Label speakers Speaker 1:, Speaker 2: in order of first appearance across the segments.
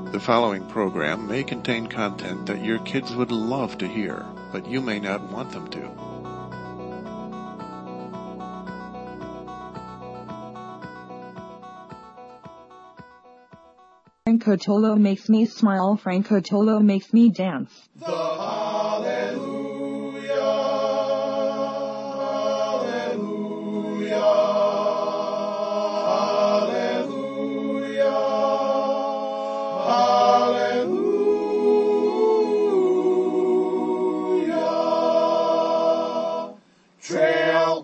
Speaker 1: The following program may contain content that your kids would love to hear, but you may not want them to.
Speaker 2: Franco Tolo makes me smile, Franco Tolo makes me dance.
Speaker 3: The Hallelujah, Hallelujah, Hallelujah, Hallelujah. Trail.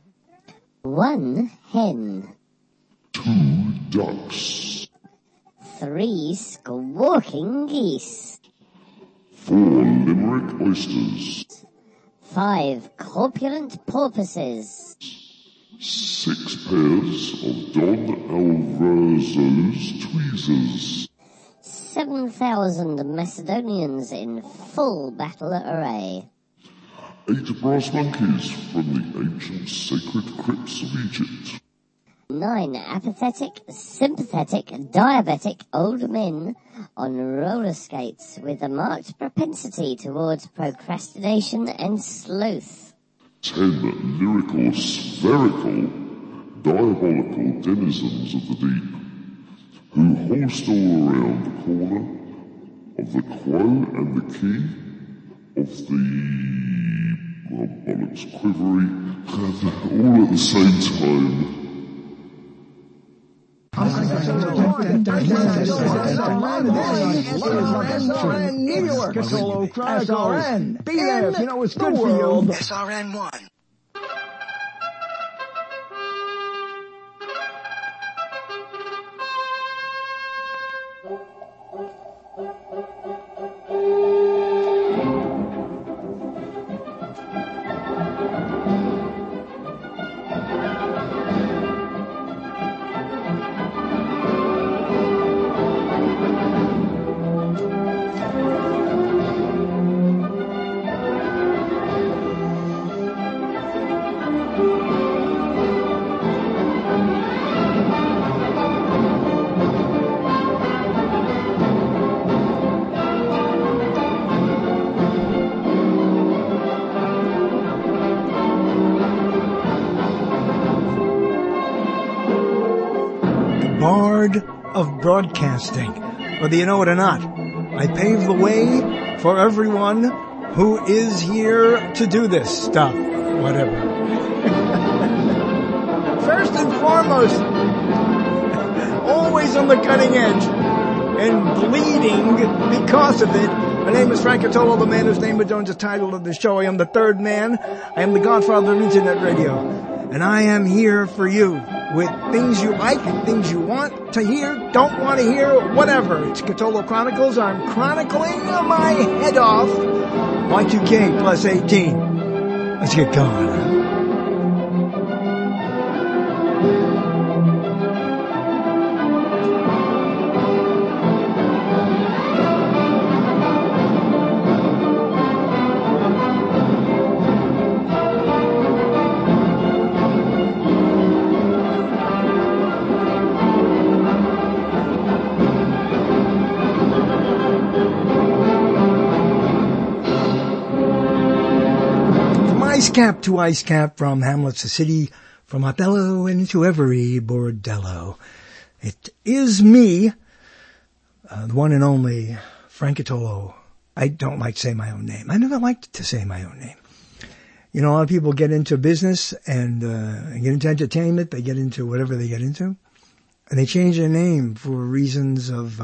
Speaker 4: 1 hen.
Speaker 5: 2 ducks.
Speaker 4: 3 squawking geese.
Speaker 5: 4 Limerick oysters.
Speaker 4: 5 corpulent porpoises.
Speaker 5: 6 pairs of Don Alverzo's tweezers.
Speaker 4: 7,000 Macedonians in full battle array.
Speaker 5: 8 brass monkeys from the ancient sacred crypts of Egypt.
Speaker 4: 9 apathetic, sympathetic, diabetic old men on roller skates with a marked propensity towards procrastination and sloth.
Speaker 5: 10 lyrical, spherical, diabolical denizens of the deep, who hostel around the corner of the quo and the key of the, well, bollocks, quivery, all at the same time.
Speaker 6: New York, SRN. Be there if you know it's good for you.
Speaker 7: SRN1.
Speaker 6: Of broadcasting, whether you know it or not. I pave the way for everyone who is here to do this stuff, whatever. First and foremost, always on the cutting edge and bleeding because of it. My name is Franco Tolo, the man whose name adorns the title of the show. I am the third man. I am the godfather of internet radio. And I am here for you with things you like and things you want to hear, don't want to hear, whatever. It's Catolo Chronicles. I'm chronicling my head off. Y2K plus 18. Let's get going. Ice cap to ice cap, from Hamlet to city, from Othello into every bordello. It is me, the one and only Franco Tolo. I don't like to say my own name. I never liked to say my own name. You know, a lot of people get into business and get into entertainment. They get into whatever they get into, and they change their name for reasons of,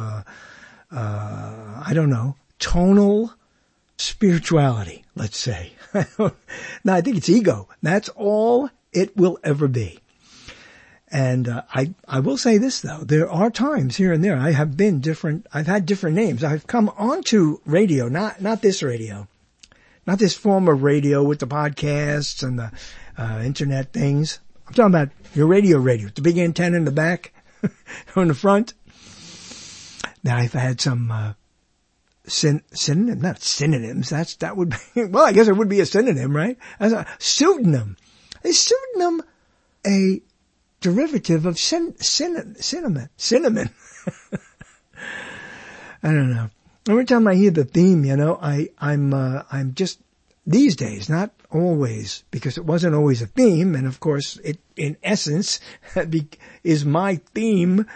Speaker 6: I don't know, tonal spirituality, let's say. No, I think it's ego. That's all it will ever be. And I will say this, though. There are times here and there I've had different names. I've come onto radio, not this radio, not this form of radio with the podcasts and the internet things. I'm talking about your radio, the big antenna in the back or in the front. Now, I've had some synonyms, not synonyms. That would be, well, I guess it would be a synonym, right? As a pseudonym. Is pseudonym a derivative of cinnamon? I don't know. Every time I hear the theme, I'm just, these days, not always, because it wasn't always a theme, and of course, it, in essence, is my theme,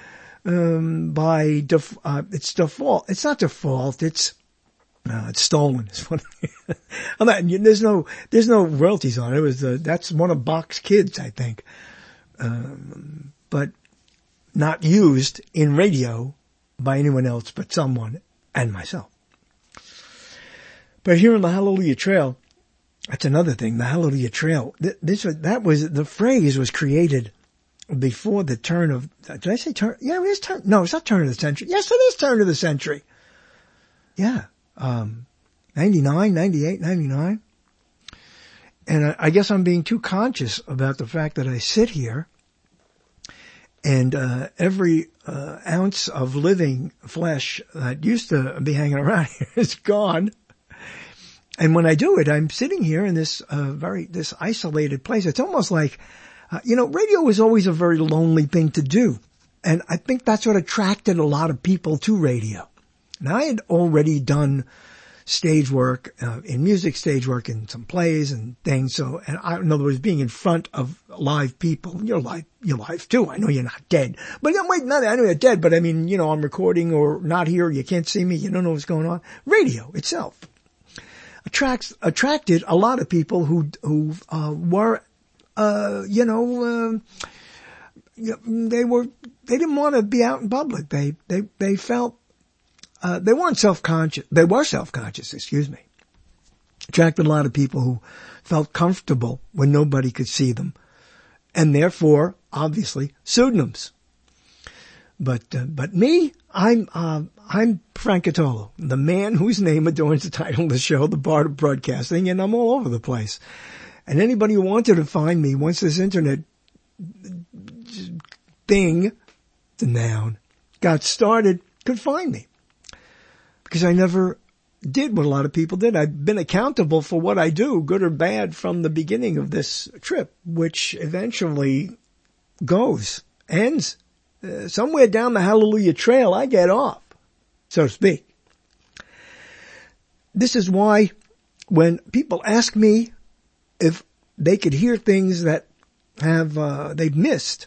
Speaker 6: it's default. It's not default, it's stolen. It's what, there's no royalties on it. It was that's one of Bach's kids, I think. But not used in radio by anyone else but someone and myself. But here on the Hallelujah Trail, that's another thing. The Hallelujah Trail. The phrase was created before the turn of. Did I say turn? Yeah, it is turn. No, it's not turn of the century. Yes, it is turn of the century. Yeah, 99, 98, 99. And I guess I'm being too conscious about the fact that I sit here, and every ounce of living flesh that used to be hanging around here is gone. And when I do it, I'm sitting here in this this isolated place. It's almost like, radio is always a very lonely thing to do. And I think that's what attracted a lot of people to radio. Now, I had already done stage work, in music, stage work in some plays and things. So, and in other words, being in front of live people, you're live too. I know you're not dead, but I know you're dead, but I mean, I'm recording or not here. You can't see me. You don't know what's going on. Radio itself attracted a lot of people who were, they didn't want to be out in public. They felt, they weren't self-conscious. They were self-conscious, Attracted a lot of people who felt comfortable when nobody could see them. And therefore, obviously, pseudonyms. But me, I'm Frank Cottolo, the man whose name adorns the title of the show, The Bard of Broadcasting, and I'm all over the place. And anybody who wanted to find me, once this internet thing, the noun, got started, could find me. Because I never did what a lot of people did. I've been accountable for what I do, good or bad, from the beginning of this trip, which eventually ends. Somewhere down the Hallelujah Trail, I get off, so to speak. This is why when people ask me if they could hear things that they've missed,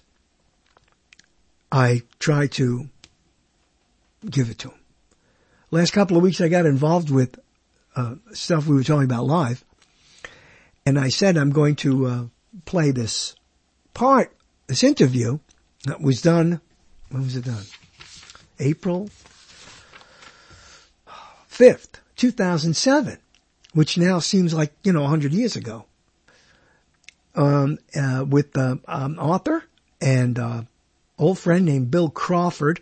Speaker 6: I try to give it to them. Last couple of weeks I got involved with stuff we were talking about live, and I said I'm going to play this interview that was done, when was it done? April 5th, 2007, which now seems like, 100 years ago, with author and old friend named Bill Crawford,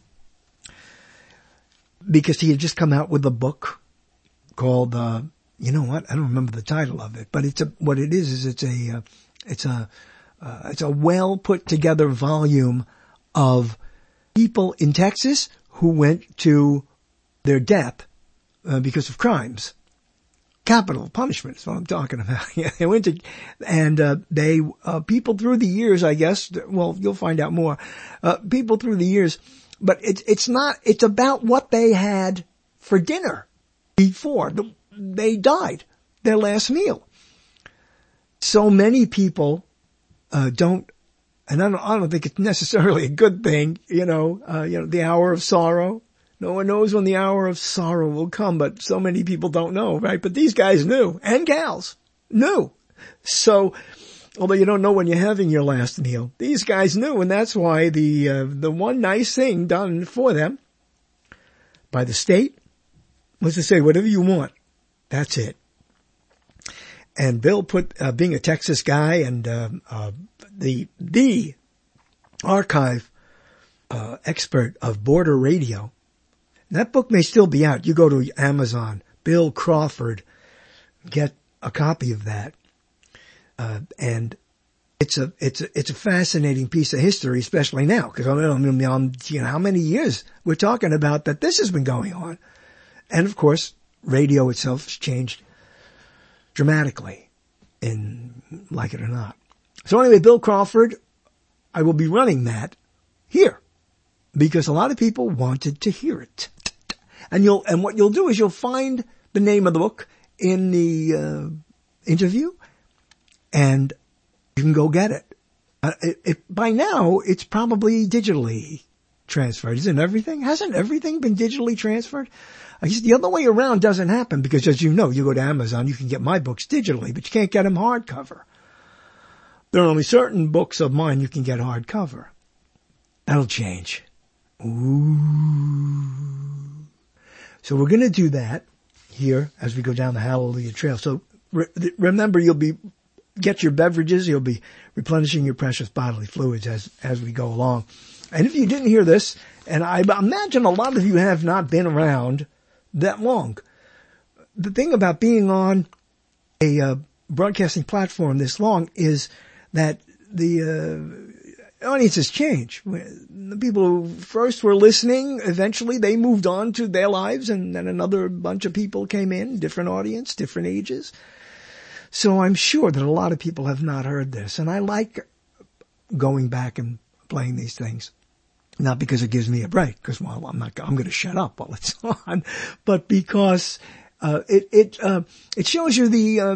Speaker 6: because he had just come out with a book called, I don't remember the title of it, but it's a well put together volume of people in Texas who went to their death because of crimes. Capital punishment is what I'm talking about. They went to, and people through the years, I guess, well, you'll find out more, people through the years, but it's about what they had for dinner before they died, their last meal. So many people don't, and I don't think it's necessarily a good thing, the hour of sorrow. No one knows when the hour of sorrow will come, but so many people don't know, right? But these guys knew, and gals knew. So, although you don't know when you're having your last meal, these guys knew, and that's why the one nice thing done for them by the state was to say, whatever you want, that's it. And Bill put, being a Texas guy and, the archive, expert of border radio, that book may still be out. You go to Amazon, Bill Crawford, get a copy of that. And it's a fascinating piece of history, especially now, because how many years we're talking about that this has been going on. And of course, radio itself has changed dramatically, like it or not. So anyway, Bill Crawford, I will be running that here because a lot of people wanted to hear it. And what you'll do is you'll find the name of the book in the interview, and you can go get it. By now, it's probably digitally transferred. Isn't everything? Hasn't everything been digitally transferred? I guess the other way around doesn't happen because, as you know, you go to Amazon, you can get my books digitally, but you can't get them hardcover. There are only certain books of mine you can get hardcover. That'll change. Ooh. So we're going to do that here as we go down the Hallelujah Trail. So remember, get your beverages. You'll be replenishing your precious bodily fluids as we go along. And if you didn't hear this, and I imagine a lot of you have not been around that long, the thing about being on a broadcasting platform this long is that the audiences change. The people who first were listening, eventually they moved on to their lives, and then another bunch of people came in, different audience, different ages. So I'm sure that a lot of people have not heard this, and I like going back and playing these things. Not because it gives me a break, because, well, I'm going to shut up while it's on, but because it shows you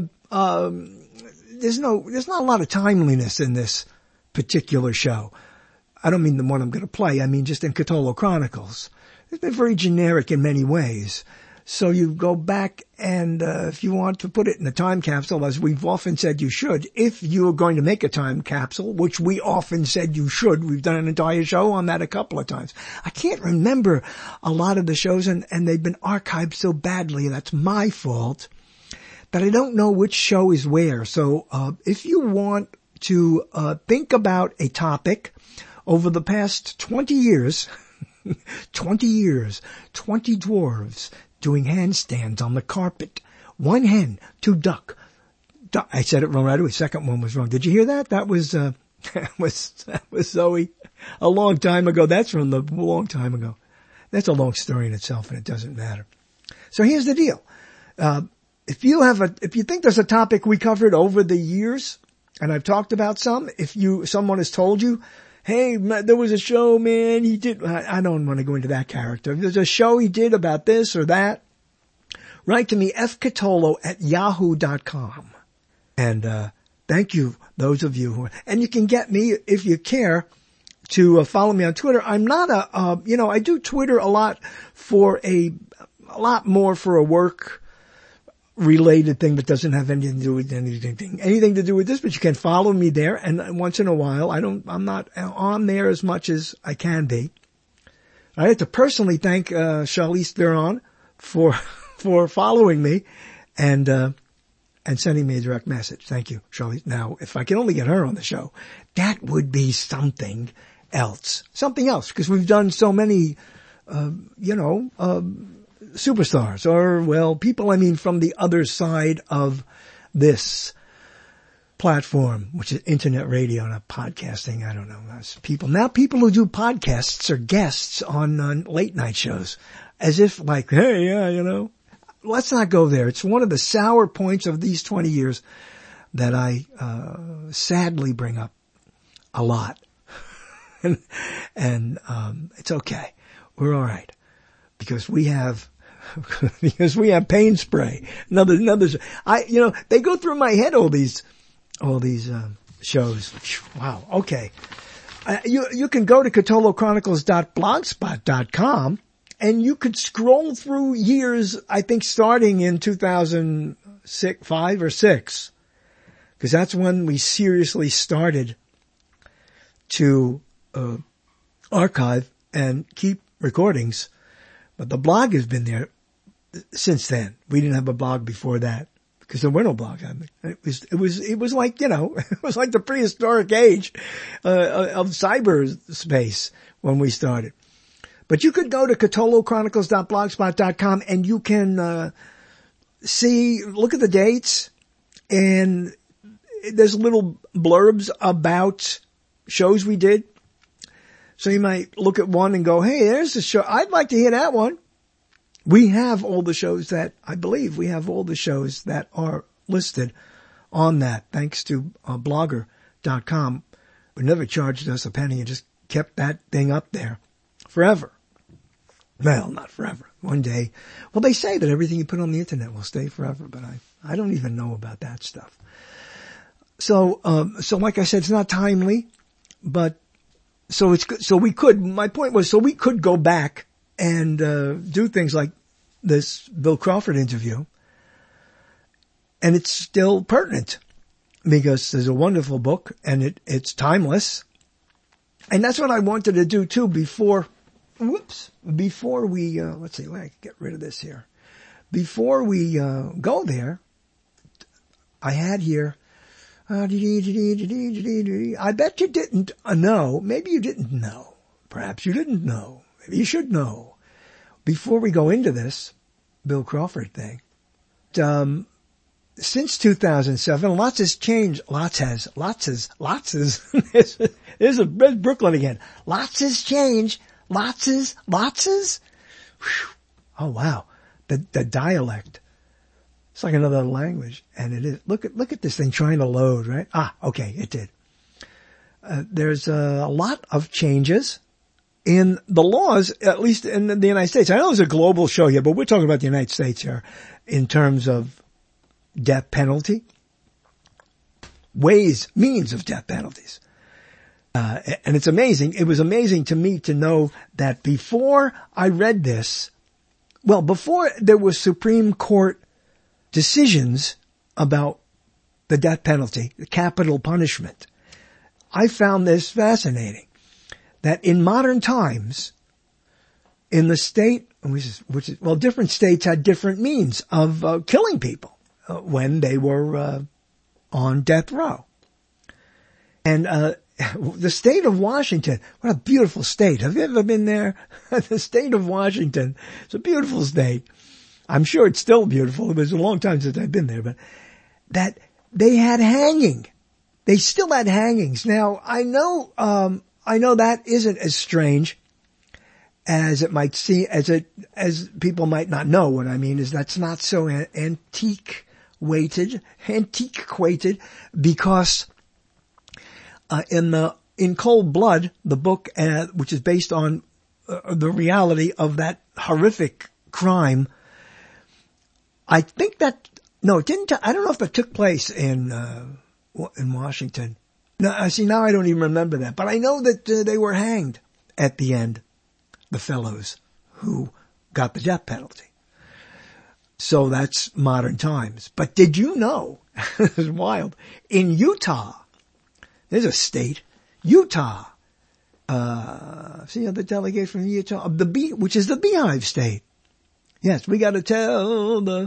Speaker 6: there's not a lot of timeliness in this particular show. I don't mean the one I'm going to play. I mean just in Cthulhu Chronicles. It's been very generic in many ways. So you go back and if you want to put it in a time capsule, as we've often said you should, if you're going to make a time capsule, which we often said you should, we've done an entire show on that a couple of times. I can't remember a lot of the shows, and they've been archived so badly, that's my fault, that I don't know which show is where. So if you want to think about a topic over the past 20 years, 20 dwarves doing handstands on the carpet, 1 hen, 2 duck. I said it wrong right away. Second one was wrong. Did you hear that? That was Zoe a long time ago. That's from the long time ago. That's a long story in itself, and it doesn't matter. So here's the deal. If you think there's a topic we covered over the years, and I've talked about some, someone has told you, hey, there was a show, man, he did, I don't want to go into that character. There's a show he did about this or that. Write to me, fcatolo@yahoo.com. And, thank you, those of you and you can get me, if you care, to follow me on Twitter. I'm not I do Twitter a lot more for a work related thing that doesn't have anything to do with anything to do with this, but you can follow me there. And once in a while, I'm not on there as much as I can be. I have to personally thank, Charlize Theron for following me and sending me a direct message. Thank you, Charlize. Now, if I can only get her on the show, that would be something else, because we've done so many, superstars, or, well, people, from the other side of this platform, which is internet radio, not podcasting. I don't know. People who do podcasts are guests on late night shows, as if like, hey, yeah, let's not go there. It's one of the sour points of these 20 years that I sadly bring up a lot. and it's okay. We're all right. Because we have pain spray. They go through my head, all these shows. Wow. Okay. You can go to CthulhuChronicles.blogspot.com and you could scroll through years, I think starting in 2005 or 6, because that's when we seriously started to archive and keep recordings. But the blog has been there since then. We didn't have a blog before that because there were no blogs. It was like, it was like the prehistoric age of cyberspace when we started. But you could go to CthulhuChronicles.blogspot.com and you can look at the dates, and there's little blurbs about shows we did. So you might look at one and go, hey, there's the show. I'd like to hear that one. We have all the shows that are listed on that, thanks to blogger.com. We never charged us a penny and just kept that thing up there forever. Well, not forever. One day. Well, they say that everything you put on the internet will stay forever, but I don't even know about that stuff. So like I said, it's not timely, but so we could go back and do things like this Bill Crawford interview, and it's still pertinent because there's a wonderful book and it's timeless. And that's what I wanted to do too before we, let's see, let me get rid of this here. Before we go there, I had here, I bet you didn't know, maybe you didn't know, perhaps you didn't know, maybe you should know. Before we go into this Bill Crawford thing, since 2007, lots has changed. There's Brooklyn again. Lots has changed. Whew. Oh wow. The dialect. It's like another language. And it is. Look at this thing trying to load, right? Okay, it did. There's a lot of changes in the laws, at least in the United States. I know there's a global show here, but we're talking about the United States here in terms of death penalty, means of death penalties. And it's amazing. It was amazing to me to know that before I read this, before there were Supreme Court decisions about the death penalty, the capital punishment, I found this fascinating. That in modern times, in the state, different states had different means of killing people when they were on death row. And the state of Washington, what a beautiful state. Have you ever been there? The state of Washington, it's a beautiful state. I'm sure it's still beautiful. It was a long time since I've been there, but that they had hanging. They still had hangings. Now, I know that isn't as strange as it might seem, as people might not know. What I mean is that's not so antiquated, because in Cold Blood, the book, which is based on the reality of that horrific crime, I think that, no, it didn't, I don't know if it took place in Washington. No, see, now I don't even remember that, but I know that they were hanged at the end, the fellows who got the death penalty. So that's modern times. But did you know, this is wild, in Utah, there's a state, Utah, see the delegate from Utah, which is the Beehive State. Yes, we gotta tell the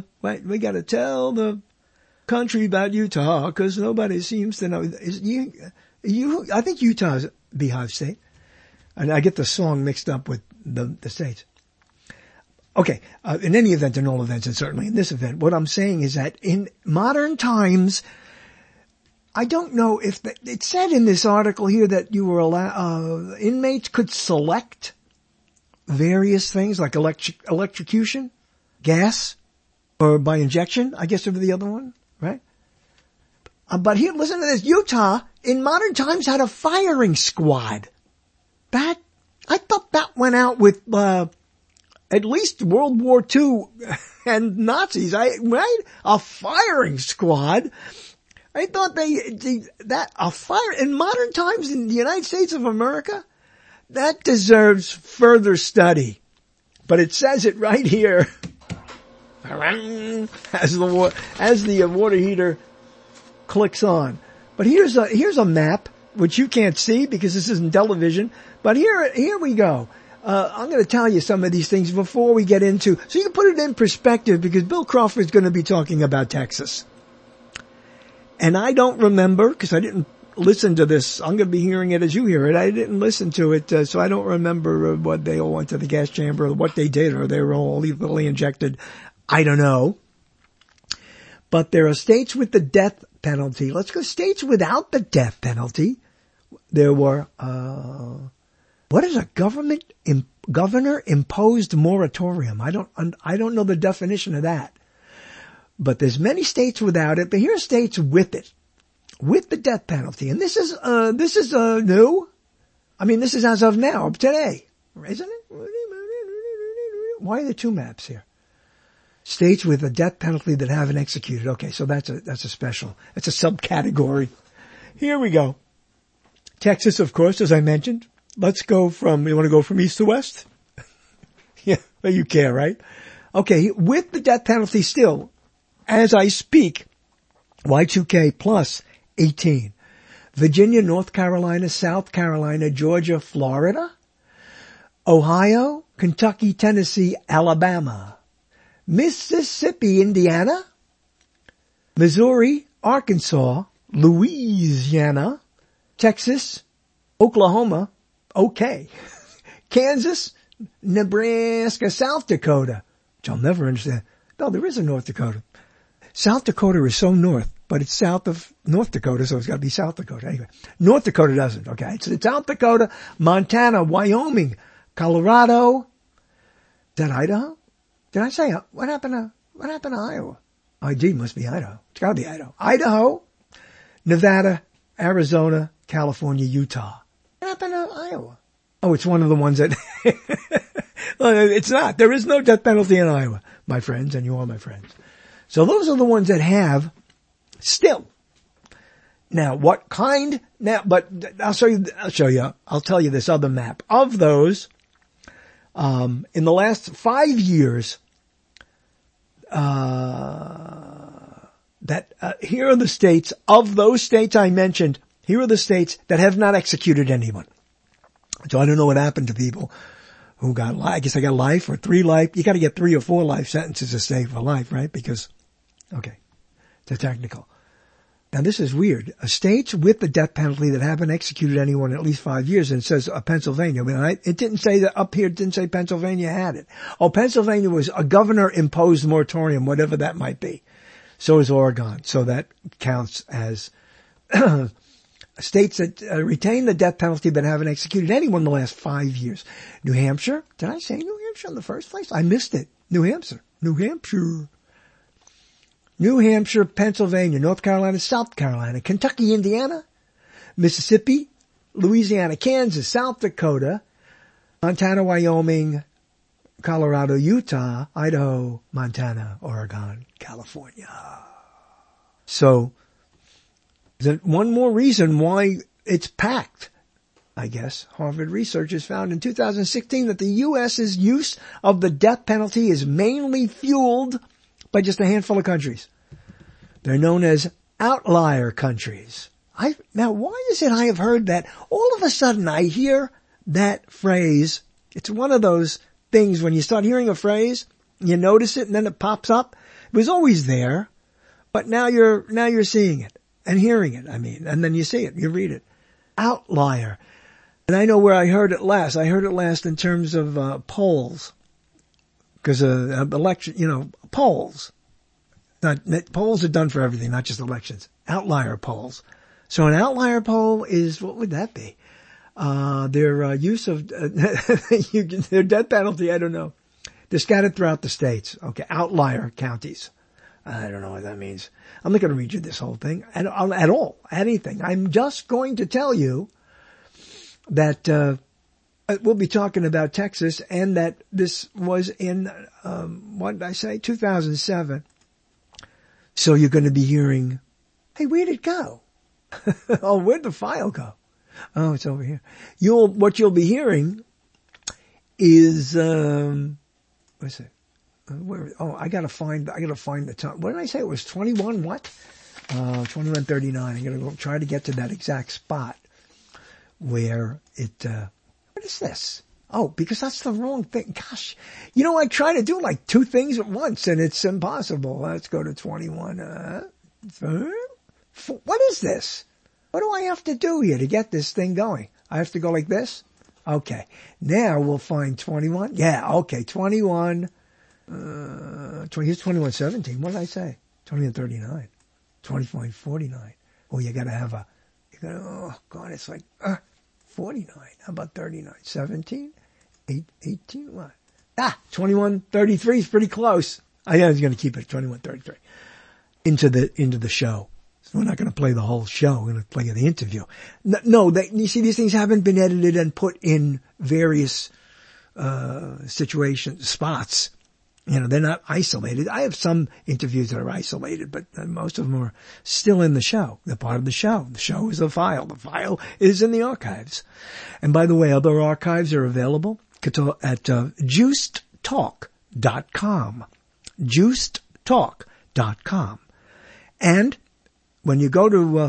Speaker 6: country about Utah, cause nobody seems to know. I think Utah's Beehive State. And I get the song mixed up with the states. Okay, in any event, in all events, and certainly in this event, what I'm saying is that in modern times, I don't know if it said in this article here that you were inmates could select various things like electrocution, gas, or by injection, I guess, over the other one, right? But here, listen to this. Utah, in modern times, had a firing squad. I thought that went out with, at least World War II and Nazis, right? A firing squad. I thought in modern times in the United States of America, that deserves further study. But it says it right here. As the water heater clicks on. But here's a map, which you can't see because this isn't television. But here we go. I'm going to tell you some of these things before we get into, so you can put it in perspective, because Bill Crawford is going to be talking about Texas. And I don't remember, because I didn't listen to this. I'm going to be hearing it as you hear it. I didn't listen to it, so I don't remember what they all went to the gas chamber, or what they did, or they were all lethally injected. I don't know. But there are states with the death penalty. Let's go states without the death penalty. There were, what is a governor imposed moratorium? I don't know the definition of that. But there's many states without it, but here are states with it, with the death penalty. And this is new. I mean, this is as of now, today, isn't it? Why are there two maps here? States with a death penalty that haven't executed. Okay, so that's a special, that's a subcategory. Here we go. Texas, of course, as I mentioned. Let's go you want to go from east to west? Yeah, well, you care, right? Okay, with the death penalty still, as I speak, Y2K plus 18. Virginia, North Carolina, South Carolina, Georgia, Florida, Ohio, Kentucky, Tennessee, Alabama, Mississippi, Indiana, Missouri, Arkansas, Louisiana, Texas, Oklahoma, okay, Kansas, Nebraska, South Dakota, which I'll never understand. No, there is a North Dakota. South Dakota is so north, but it's south of North Dakota, so it's got to be South Dakota. Anyway, North Dakota doesn't, okay? It's South Dakota, Montana, Wyoming, Colorado. Is that Idaho? Did I say, what happened to Iowa? ID must be Idaho. It's got to be Idaho. Idaho, Nevada, Arizona, California, Utah. What happened to Iowa? Oh, it's one of the ones that, it's not. There is no death penalty in Iowa, my friends, and you are my friends. So those are the ones that have still. Now, what kind? Now, but I'll show you, I'll tell you this other map. Of those, in the last 5 years, here are the states, of those states I mentioned, here are the states that have not executed anyone. So I don't know what happened to people who got life. I guess they got life or 3 life. You got to get 3 or 4 life sentences to stay for life, right? Because, okay, it's technical. Now this is weird. States with the death penalty that haven't executed anyone in at least 5 years, and it says Pennsylvania. I mean, it didn't say that up here. It didn't say Pennsylvania had it. Oh, Pennsylvania was a governor-imposed moratorium, whatever that might be. So is Oregon. So that counts as states that retain the death penalty but haven't executed anyone in the last 5 years. New Hampshire. Did I say New Hampshire in the first place? I missed it. New Hampshire. New Hampshire, Pennsylvania, North Carolina, South Carolina, Kentucky, Indiana, Mississippi, Louisiana, Kansas, South Dakota, Montana, Wyoming, Colorado, Utah, Idaho, Montana, Oregon, California. So, one more reason why it's packed, I guess. Harvard researchers found in 2016 that the U.S.'s use of the death penalty is mainly fueled by just a handful of countries. They're known as outlier countries. Now, why is it I have heard that all of a sudden I hear that phrase? It's one of those things when you start hearing a phrase, you notice it and then it pops up. It was always there, but now you're seeing it and hearing it, and then you see it, you read it. Outlier. And I know where I heard it last. I heard it last in terms of polls. Because election, polls. Polls are done for everything, not just elections. Outlier polls. So an outlier poll is, what would that be? Their use of their death penalty, I don't know. They're scattered throughout the states. Okay, outlier counties. I don't know what that means. I'm not going to read you this whole thing at all, anything. I'm just going to tell you that we'll be talking about Texas, and that this was in, what did I say, 2007. So you're going to be hearing, hey, where'd it go? Oh, where'd the file go? Oh, it's over here. What you'll be hearing is, what's it? I gotta find the time. What did I say? It was 21 what? 2139. I'm gonna go try to get to that exact spot where it, what is this? Oh, because that's the wrong thing. Gosh. I try to do like 2 things at once and it's impossible. Let's go to 21, what is this? What do I have to do here to get this thing going? I have to go like this? Okay. Now we'll find 21. Yeah, okay. 21, here's 2117. What did I say? 2139. 20.49. Oh, oh God, it's like, 49. How about 39? 17? 18? What? 2133 is pretty close. I was going to keep it at 2133. Into the show. So we're not going to play the whole show. We're going to play the interview. No, you see, these things haven't been edited and put in various, spots. You know, they're not isolated. I have some interviews that are isolated, but most of them are still in the show. They're part of the show. The show is a file. The file is in the archives. And by the way, other archives are available at juicedtalk.com. juicedtalk.com. And when you go to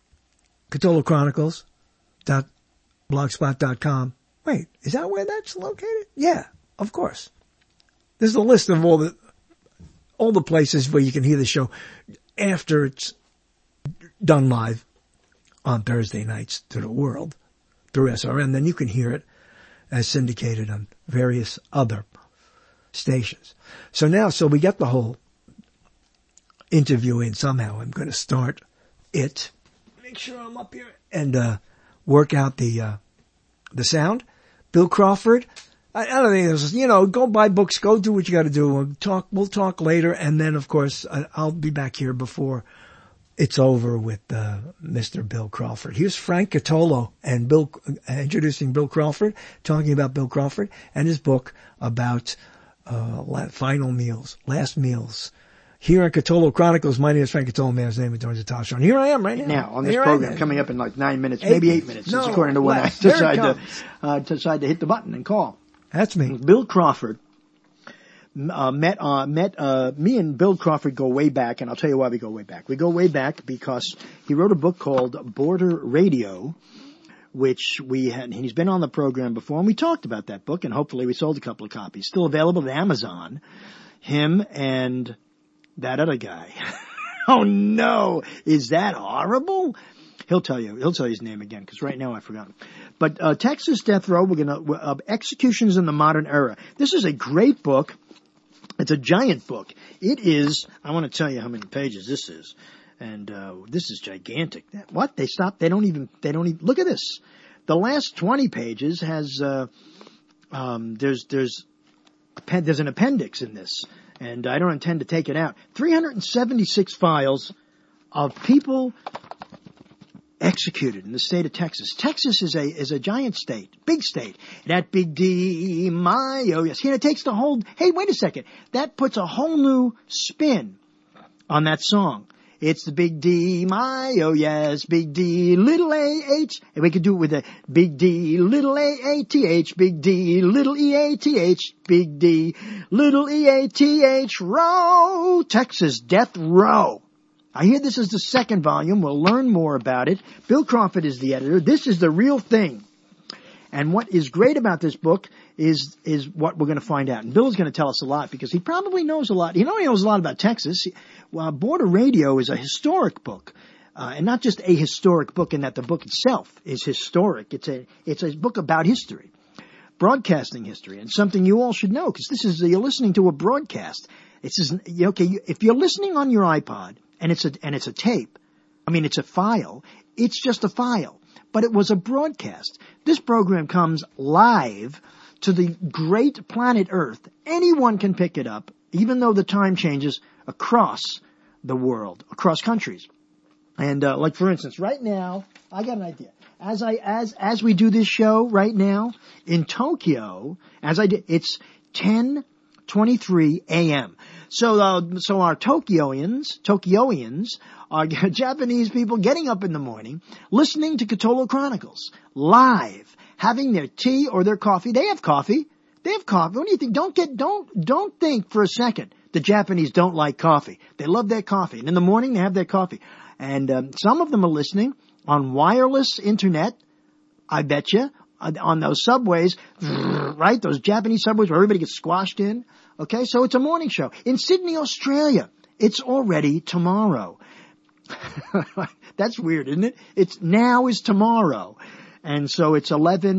Speaker 6: CthulhuChronicles.blogspot.com, wait, is that where that's located? Yeah, of course. There's a list of all the places where you can hear the show after it's done live on Thursday nights to the world through SRN. Then you can hear it as syndicated on various other stations. So we get the whole interview in somehow. I'm going to start it. Make sure I'm up here and work out the sound. Bill Crawford. I don't think this is, go buy books, go do what you got to do. We'll talk later. And then, of course, I'll be back here before it's over with, Mr. Bill Crawford. Here's Frank Catolo and introducing Bill Crawford, talking about Bill Crawford and his book about, final meals, last meals. Here on Cthulhu Chronicles, my name is Frank Catolo, man's name is Dorn Zatasha. And here I am right now.
Speaker 7: On this program, coming up in like 9 minutes, maybe 8 minutes. That's according to when I decide to hit the button and call.
Speaker 6: That's me.
Speaker 7: Bill Crawford met me and Bill Crawford go way back, and I'll tell you why we go way back. We go way back because he wrote a book called Border Radio, which he's been on the program before, and we talked about that book, and hopefully we sold a couple of copies. Still available at Amazon. Him and that other guy. Oh no! Is that horrible? He'll tell you his name again, because right now I forgot him. But Texas Death Row, Executions in the Modern Era. This is a great book. It's a giant book. It is, I want to tell you how many pages this is. And this is gigantic. What? They don't even, look at this. The last 20 pages has, there's an appendix in this. And I don't intend to take it out. 376 files of people executed in the state of Texas. Texas is a giant state, big state. That big D, my, oh yes. It takes the whole, hey, wait a second. That puts a whole new spin on that song. It's the big D, my, oh yes, big D, little A-H. And we could do it with a big D, little A-A-T-H, big D, little E-A-T-H, big D, little E-A-T-H, row, Texas Death Row. I hear this is the second volume. We'll learn more about it. Bill Crawford is the editor. This is the real thing. And what is great about this book is what we're going to find out. And Bill is going to tell us a lot because he probably knows a lot. He knows a lot about Texas. Border Radio is a historic book. And not just a historic book in that the book itself is historic. It's a book about history. Broadcasting history. And something you all should know because you're listening to a broadcast. If you're listening on your iPod, and it's a tape. It's a file. It's just a file. But it was a broadcast. This program comes live to the great planet Earth. Anyone can pick it up, even though the time changes across the world, across countries. And, for instance, right now, I got an idea. As we do this show right now, in Tokyo, it's 10:23 a.m. So our Tokyoians are Japanese people getting up in the morning, listening to Cthulhu Chronicles live, having their tea or their coffee. They have coffee. What do you think? Don't think for a second the Japanese don't like coffee. They love their coffee. And in the morning they have their coffee. And some of them are listening on wireless internet, I bet you, on those subways, right? Those Japanese subways where everybody gets squashed in. Okay, so it's a morning show. In Sydney, Australia, it's already tomorrow. That's weird, isn't it? It's now is tomorrow. And so it's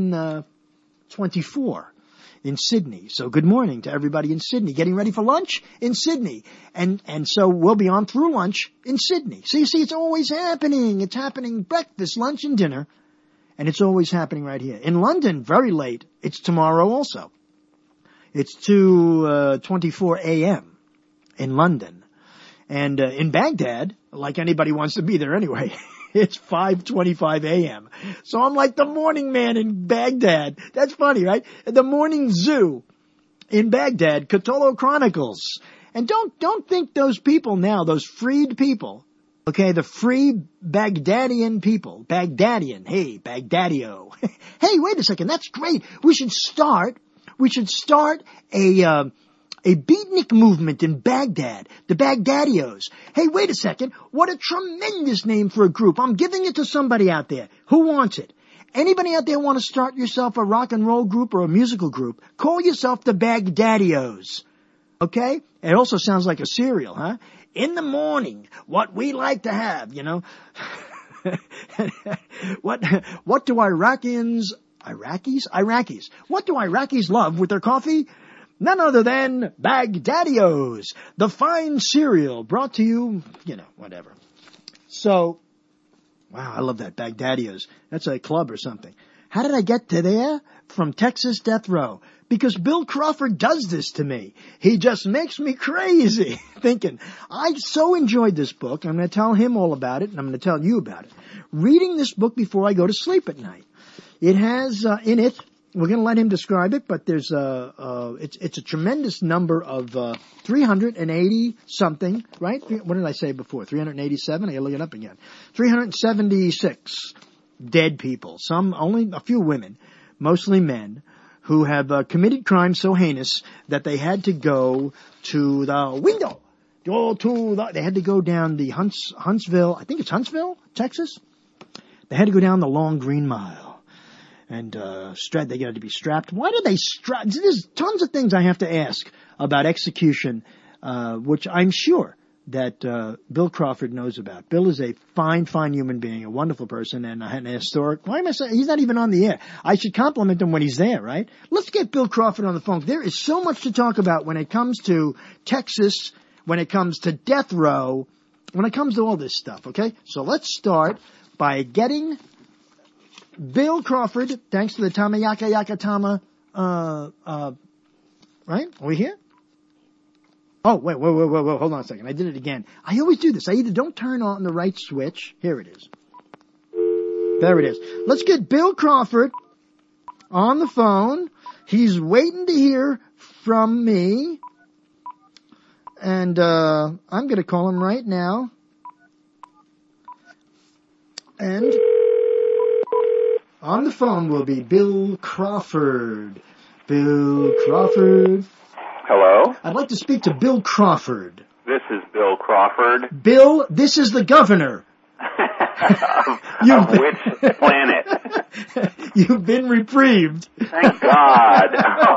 Speaker 7: 11:24 in Sydney. So good morning to everybody in Sydney. Getting ready for lunch in Sydney. And so we'll be on through lunch in Sydney. So you see, it's always happening. It's happening breakfast, lunch, and dinner. And it's always happening right here. In London, very late. It's tomorrow also. It's 2:24 a.m. in London. And in Baghdad, like anybody wants to be there anyway, It's 5:25 a.m. So I'm like the morning man in Baghdad. That's funny, right? The morning zoo in Baghdad, Cthulhu Chronicles. And don't think those people now, those freed people, okay, the free Baghdadian people, Baghdadian, hey, Baghdaddio. Hey, wait a second, that's great. We should start a beatnik movement in Baghdad, the Baghdaddios. Hey, wait a second, what a tremendous name for a group. I'm giving it to somebody out there. Who wants it? Anybody out there want to start yourself a rock and roll group or a musical group? Call yourself the Baghdaddios. Okay? It also sounds like a cereal, huh? In the morning, what we like to have, you know. What do Iraqis, what do Iraqis love with their coffee? None other than Baghdaddios, the fine cereal brought to you, you know, whatever. So, wow, I love that, Baghdaddios. That's a club or something. How did I get to there? From Texas Death Row. Because Bill Crawford does this to me. He just makes me crazy thinking, I so enjoyed this book. I'm going to tell him all about it, and I'm going to tell you about it. Reading this book before I go to sleep at night. It has in it, we're going to let him describe it, but there's it's a tremendous number of 380 something, right? What did I say before? 387? I got to look it up again. 376 dead people. Some, only a few women, mostly men, who have committed crimes so heinous that they had to go to the window. They had to go down the Huntsville, I think it's Huntsville, Texas. They had to go down the Long Green Mile. And they got to be strapped. Why do they strap? There's tons of things I have to ask about execution, which I'm sure that Bill Crawford knows about. Bill is a fine, fine human being, a wonderful person, and an historic. Why am I saying he's not even on the air? I should compliment him when he's there, right? Let's get Bill Crawford on the phone. There is so much to talk about when it comes to Texas, when it comes to death row, when it comes to all this stuff. Okay, so let's start by getting Bill Crawford. Thanks to the Tamayaka Yakatama. Right? Are we here? Oh, wait, hold on a second. I did it again. I always do this. I either don't turn on the right switch. Here it is. There it is. Let's get Bill Crawford on the phone. He's waiting to hear from me. And, I'm gonna call him right now. And on the phone will be Bill Crawford. Bill Crawford.
Speaker 8: Hello?
Speaker 7: I'd like to speak to Bill Crawford.
Speaker 8: This is Bill Crawford.
Speaker 7: Bill, this is the governor.
Speaker 8: of which planet?
Speaker 7: You've been reprieved.
Speaker 8: Thank God.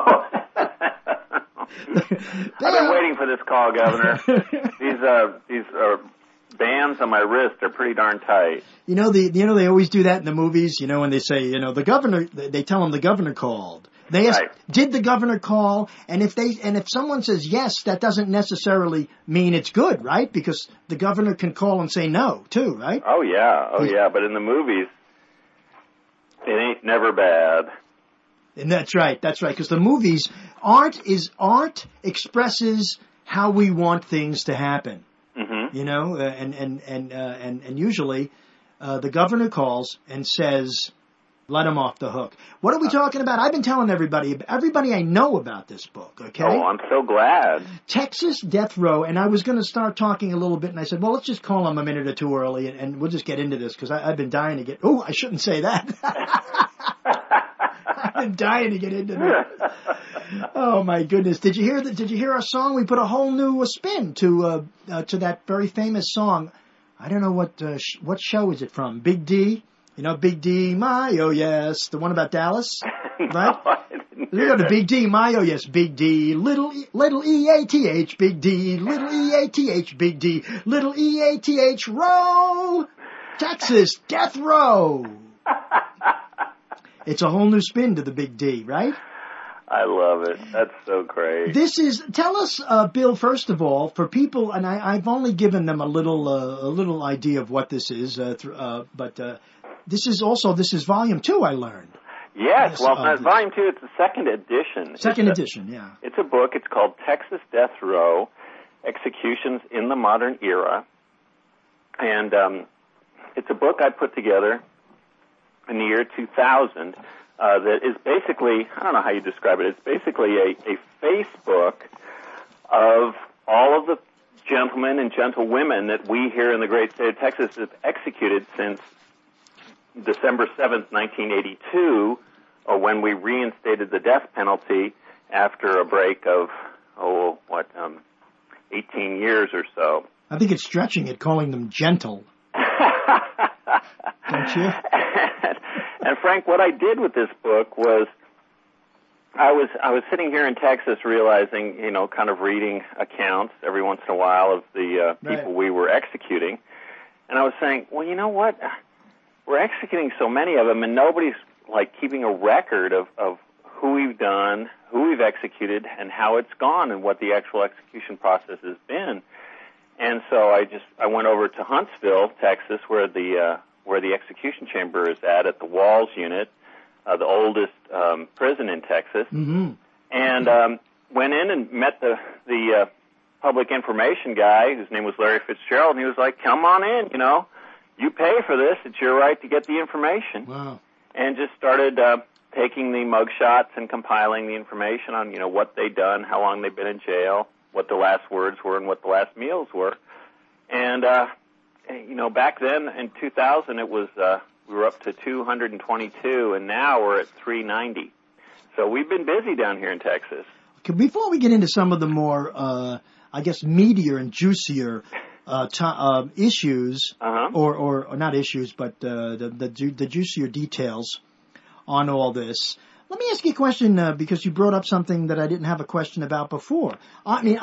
Speaker 8: I've been waiting for this call, Governor. These bands on my wrist are pretty darn tight.
Speaker 7: You know, they always do that in the movies, you know, when they say, you know, the governor, they tell them the governor called. They ask, right. Did the governor call? And if someone says yes, that doesn't necessarily mean it's good, right? Because the governor can call and say no, too, right?
Speaker 8: Oh, yeah. But in the movies, it ain't never bad.
Speaker 7: And that's right. Because the movies, art expresses how we want things to happen. Mm-hmm. You know, and usually, the governor calls and says, let him off the hook. What are we talking about? I've been telling everybody I know about this book, okay?
Speaker 8: Oh, I'm so glad.
Speaker 7: Texas Death Row, and I was going to start talking a little bit, and I said, well, let's just call him a minute or two early, and we'll just get into this, because I've been dying to get... Oh, I shouldn't say that. I've been dying to get into this. Oh, my goodness. Did you hear our song? We put a whole new spin to that very famous song. I don't know what show is it from? Big D? You know, Big D, my, oh yes, the one about Dallas, right? You go to Big D, my, oh yes, Big D, little E-A-T-H, Big D, little E-A-T-H, Big D, little E-A-T-H, row, Texas, death row. It's a whole new spin to the Big D, right?
Speaker 8: I love it. That's so great.
Speaker 7: Tell us, Bill, first of all, for people, and I've only given them a little idea of what this is, but this is volume 2, I learned.
Speaker 8: Yes, volume 2, it's the second edition.
Speaker 7: Second edition, yeah.
Speaker 8: It's a book. It's called Texas Death Row, Executions in the Modern Era. And it's a book I put together in the year 2000 that is basically, I don't know how you describe it, it's basically a Facebook of all of the gentlemen and gentlewomen that we here in the great state of Texas have executed since December 7th, 1982, or when we reinstated the death penalty after a break of, 18 years or so.
Speaker 7: I think it's stretching it, calling them gentle. Don't you?
Speaker 8: And Frank, what I did with this book was I was sitting here in Texas realizing, kind of reading accounts every once in a while of the people we were executing. And I was saying, well, you know what? We're executing so many of them, and nobody's, keeping a record of who we've done, who we've executed, and how it's gone, and what the actual execution process has been. And so I went over to Huntsville, Texas, where the execution chamber is at the Walls unit, the oldest prison in Texas, and went in and met the public information guy, whose name was Larry Fitzgerald, and he was like, "Come on in, you pay for this; it's your right to get the information."
Speaker 7: Wow!
Speaker 8: And just started taking the mugshots and compiling the information on what they'd done, how long they'd been in jail, what the last words were, and what the last meals were, and back then in 2000 it was. We were up to 222, and now we're at 390. So we've been busy down here in Texas.
Speaker 7: Okay, before we get into some of the more, meatier and juicier issues, or not issues, but the juicier details on all this, let me ask you a question because you brought up something that I didn't have a question about before. I mean,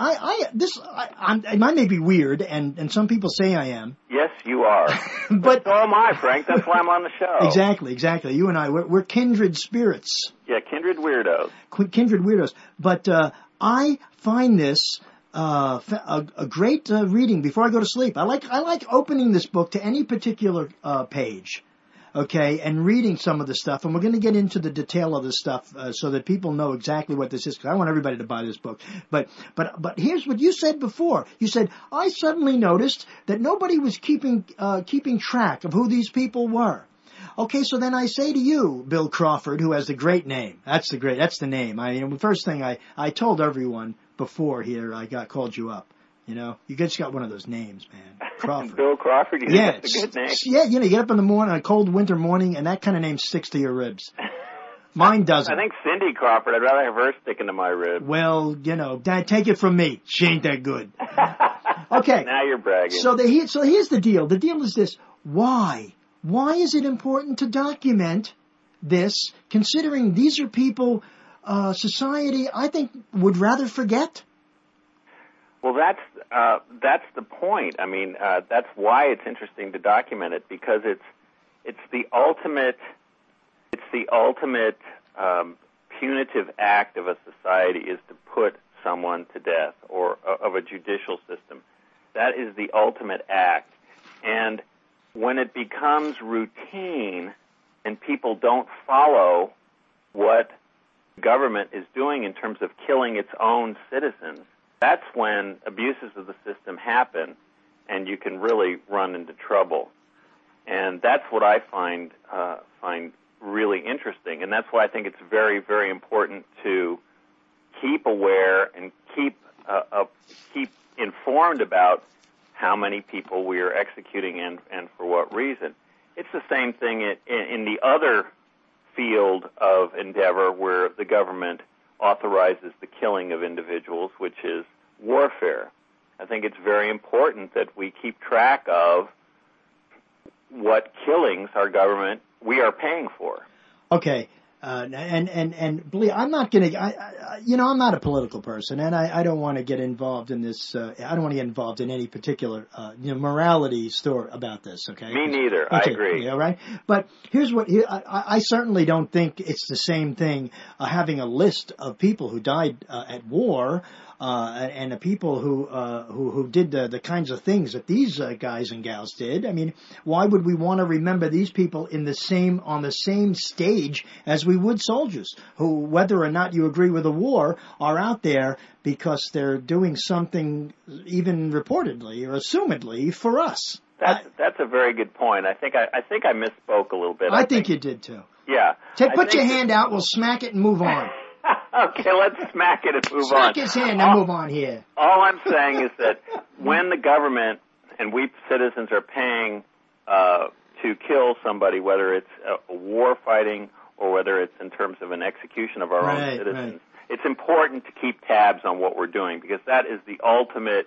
Speaker 7: I may be weird, and some people say I am.
Speaker 8: Yes, you are.
Speaker 7: But
Speaker 8: so am I, Frank. That's why I'm on the show.
Speaker 7: Exactly. You and I, we're kindred spirits.
Speaker 8: Yeah, kindred weirdos.
Speaker 7: Kindred weirdos. But I find this a great reading before I go to sleep. I like opening this book to any particular page. Okay, and reading some of the stuff, and we're going to get into the detail of this stuff so that people know exactly what this is, because I want everybody to buy this book. But here's what you said before. You said, I suddenly noticed that nobody was keeping track of who these people were. Okay, so then I say to you, Bill Crawford, who has the great name. That's the name. The first thing I told everyone before here, called you up. You just got one of those names, man. Crawford.
Speaker 8: Bill Crawford, that's a good name.
Speaker 7: Yeah, you get up in the morning, on a cold winter morning, and that kind of name sticks to your ribs. Mine doesn't.
Speaker 8: I think Cindy Crawford, I'd rather have her sticking to my ribs.
Speaker 7: Well, Dad, take it from me. She ain't that good. Okay.
Speaker 8: Now you're bragging.
Speaker 7: So here's the deal. The deal is this. Why? Why is it important to document this, considering these are people society, I think, would rather forget?
Speaker 8: Well, that's the point. I mean, that's why it's interesting to document it, because it's the ultimate punitive act of a society is to put someone to death, or of a judicial system. That is the ultimate act. And when it becomes routine and people don't follow what government is doing in terms of killing its own citizens, that's when abuses of the system happen, and you can really run into trouble. And that's what I find really interesting, and that's why I think it's very, very important to keep aware and keep informed about how many people we are executing and for what reason. It's the same thing in the other field of endeavor where the government authorizes the killing of individuals, which is warfare. I think it's very important that we keep track of what killings we are paying for.
Speaker 7: Okay. And believe, I'm not going to, I'm not a political person, and I don't want to get involved in this, I don't want to get involved in any particular, morality story about this, okay?
Speaker 8: Me neither.
Speaker 7: Okay.
Speaker 8: I agree.
Speaker 7: Yeah, right? But I certainly don't think it's the same thing, having a list of people who died, at war, and the people who did the kinds of things that these guys and gals did. I mean, why would we want to remember these people on the same stage as we would soldiers who, whether or not you agree with the war, are out there because they're doing something even reportedly or assumedly for us?
Speaker 8: That's a very good point. I think I misspoke a little bit.
Speaker 7: I think you did too.
Speaker 8: Yeah.
Speaker 7: Put your hand out. We'll smack it and move on.
Speaker 8: Okay, let's smack it and move on.
Speaker 7: Smack his hand and move on here.
Speaker 8: All I'm saying is that when the government and we citizens are paying to kill somebody, whether it's a war fighting or whether it's in terms of an execution of our own citizens, it's important to keep tabs on what we're doing because that is the ultimate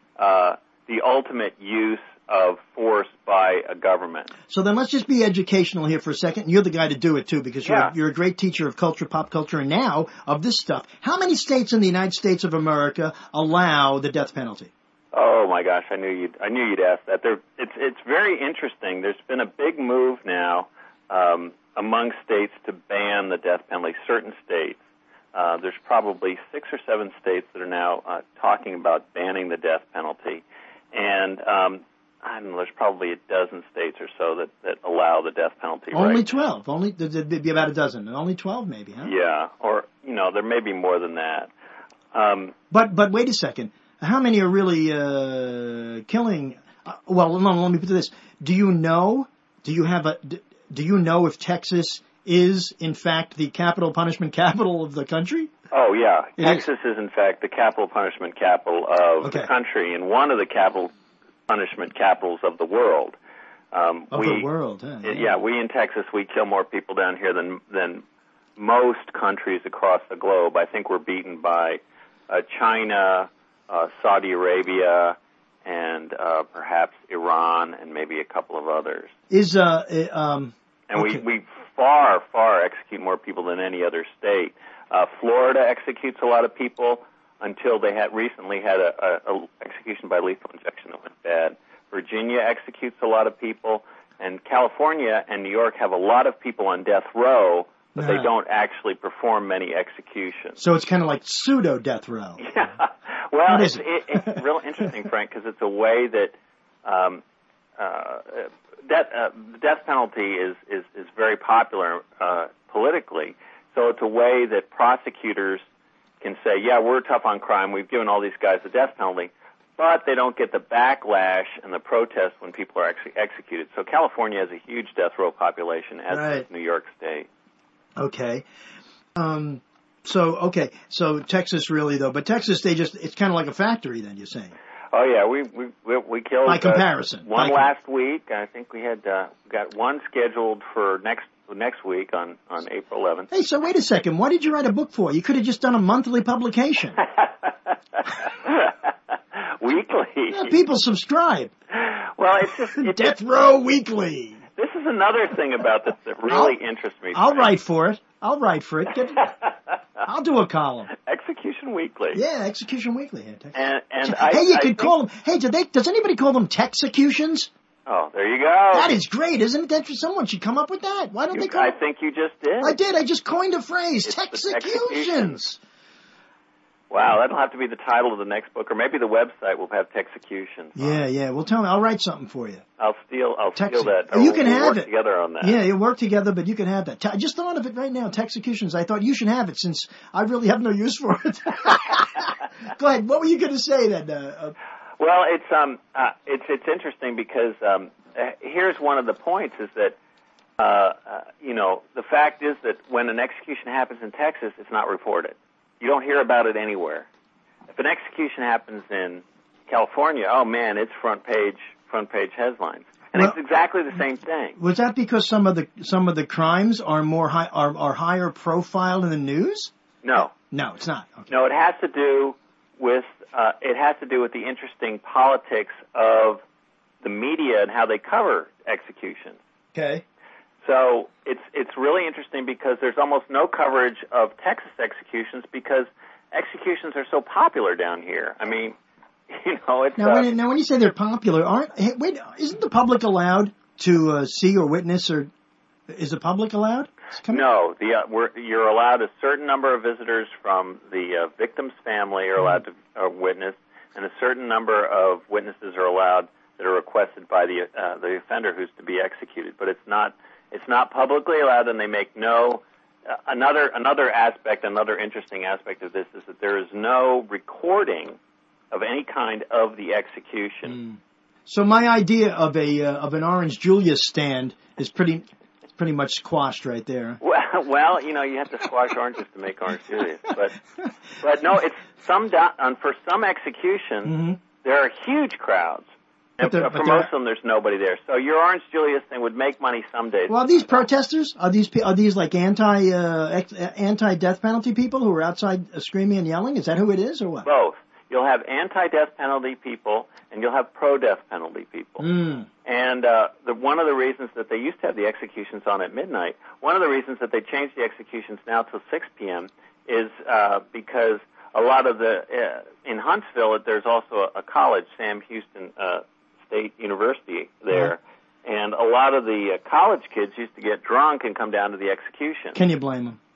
Speaker 8: use of force by a government.
Speaker 7: So then let's just be educational here for a second. You're the guy to do it too because you're a great teacher of culture, pop culture, and now of this stuff. How many states in the United States of America allow the death penalty?
Speaker 8: Oh my gosh, I knew you'd ask that. It's very interesting. There's been a big move now among states to ban the death penalty. Certain states. There's probably 6 or 7 states that are now talking about banning the death penalty, and I don't know. There's probably a dozen states or so that allow the death penalty.
Speaker 7: Only
Speaker 8: right
Speaker 7: 12. Only there'd be about a dozen. Only 12, maybe, huh?
Speaker 8: Yeah, or there may be more than that.
Speaker 7: But wait a second. How many are really killing? Well, no, let me put this. Do you know if Texas is in fact the capital punishment capital of the country?
Speaker 8: Oh yeah, Texas is in fact the capital punishment capital of the country and one of the capital punishment capitals of the world.
Speaker 7: The world, huh?
Speaker 8: Yeah, we in Texas, we kill more people down here than most countries across the globe. I think we're beaten by China, Saudi Arabia, and perhaps Iran, and maybe a couple of others. We far execute more people than any other state. Florida executes a lot of people until they recently had a execution by lethal injection that went bad. Virginia executes a lot of people, and California and New York have a lot of people on death row, but they don't actually perform many executions.
Speaker 7: So it's kind of like pseudo death row.
Speaker 8: Yeah. Well, it's real interesting, Frank, because it's a way that the death penalty is very popular politically. So it's a way that prosecutors can say, yeah, we're tough on crime. We've given all these guys the death penalty, but they don't get the backlash and the protest when people are actually executed. So California has a huge death row population, as does New York State.
Speaker 7: Okay. So Texas really though, but Texas it's kind of like a factory then, you're saying.
Speaker 8: Oh yeah, we killed
Speaker 7: by comparison.
Speaker 8: One last week. I think we had got one scheduled for next week on April 11th.
Speaker 7: Hey, so wait a second. What did you write a book for? You could have just done a monthly publication.
Speaker 8: Weekly.
Speaker 7: Yeah, people subscribe.
Speaker 8: Well, it's
Speaker 7: Death Row Weekly.
Speaker 8: This is another thing about this that really interests me.
Speaker 7: I'll write for it. I'll I'll do a column.
Speaker 8: Execution Weekly.
Speaker 7: Yeah, Execution Weekly.
Speaker 8: You
Speaker 7: could call them. Hey, does anybody call them Texecutions?
Speaker 8: Oh, there you go.
Speaker 7: That is great, isn't it? Someone should come up with that. Why don't they call it?
Speaker 8: I think you just did.
Speaker 7: I did. I just coined a phrase. Texecutions.
Speaker 8: Wow, that'll have to be the title of the next book, or maybe the website will have Texecutions.
Speaker 7: Yeah. Well, tell me. I'll write something for you.
Speaker 8: I'll steal that.
Speaker 7: You can have
Speaker 8: work
Speaker 7: it
Speaker 8: together on that.
Speaker 7: Yeah, you work together, but you can have that. I just thought of it right now. Texecutions. I thought you should have it since I really have no use for it. Go ahead. What were you going to say then?
Speaker 8: Well, it's interesting because here's one of the points is that the fact is that when an execution happens in Texas, it's not reported. You don't hear about it anywhere. If an execution happens in California, oh man, it's front page headlines, and it's exactly the same thing.
Speaker 7: Was that because some of the crimes are are higher profile in the news?
Speaker 8: No,
Speaker 7: it's not. Okay.
Speaker 8: No, it has to do with the interesting politics of the media and how they cover executions.
Speaker 7: Okay.
Speaker 8: So it's really interesting because there's almost no coverage of Texas executions because executions are so popular down here. I mean, it's...
Speaker 7: Now, when you say they're popular, isn't the public allowed to see or witness, or is the public allowed?
Speaker 8: No, you're allowed a certain number of visitors from the victim's family are allowed to witness, and a certain number of witnesses are allowed that are requested by the offender who's to be executed. But it's not publicly allowed, and they make no. Another interesting aspect of this is that there is no recording of any kind of the execution.
Speaker 7: So my idea of an Orange Julius stand is pretty much squashed right there.
Speaker 8: Well, you have to squash oranges to make Orange Julius, but no, it's for some executions there are huge crowds. And for most of them, there's nobody there. So your Orange Julius thing would make money some days.
Speaker 7: Well, are these protesters? Are these like anti-death penalty people who are outside screaming and yelling? Is that who it is, or what?
Speaker 8: Both. You'll have anti-death penalty people, and you'll have pro-death penalty people. And one of the reasons that they used to have the executions on at midnight, one of the reasons that they changed the executions now till 6 p.m. is because a lot of in Huntsville, there's also a college, Sam Houston State University there, and a lot of the college kids used to get drunk and come down to the execution.
Speaker 7: Can you blame them?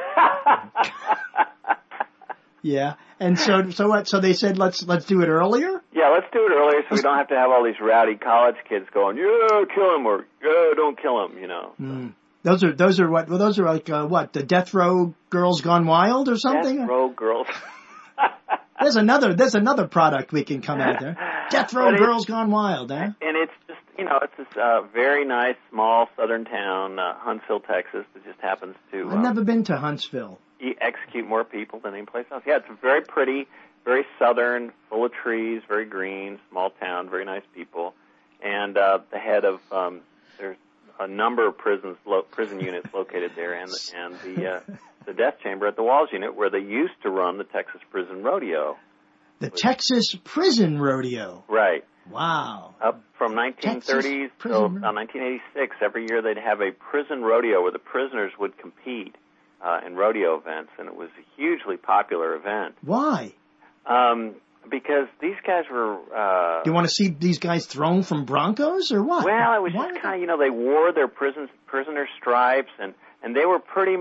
Speaker 7: Yeah, and so what? So they said let's do it earlier.
Speaker 8: Yeah, let's do it earlier so we don't have to have all these rowdy college kids going, yeah, kill him, or yeah, don't kill him.
Speaker 7: Those are what? Well, those are like what? The Death Row Girls Gone Wild or something?
Speaker 8: Death Row Girls.
Speaker 7: There's another product we can come out there. Death Row Girls Gone Wild, eh?
Speaker 8: And it's just, it's this very nice, small southern town, Huntsville, Texas, that just happens to...
Speaker 7: I've never been to Huntsville.
Speaker 8: Execute more people than any place else. Yeah, it's very pretty, very southern, full of trees, very green, small town, very nice people. And the head of... there's a number of prison units located there, and the death chamber at the Walls unit, where they used to run the Texas Prison Rodeo.
Speaker 7: The Texas Prison Rodeo.
Speaker 8: Right.
Speaker 7: Wow.
Speaker 8: Up from 1930s till 1986, every year they'd have a prison rodeo where the prisoners would compete in rodeo events, and it was a hugely popular event.
Speaker 7: Why?
Speaker 8: Because these guys were...
Speaker 7: Do you want to see these guys thrown from Broncos, or what?
Speaker 8: Well, it was just kind of, they wore their prisoner stripes, and they were pretty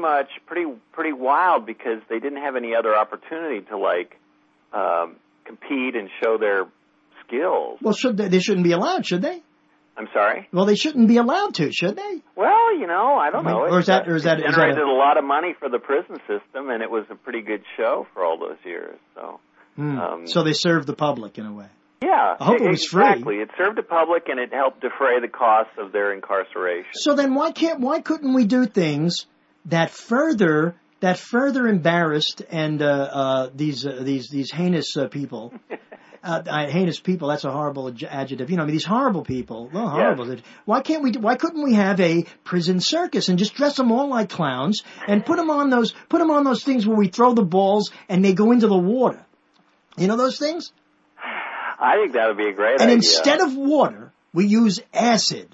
Speaker 8: wild because they didn't have any other opportunity to, compete and show their skills.
Speaker 7: Well, they shouldn't be allowed, should they?
Speaker 8: I'm sorry?
Speaker 7: Well, they shouldn't be allowed to, should they?
Speaker 8: Well, I don't know.
Speaker 7: Or is that
Speaker 8: generated a lot of money for the prison system, and it was a pretty good show for all those years, so...
Speaker 7: so they served the public in a way.
Speaker 8: Yeah.
Speaker 7: I hope it was free.
Speaker 8: Exactly. It served the public, and it helped defray the costs of their incarceration.
Speaker 7: So then why couldn't we do things that further embarrassed and these heinous people? Heinous people, that's a horrible adjective. These horrible people. Well, horrible. Yes. Why couldn't we have a prison circus and just dress them all like clowns and put them on those things where we throw the balls and they go into the water? You know those things?
Speaker 8: I think that would be a great idea.
Speaker 7: And instead of water, we use acid.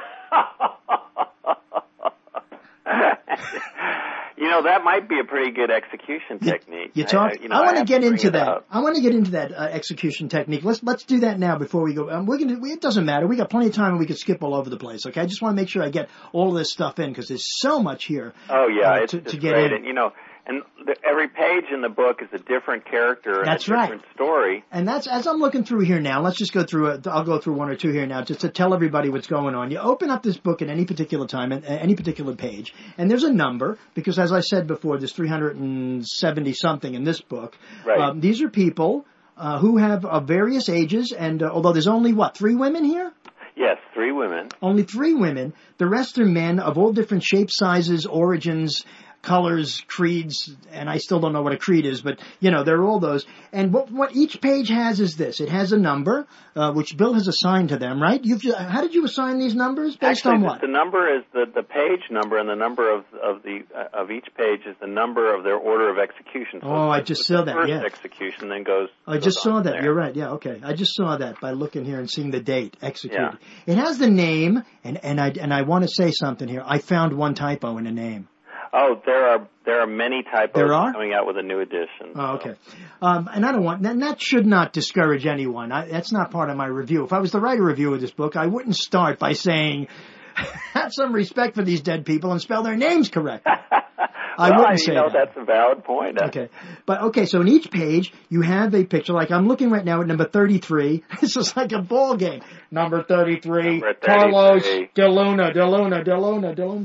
Speaker 8: That might be a pretty good execution technique.
Speaker 7: I want to get into that. I want to get into that execution technique. Let's do that now before we go. It doesn't matter. We got plenty of time and we can skip all over the place. Okay, I just want to make sure I get all of this stuff in because there's so much here.
Speaker 8: Oh yeah, it's to get great. In. And every page in the book is a different character and a different story.
Speaker 7: And that's, as I'm looking through here now, let's just go through it. I'll go through one or two here now just to tell everybody what's going on. You open up this book at any particular time, at any particular page, and there's a number, because as I said before, there's 370-something in this book.
Speaker 8: Right.
Speaker 7: These are people who have various ages, and although there's only, 3 women here?
Speaker 8: Yes, 3 women.
Speaker 7: Only 3 women. The rest are men of all different shapes, sizes, origins, colors, creeds, and I still don't know what a creed is, but, they're all those. And what each page has is this. It has a number, which Bill has assigned to them, right? How did you assign these numbers? Based on what?
Speaker 8: The number is the page number, and the number of each page is the number of their order of execution. So
Speaker 7: I just saw that,
Speaker 8: yeah. First execution then goes...
Speaker 7: I just saw that. You're right. Yeah, okay. I just saw that by looking here and seeing the date, executed.
Speaker 8: Yeah.
Speaker 7: It has the name, and I want to say something here. I found one typo in the name.
Speaker 8: Oh, there are many typos coming out with a new edition.
Speaker 7: Oh, okay. And I don't want, and that should not discourage anyone. That's not part of my review. If I was to write a review of this book, I wouldn't start by saying, have some respect for these dead people and spell their names correctly. I wouldn't say that.
Speaker 8: That's a valid point.
Speaker 7: Okay. So in each page, you have a picture. Like I'm looking right now at number 33. This is like a ball game. Number 33. Carlos De Luna.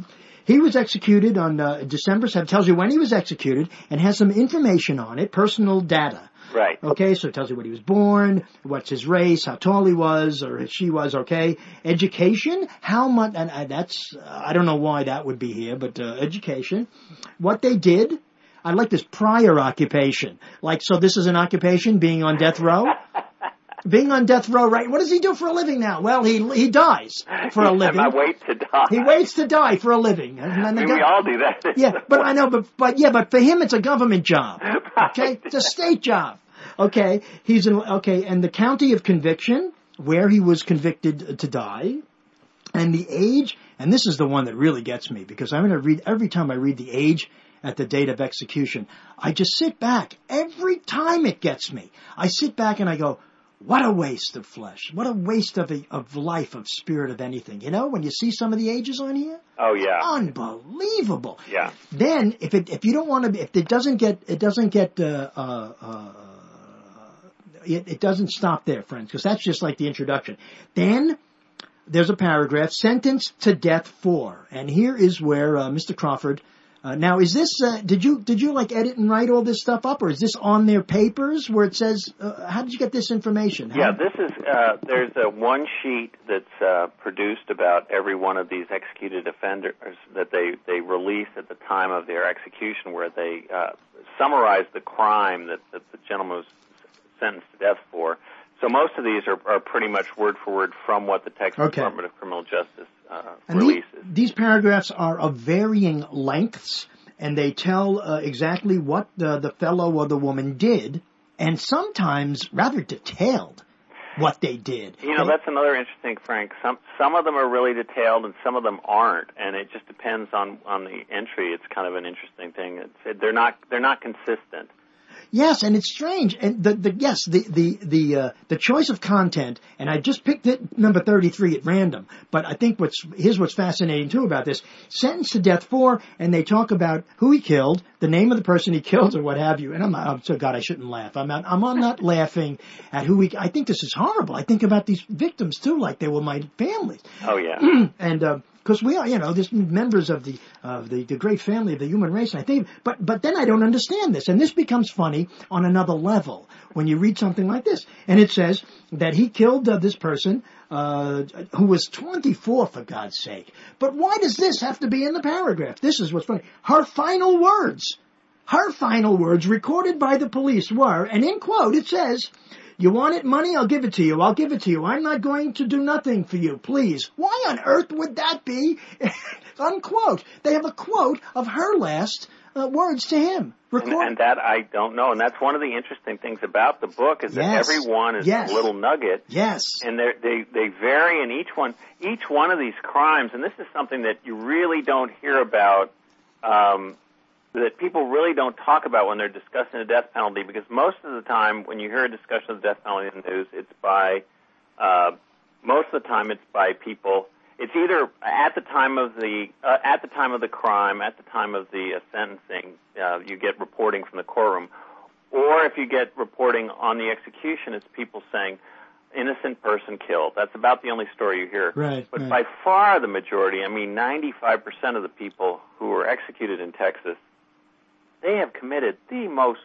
Speaker 7: He was executed on December 7th. Tells you when he was executed and has some information on it, personal data.
Speaker 8: Right.
Speaker 7: Okay, so it tells you when he was born, what's his race, how tall he was or she was, okay. Education, how much, and I don't know why that would be here, but education. What they did, I like this prior occupation. Like, so this is an occupation, being on death row? Being on death row, right? What does he do for a living now? Well, he dies for a living.
Speaker 8: I wait to die.
Speaker 7: He waits to die for a living. And
Speaker 8: we all do that.
Speaker 7: Yeah, but I know, but for him it's a government job. Okay? It's a state job. Okay? And the county of conviction, where he was convicted to die, and the age, and this is the one that really gets me, because I'm going to read, every time I read the age at the date of execution, I just sit back. Every time it gets me. I sit back and I go, what a waste of flesh. What a waste of life, of spirit, of anything. You know, when you see some of the ages on here?
Speaker 8: Oh, yeah.
Speaker 7: Unbelievable.
Speaker 8: Yeah.
Speaker 7: Then, if you don't want to, if it doesn't stop there, friends, because that's just like the introduction. Then, there's a paragraph, sentenced to death for. And here is where, Mr. Crawford, now, is this, did you like edit and write all this stuff up, or is this on their papers where it says, how did you get this information?
Speaker 8: This is, there's one sheet that's produced about every one of these executed offenders that they release at the time of their execution, where they summarize the crime that the gentleman was sentenced to death for. So most of these are pretty much word for word from what the Texas Department of Criminal Justice releases.
Speaker 7: These paragraphs are of varying lengths, and they tell exactly what the fellow or the woman did, and sometimes rather detailed what they did.
Speaker 8: You know, that's another interesting, Frank. Some of them are really detailed, and some of them aren't, and it just depends on the entry. It's kind of an interesting thing. They're not consistent.
Speaker 7: Yes, and it's strange. And the choice of content, and I just picked it number 33 at random, but I think here's what's fascinating too about this. Sentenced to death for, and they talk about who he killed, the name of the person he killed, or what have you. And I'm so God, I shouldn't laugh. I'm not laughing at I think this is horrible. I think about these victims too, like they were my families.
Speaker 8: Oh yeah.
Speaker 7: And because we are, this members of the great family of the human race, and I think, but then I don't understand this, and this becomes funny on another level when you read something like this, and it says that he killed this person who was 24, for God's sake. But why does this have to be in the paragraph? This is what's funny. Her final words recorded by the police were, and in quote it says, "You want it, money? I'll give it to you. I'll give it to you. I'm not going to do nothing for you, please." Why on earth would that be? Unquote. They have a quote of her last words to him.
Speaker 8: And that I don't know. And that's one of the interesting things about the book is that every one is a little nugget.
Speaker 7: Yes.
Speaker 8: And they vary in each one. Each one of these crimes, and this is something that you really don't hear about, that people really don't talk about when they're discussing the death penalty, because most of the time when you hear a discussion of the death penalty in the news, it's by, most of the time it's by people, it's either at the time of the crime, at the time of the sentencing, you get reporting from the courtroom, or if you get reporting on the execution, it's people saying, innocent person killed. That's about the only story you hear.
Speaker 7: Right,
Speaker 8: but by far the majority, 95% of the people who were executed in Texas, they have committed the most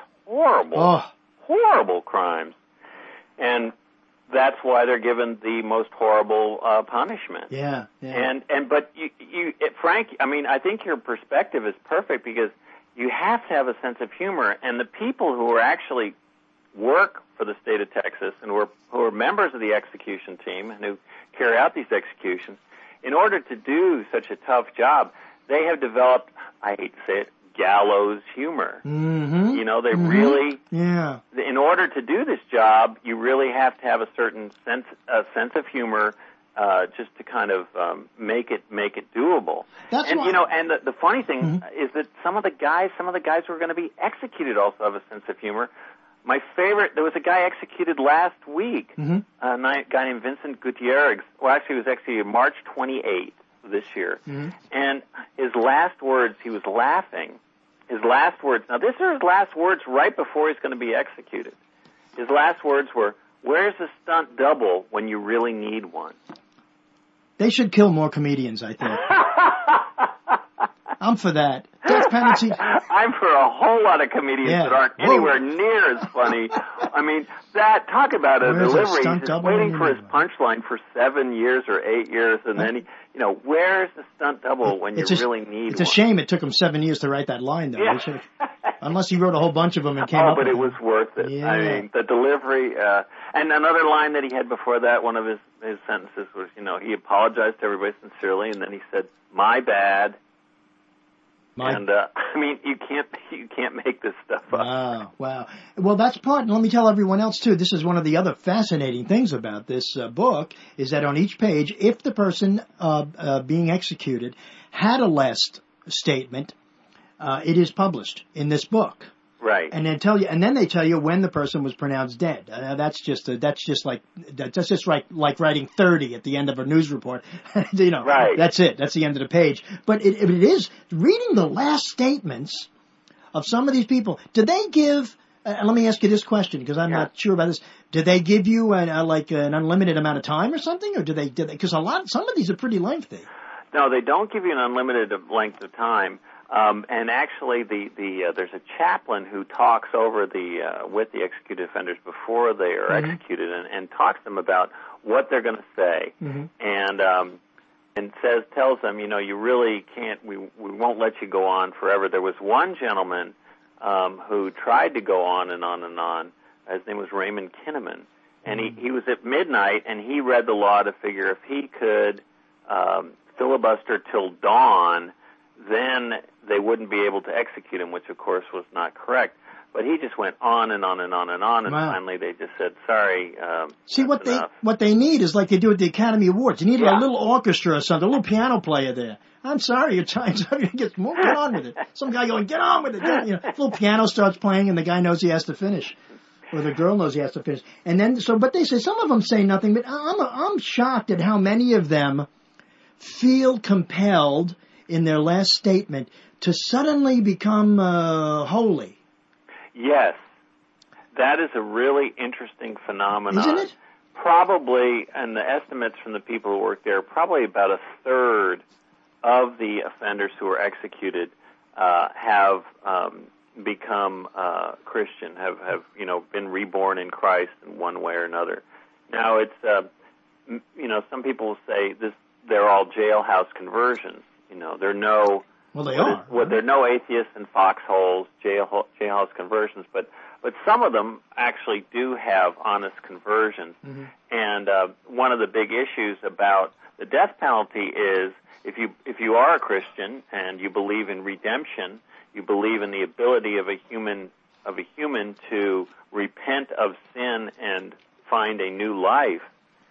Speaker 8: horrible crimes. And that's why they're given the most horrible punishment.
Speaker 7: Yeah.
Speaker 8: But Frank, I think your perspective is perfect, because you have to have a sense of humor, and the people who are actually work for the state of Texas and who are members of the execution team and who carry out these executions, in order to do such a tough job, they have developed, I hate to say it, gallows humor.
Speaker 7: Mm-hmm.
Speaker 8: They really,
Speaker 7: in
Speaker 8: order to do this job, you really have to have a certain sense of humor, just to kind of make it doable.
Speaker 7: That's
Speaker 8: and
Speaker 7: why.
Speaker 8: And the funny thing is that some of the guys who are going to be executed also have a sense of humor. My favorite, there was a guy executed last week, a guy named Vincent Gutierrez. Well, actually, he was executed March 28th this year. And his last words, he was laughing. His last words, now this are his last words right before he's going to be executed. His last words were, "Where's the stunt double when you really need one?"
Speaker 7: They should kill more comedians, I think. I'm for that. Death penalty.
Speaker 8: I'm for a whole lot of comedians that aren't anywhere near as funny. I mean, talk about a delivery. He's just waiting for his punchline for 7 years or 8 years, and then where's the stunt double when you really need
Speaker 7: It's a shame it took him 7 years to write that line, though.
Speaker 8: Yeah.
Speaker 7: Unless he wrote a whole bunch of them and came up with
Speaker 8: it was worth it.
Speaker 7: Yeah.
Speaker 8: I mean, the delivery, and another line that he had before that, one of his sentences was, he apologized to everybody sincerely, and then he said, "My bad." And I mean, you can't make this stuff up.
Speaker 7: Wow. Well, that's part. And let me tell everyone else too. This is one of the other fascinating things about this book is that on each page, if the person being executed had a last statement, it is published in this book.
Speaker 8: Right.
Speaker 7: And then they tell you when the person was pronounced dead. That's just like writing 30 at the end of a news report.
Speaker 8: Right.
Speaker 7: That's it. That's the end of the page. But it is reading the last statements of some of these people. Do they give? Let me ask you this question because I'm not sure about this. Do they give you an unlimited amount of time or something, or do they? Because some of these are pretty lengthy.
Speaker 8: No, they don't give you an unlimited length of time. And actually, there's a chaplain who talks over with the executed offenders before they are executed, and talks to them about what they're going to say, and tells them, you really can't. We won't let you go on forever. There was one gentleman who tried to go on and on and on. His name was Raymond Kinnaman, and he was at midnight, and he read the law to figure if he could filibuster till dawn, then they wouldn't be able to execute him, which of course was not correct. But he just went on and on and on and on, and finally they just said, "Sorry."
Speaker 7: See, what they need is like they do at the Academy Awards. You need a little orchestra or something, a little piano player there. I'm sorry, your time's up. Get on with it. Some guy going, "Get on with it." Little piano starts playing, and the guy knows he has to finish, or the girl knows he has to finish. And then but they say some of them say nothing. But I'm shocked at how many of them feel compelled in their last statement to suddenly become holy.
Speaker 8: Yes. That is a really interesting phenomenon.
Speaker 7: Isn't it?
Speaker 8: Probably, and the estimates from the people who work there, probably about a third of the offenders who are executed have become Christian, have been reborn in Christ in one way or another. Now, it's some people will say they're all jailhouse conversions. There are no there are no atheists in foxholes, jailhouse conversions, but some of them actually do have honest conversions. Mm-hmm. And one of the big issues about the death penalty is if you are a Christian and you believe in redemption, you believe in the ability of a human to repent of sin and find a new life.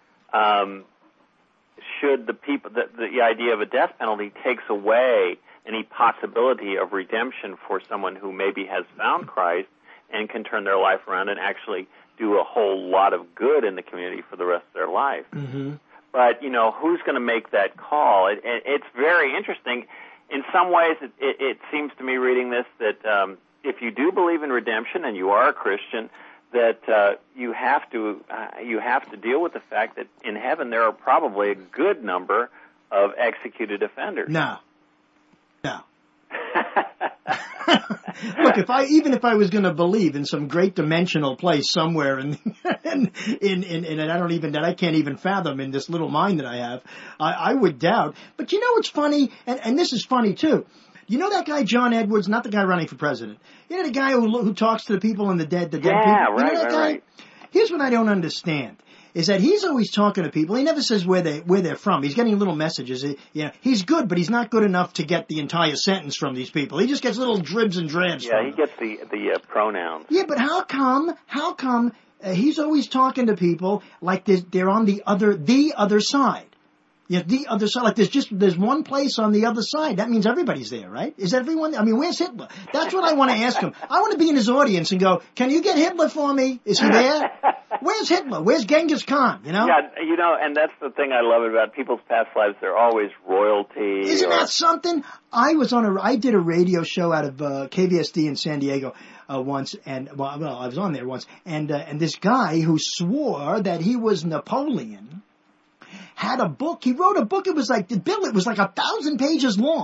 Speaker 8: Should the idea of a death penalty takes away any possibility of redemption for someone who maybe has found Christ and can turn their life around and actually do a whole lot of good in the community for the rest of their life. Mm-hmm. But, who's going to make that call? It's very interesting. In some ways, it seems to me reading this that if you do believe in redemption and you are a Christian, that you have to deal with the fact that in heaven there are probably a good number of executed offenders.
Speaker 7: No. Look, even if I was going to believe in some great dimensional place somewhere in I can't even fathom in this little mind that I have, I would doubt. But what's funny, and this is funny too. You know that guy John Edwards, not the guy running for president. The guy who talks to the people and the dead people.
Speaker 8: Right.
Speaker 7: Here's what I don't understand. Is that he's always talking to people. He never says where they're from. He's getting little messages. He's good, but he's not good enough to get the entire sentence from these people. He just gets little dribs and drabs.
Speaker 8: Yeah, he gets the pronouns.
Speaker 7: Yeah, but how come he's always talking to people like they're on the other side? Yeah, the other side. Like there's one place on the other side. That means everybody's there, right? Is everyone? I mean, where's Hitler? That's what I want to ask him. I want to be in his audience and go, "Can you get Hitler for me? Is he there? Where's Hitler? Where's Genghis Khan?"
Speaker 8: Yeah, and that's the thing I love about people's past lives. They're always royalty.
Speaker 7: Isn't that something? I did a radio show out of KVSD in San Diego. Once, and I was on there once, and this guy who swore that he was Napoleon had a book. He wrote a book. It was like 1,000 pages long,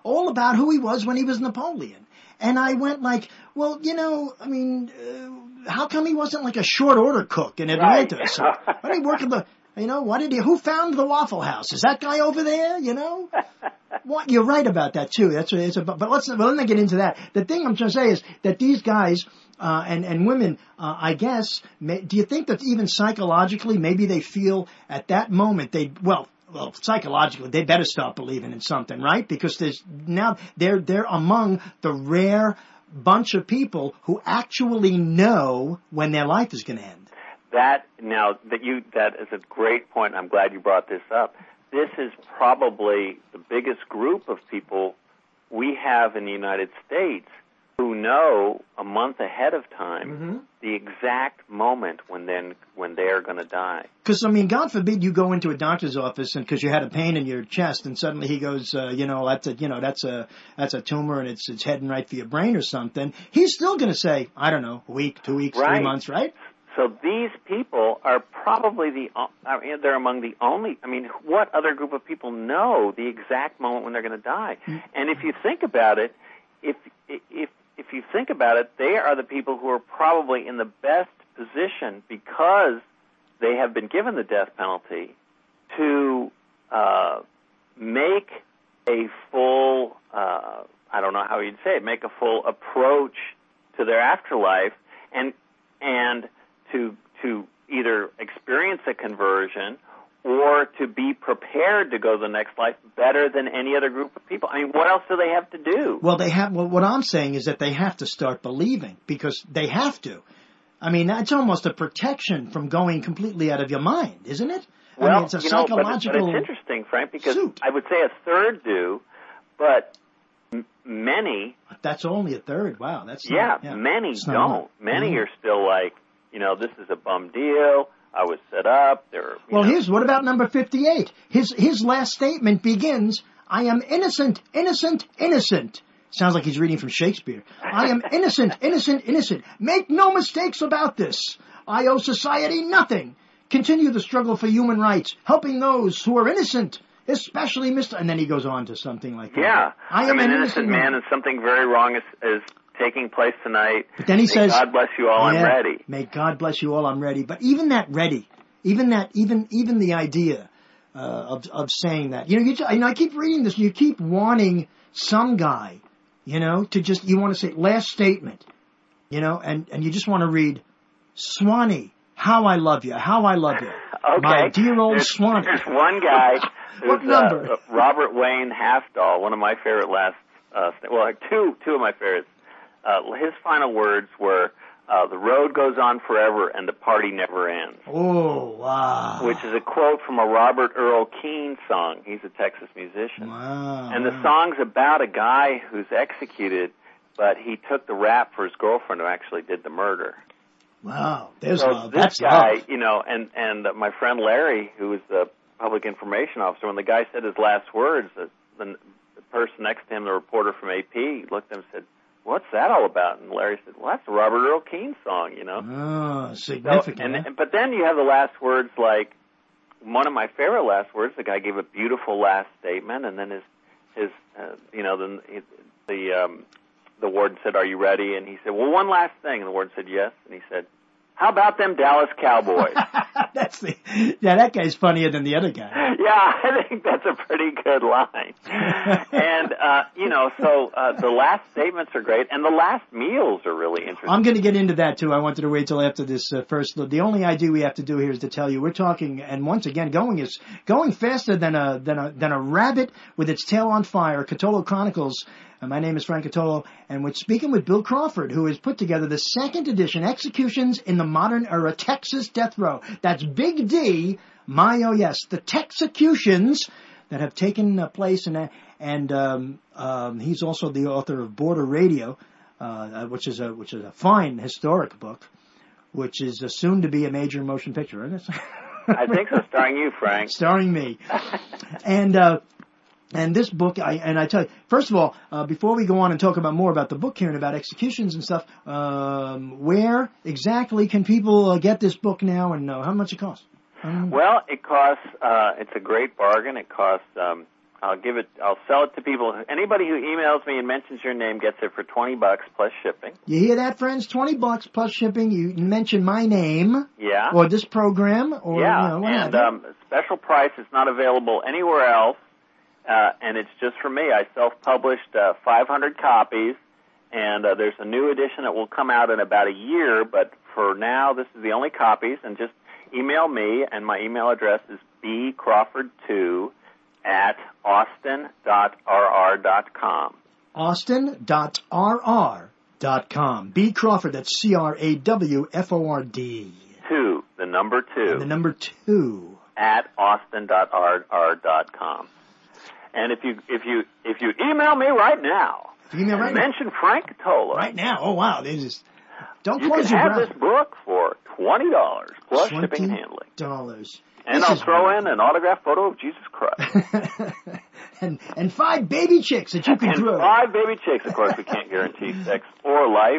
Speaker 7: all about who he was when he was Napoleon. And I went like, well, how come he wasn't like a short order cook in Atlanta or something? Why did he work at who found the Waffle House? Is that guy over there, What, you're right about that too. But let's not get into that. The thing I'm trying to say is that these guys, and women, I guess, do you think that even psychologically, maybe they feel at that moment psychologically, they better start believing in something, right? Because they're among the rare bunch of people who actually know when their life is going to end.
Speaker 8: That is a great point. I'm glad you brought this up. This is probably the biggest group of people we have in the United States who know a month ahead of time the exact moment when they are going to die.
Speaker 7: Because, God forbid you go into a doctor's office and because you had a pain in your chest and suddenly he goes, that's a tumor and it's heading right for your brain or something. He's still going to say, I don't know, a week, 2 weeks, 3 months, right?
Speaker 8: So these people are probably they're among the only, what other group of people know the exact moment when they're going to die? And if you think about it, if you think about it, they are the people who are probably in the best position because they have been given the death penalty to make a full, I don't know how you'd say it, make a full approach to their afterlife and to either experience a conversion or to be prepared to go to the next life better than any other group of people. What else do they have to do?
Speaker 7: Well, what I'm saying is that they have to start believing because they have to. That's almost a protection from going completely out of your mind, isn't it?
Speaker 8: Well,
Speaker 7: it's a psychological
Speaker 8: but it's interesting, Frank, because
Speaker 7: suit.
Speaker 8: I would say a third do, but many...
Speaker 7: That's only a third. Wow, that's
Speaker 8: many don't. Many are still like, this is a bum deal. I was set up.
Speaker 7: What about number 58? His last statement begins, I am innocent, innocent, innocent. Sounds like he's reading from Shakespeare. I am innocent, innocent, innocent. Make no mistakes about this. I owe society nothing. Continue the struggle for human rights, helping those who are innocent, especially Mr. And then he goes on to something like that.
Speaker 8: Yeah. I am an innocent man and something very wrong is taking place tonight.
Speaker 7: But then he says,
Speaker 8: God bless you all, I'm ready.
Speaker 7: May God bless you all, I'm ready. But even that ready, even the idea of saying that, I keep reading this and you keep wanting some guy, to just, you want to say last statement, and you just want to read, Swanee, how I love you, how I love you.
Speaker 8: Okay.
Speaker 7: My dear old Swanee.
Speaker 8: There's one guy.
Speaker 7: What number?
Speaker 8: Robert Wayne Halfdahl, one of my favorite two of my favorites. His final words were, the road goes on forever and the party never ends.
Speaker 7: Oh, wow.
Speaker 8: Which is a quote from a Robert Earl Keen song. He's a Texas musician.
Speaker 7: Wow.
Speaker 8: And the song's about a guy who's executed, but he took the rap for his girlfriend who actually did the murder.
Speaker 7: Wow. There's
Speaker 8: so
Speaker 7: love.
Speaker 8: This
Speaker 7: That's
Speaker 8: guy,
Speaker 7: love.
Speaker 8: And my friend Larry, who was the public information officer, when the guy said his last words, the person next to him, the reporter from AP, looked at him and said, what's that all about? And Larry said, well, that's the Robert Earl Keen song,
Speaker 7: Oh, significant.
Speaker 8: But then you have the last words, like one of my favorite last words. The guy gave a beautiful last statement, and then the warden said, "Are you ready?" And he said, "Well, one last thing." And the warden said, "Yes." And he said, "How about them Dallas Cowboys?"
Speaker 7: That guy's funnier than the other guy.
Speaker 8: Yeah, I think that's a pretty good line. And, the last statements are great, and the last meals are really interesting.
Speaker 7: I'm going to get into that, too. I wanted to wait till after this first. The only idea we have to do here is to tell you we're talking, and once again, going faster than a rabbit with its tail on fire. Catolo Chronicles. My name is Frank Catolo, and we're speaking with Bill Crawford, who has put together the second edition, Executions in the Modern Era, Texas Death Row. That's Big D, the Texecutions that have taken place, and he's also the author of Border Radio, which is a fine historic book, which is soon to be a major motion picture, isn't it?
Speaker 8: I think so, starring you, Frank.
Speaker 7: Starring me. And this book, I tell you, first of all, before we go on and talk more about the book here and about executions and stuff, where exactly can people get this book now, and how much it costs?
Speaker 8: Well, it costs, it's a great bargain. It costs I'll sell it to people. Anybody who emails me and mentions your name gets it for $20 plus shipping.
Speaker 7: You hear that, friends? $20 plus shipping. You mention my name.
Speaker 8: Yeah.
Speaker 7: Or this program. Or,
Speaker 8: yeah.
Speaker 7: And
Speaker 8: special price is not available anywhere else, and it's just for me. I self-published 500 copies, and there's a new edition that will come out in about a year, but for now, this is the only copies, and just email me, and my email address is bcrawford2@austin.rr.com.
Speaker 7: Austin.rr.com. B. Crawford, that's CRAWFORD.
Speaker 8: 2, the number 2.
Speaker 7: And the number 2.
Speaker 8: At austin.rr.com. And if you email me right now, mention Frank Cotola.
Speaker 7: Right now? Oh, wow. Don't
Speaker 8: you
Speaker 7: close
Speaker 8: can
Speaker 7: your
Speaker 8: have this book for $20 plus shipping and handling.
Speaker 7: $20.
Speaker 8: And I'll throw in an autographed photo of Jesus Christ.
Speaker 7: and 5 baby chicks that you can
Speaker 8: and
Speaker 7: grow.
Speaker 8: 5 baby chicks. Of course, we can't guarantee sex or life.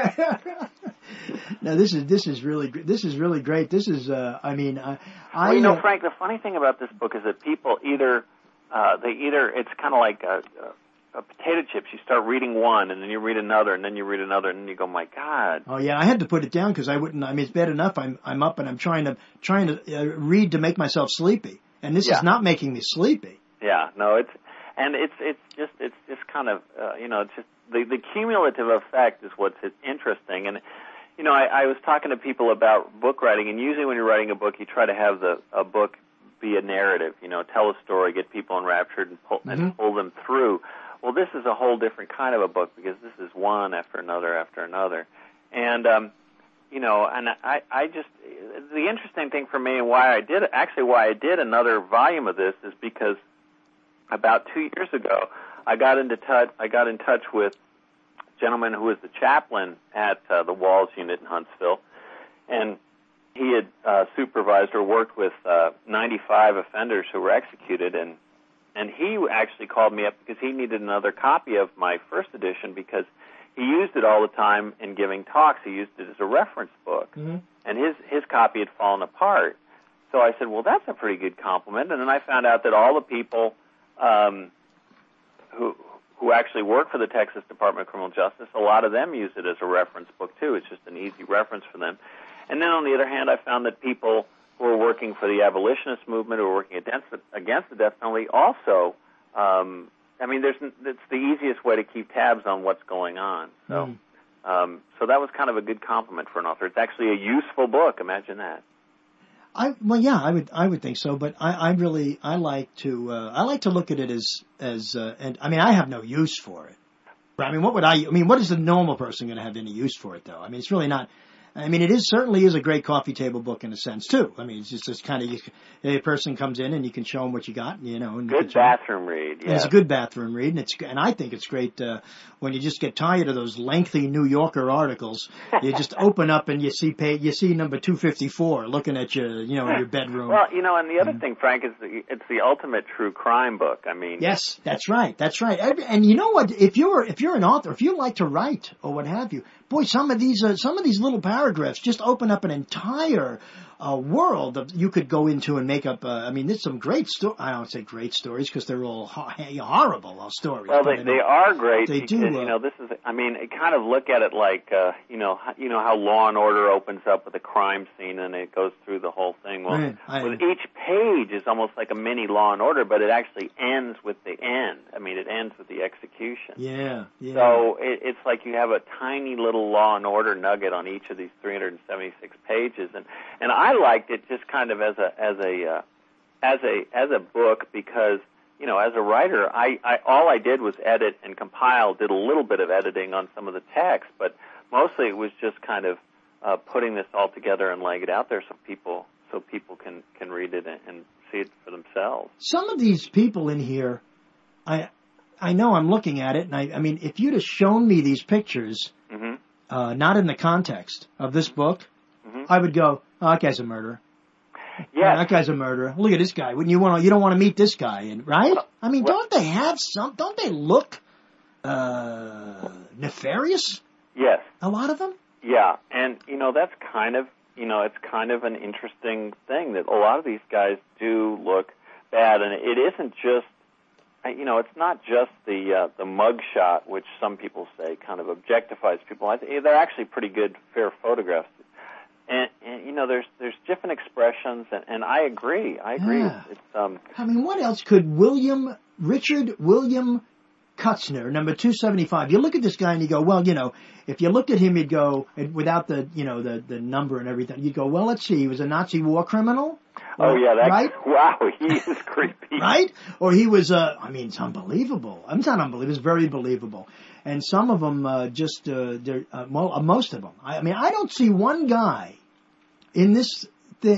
Speaker 7: No, this is really great. This is really great. This is,
Speaker 8: Well, Frank, the funny thing about this book is that people either it's kind of like a potato chips. You start reading one, and then you read another, and then you read another, and then you go, my God.
Speaker 7: Oh yeah, I had to put it down because I wouldn't. I mean, it's bad enough. I'm up and I'm trying to read to make myself sleepy, and this is not making me sleepy.
Speaker 8: Yeah, no, it's just kind of it's just the cumulative effect is what's interesting. And I was talking to people about book writing, and usually when you're writing a book, you try to have a book be a narrative. Tell a story, get people enraptured, and pull them through. Well, this is a whole different kind of a book because this is one after another after another. And, and I just, the interesting thing for me and why I did another volume of this is because about 2 years ago, I got in touch with a gentleman who was the chaplain at the Walls Unit in Huntsville, and he had supervised or worked with 95 offenders who were executed, and he actually called me up because he needed another copy of my first edition because he used it all the time in giving talks. He used it as a reference book, and his copy had fallen apart. So I said, well, that's a pretty good compliment. And then I found out that all the people who actually work for the Texas Department of Criminal Justice, a lot of them use it as a reference book, too. It's just an easy reference for them. And then on the other hand, I found that people who are working for the abolitionist movement, who are working against the death penalty, also, it's the easiest way to keep tabs on what's going on. So, so that was kind of a good compliment for an author. It's actually a useful book. Imagine that.
Speaker 7: I would think so, but I like to look at it as and I mean, I have no use for it. I mean, what is the normal person going to have any use for it, though? I mean, it's really not. I mean, certainly is a great coffee table book in a sense too. I mean, it's just kind of a person comes in and you can show them what you got, And
Speaker 8: good bathroom read. Yeah,
Speaker 7: it's a good bathroom read, and I think it's great when you just get tired of those lengthy New Yorker articles. You just open up and you see number 254 looking at you, in your bedroom.
Speaker 8: Well, and the other thing, Frank, is it's the ultimate true crime book. I mean,
Speaker 7: yes, that's right. And you know what? If you're an author, if you like to write or what have you, boy, some of these little paragraphs just open up an entire world you could go into and make up. There's some great stories. I don't say great stories because they're all horrible stories.
Speaker 8: Well, they are great.
Speaker 7: They
Speaker 8: because,
Speaker 7: do.
Speaker 8: This is. Kind of look at it like how Law and Order opens up with a crime scene and it goes through the whole thing. Well, with each page is almost like a mini Law and Order, but it actually ends with the end. It ends with the execution.
Speaker 7: Yeah.
Speaker 8: So it's like you have a tiny little Law and Order nugget on each of these 376 pages, and I liked it just kind of as a book because as a writer I all I did was edit and compile, did a little bit of editing on some of the text, but mostly it was just kind of putting this all together and laying it out there so people can read it and see it for themselves.
Speaker 7: Some of these people in here, I know I'm looking at it, and I mean, if you'd have shown me these pictures, not in the context of this book, I would go, oh, that guy's a murderer.
Speaker 8: Yeah,
Speaker 7: that guy's a murderer. Look at this guy. Wouldn't you want? You don't want to meet this guy, right? Don't they have some? Don't they look nefarious?
Speaker 8: Yes,
Speaker 7: a lot of them.
Speaker 8: Yeah, and that's kind of it's kind of an interesting thing that a lot of these guys do look bad, and it isn't just it's not just the mug shot, which some people say kind of objectifies people. I think they're actually pretty good, fair photographs. And there's different expressions, and I agree.
Speaker 7: Yeah.
Speaker 8: It's
Speaker 7: I mean, what else could Richard William Kutzner, number 275. You look at this guy and you go, well, if you looked at him, you'd go, without the number and everything, you'd go, well, let's see, he was a Nazi war criminal?
Speaker 8: Right? Wow, he is creepy.
Speaker 7: Right? Or he was, it's unbelievable. It's not unbelievable, it's very believable. And some of them, most of them. I don't see one guy in this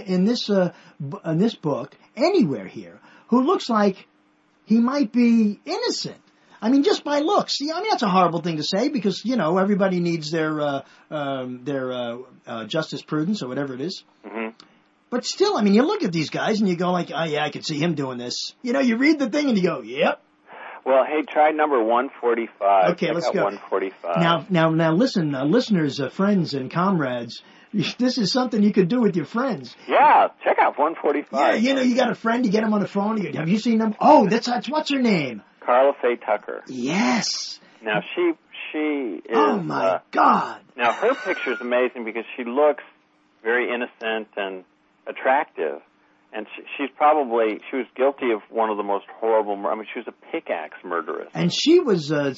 Speaker 7: book, anywhere here, who looks like he might be innocent. I mean, just by looks. That's a horrible thing to say because, everybody needs their justice prudence or whatever it is.
Speaker 8: Mm-hmm.
Speaker 7: But still, you look at these guys and you go like, oh yeah, I could see him doing this. You read the thing and you go, yep.
Speaker 8: Well, hey, try number 145.
Speaker 7: Okay, let's go.
Speaker 8: 145.
Speaker 7: Now listen, listeners, friends and comrades, this is something you could do with your friends.
Speaker 8: Yeah, check out 145.
Speaker 7: Yeah, you got a friend, you get him on the phone, have you seen them? Oh, that's what's her name?
Speaker 8: Carla Faye Tucker.
Speaker 7: Yes.
Speaker 8: Now she is.
Speaker 7: Oh my God.
Speaker 8: Now her picture is amazing because she looks very innocent and attractive, and she was guilty of one of the most horrible. She was a pickaxe murderess.
Speaker 7: And she was a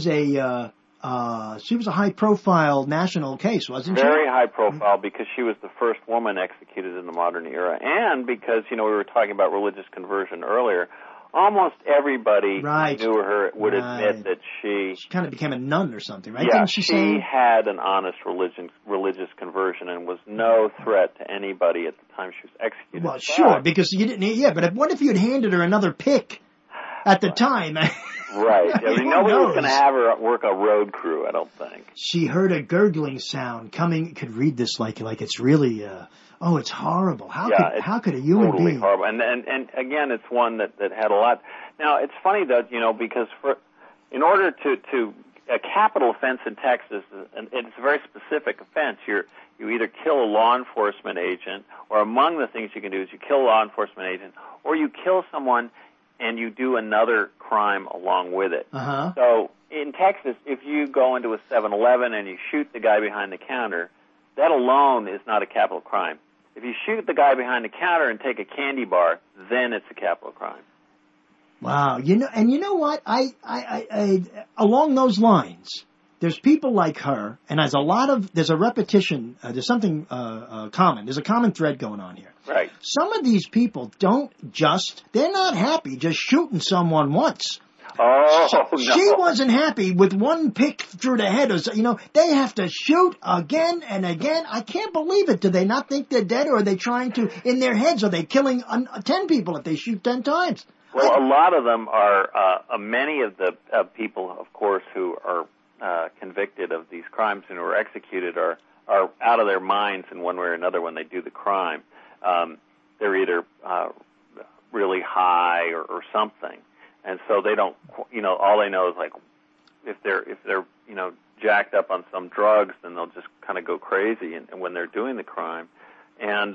Speaker 7: high profile national case, wasn't she?
Speaker 8: Very high profile because she was the first woman executed in the modern era, and because we were talking about religious conversion earlier. Almost everybody who knew her would admit that she
Speaker 7: kind of became a nun or something, right?
Speaker 8: Yeah,
Speaker 7: Didn't she
Speaker 8: had an honest religious conversion and was no threat to anybody at the time she was executed.
Speaker 7: Well, sure, because you didn't. Yeah, but what if you had handed her another pick at the time?
Speaker 8: Right. Nobody was going to have her work a road crew, I don't think.
Speaker 7: She heard a gurgling sound coming. Could read this like it's really. It's horrible. How could a human
Speaker 8: totally
Speaker 7: being?
Speaker 8: Horrible. And again, it's one that had a lot. Now, it's funny that, because in order to a capital offense in Texas, and it's a very specific offense, you either kill a law enforcement agent, or among the things you can do is you kill a law enforcement agent, or you kill someone and you do another crime along with it.
Speaker 7: Uh-huh.
Speaker 8: So in Texas, if you go into a 7-Eleven and you shoot the guy behind the counter, that alone is not a capital crime. If you shoot the guy behind the counter and take a candy bar, then it's a capital crime.
Speaker 7: Wow. And you know what? I along those lines, there's people like her, and there's a repetition, there's something, common. There's a common thread going on here.
Speaker 8: Right.
Speaker 7: Some of these people they're not happy just shooting someone once.
Speaker 8: Oh, no.
Speaker 7: She wasn't happy with one pick through the head. They have to shoot again and again. I can't believe it. Do they not think they're dead, or are they trying to, in their heads, are they killing 10 people if they shoot 10 times?
Speaker 8: Well, a lot of them are, many of the people, of course, who are convicted of these crimes and who are executed are out of their minds in one way or another when they do the crime. They're either really high or something. And so they don't, all they know is like, if they're jacked up on some drugs, then they'll just kind of go crazy and when they're doing the crime. And,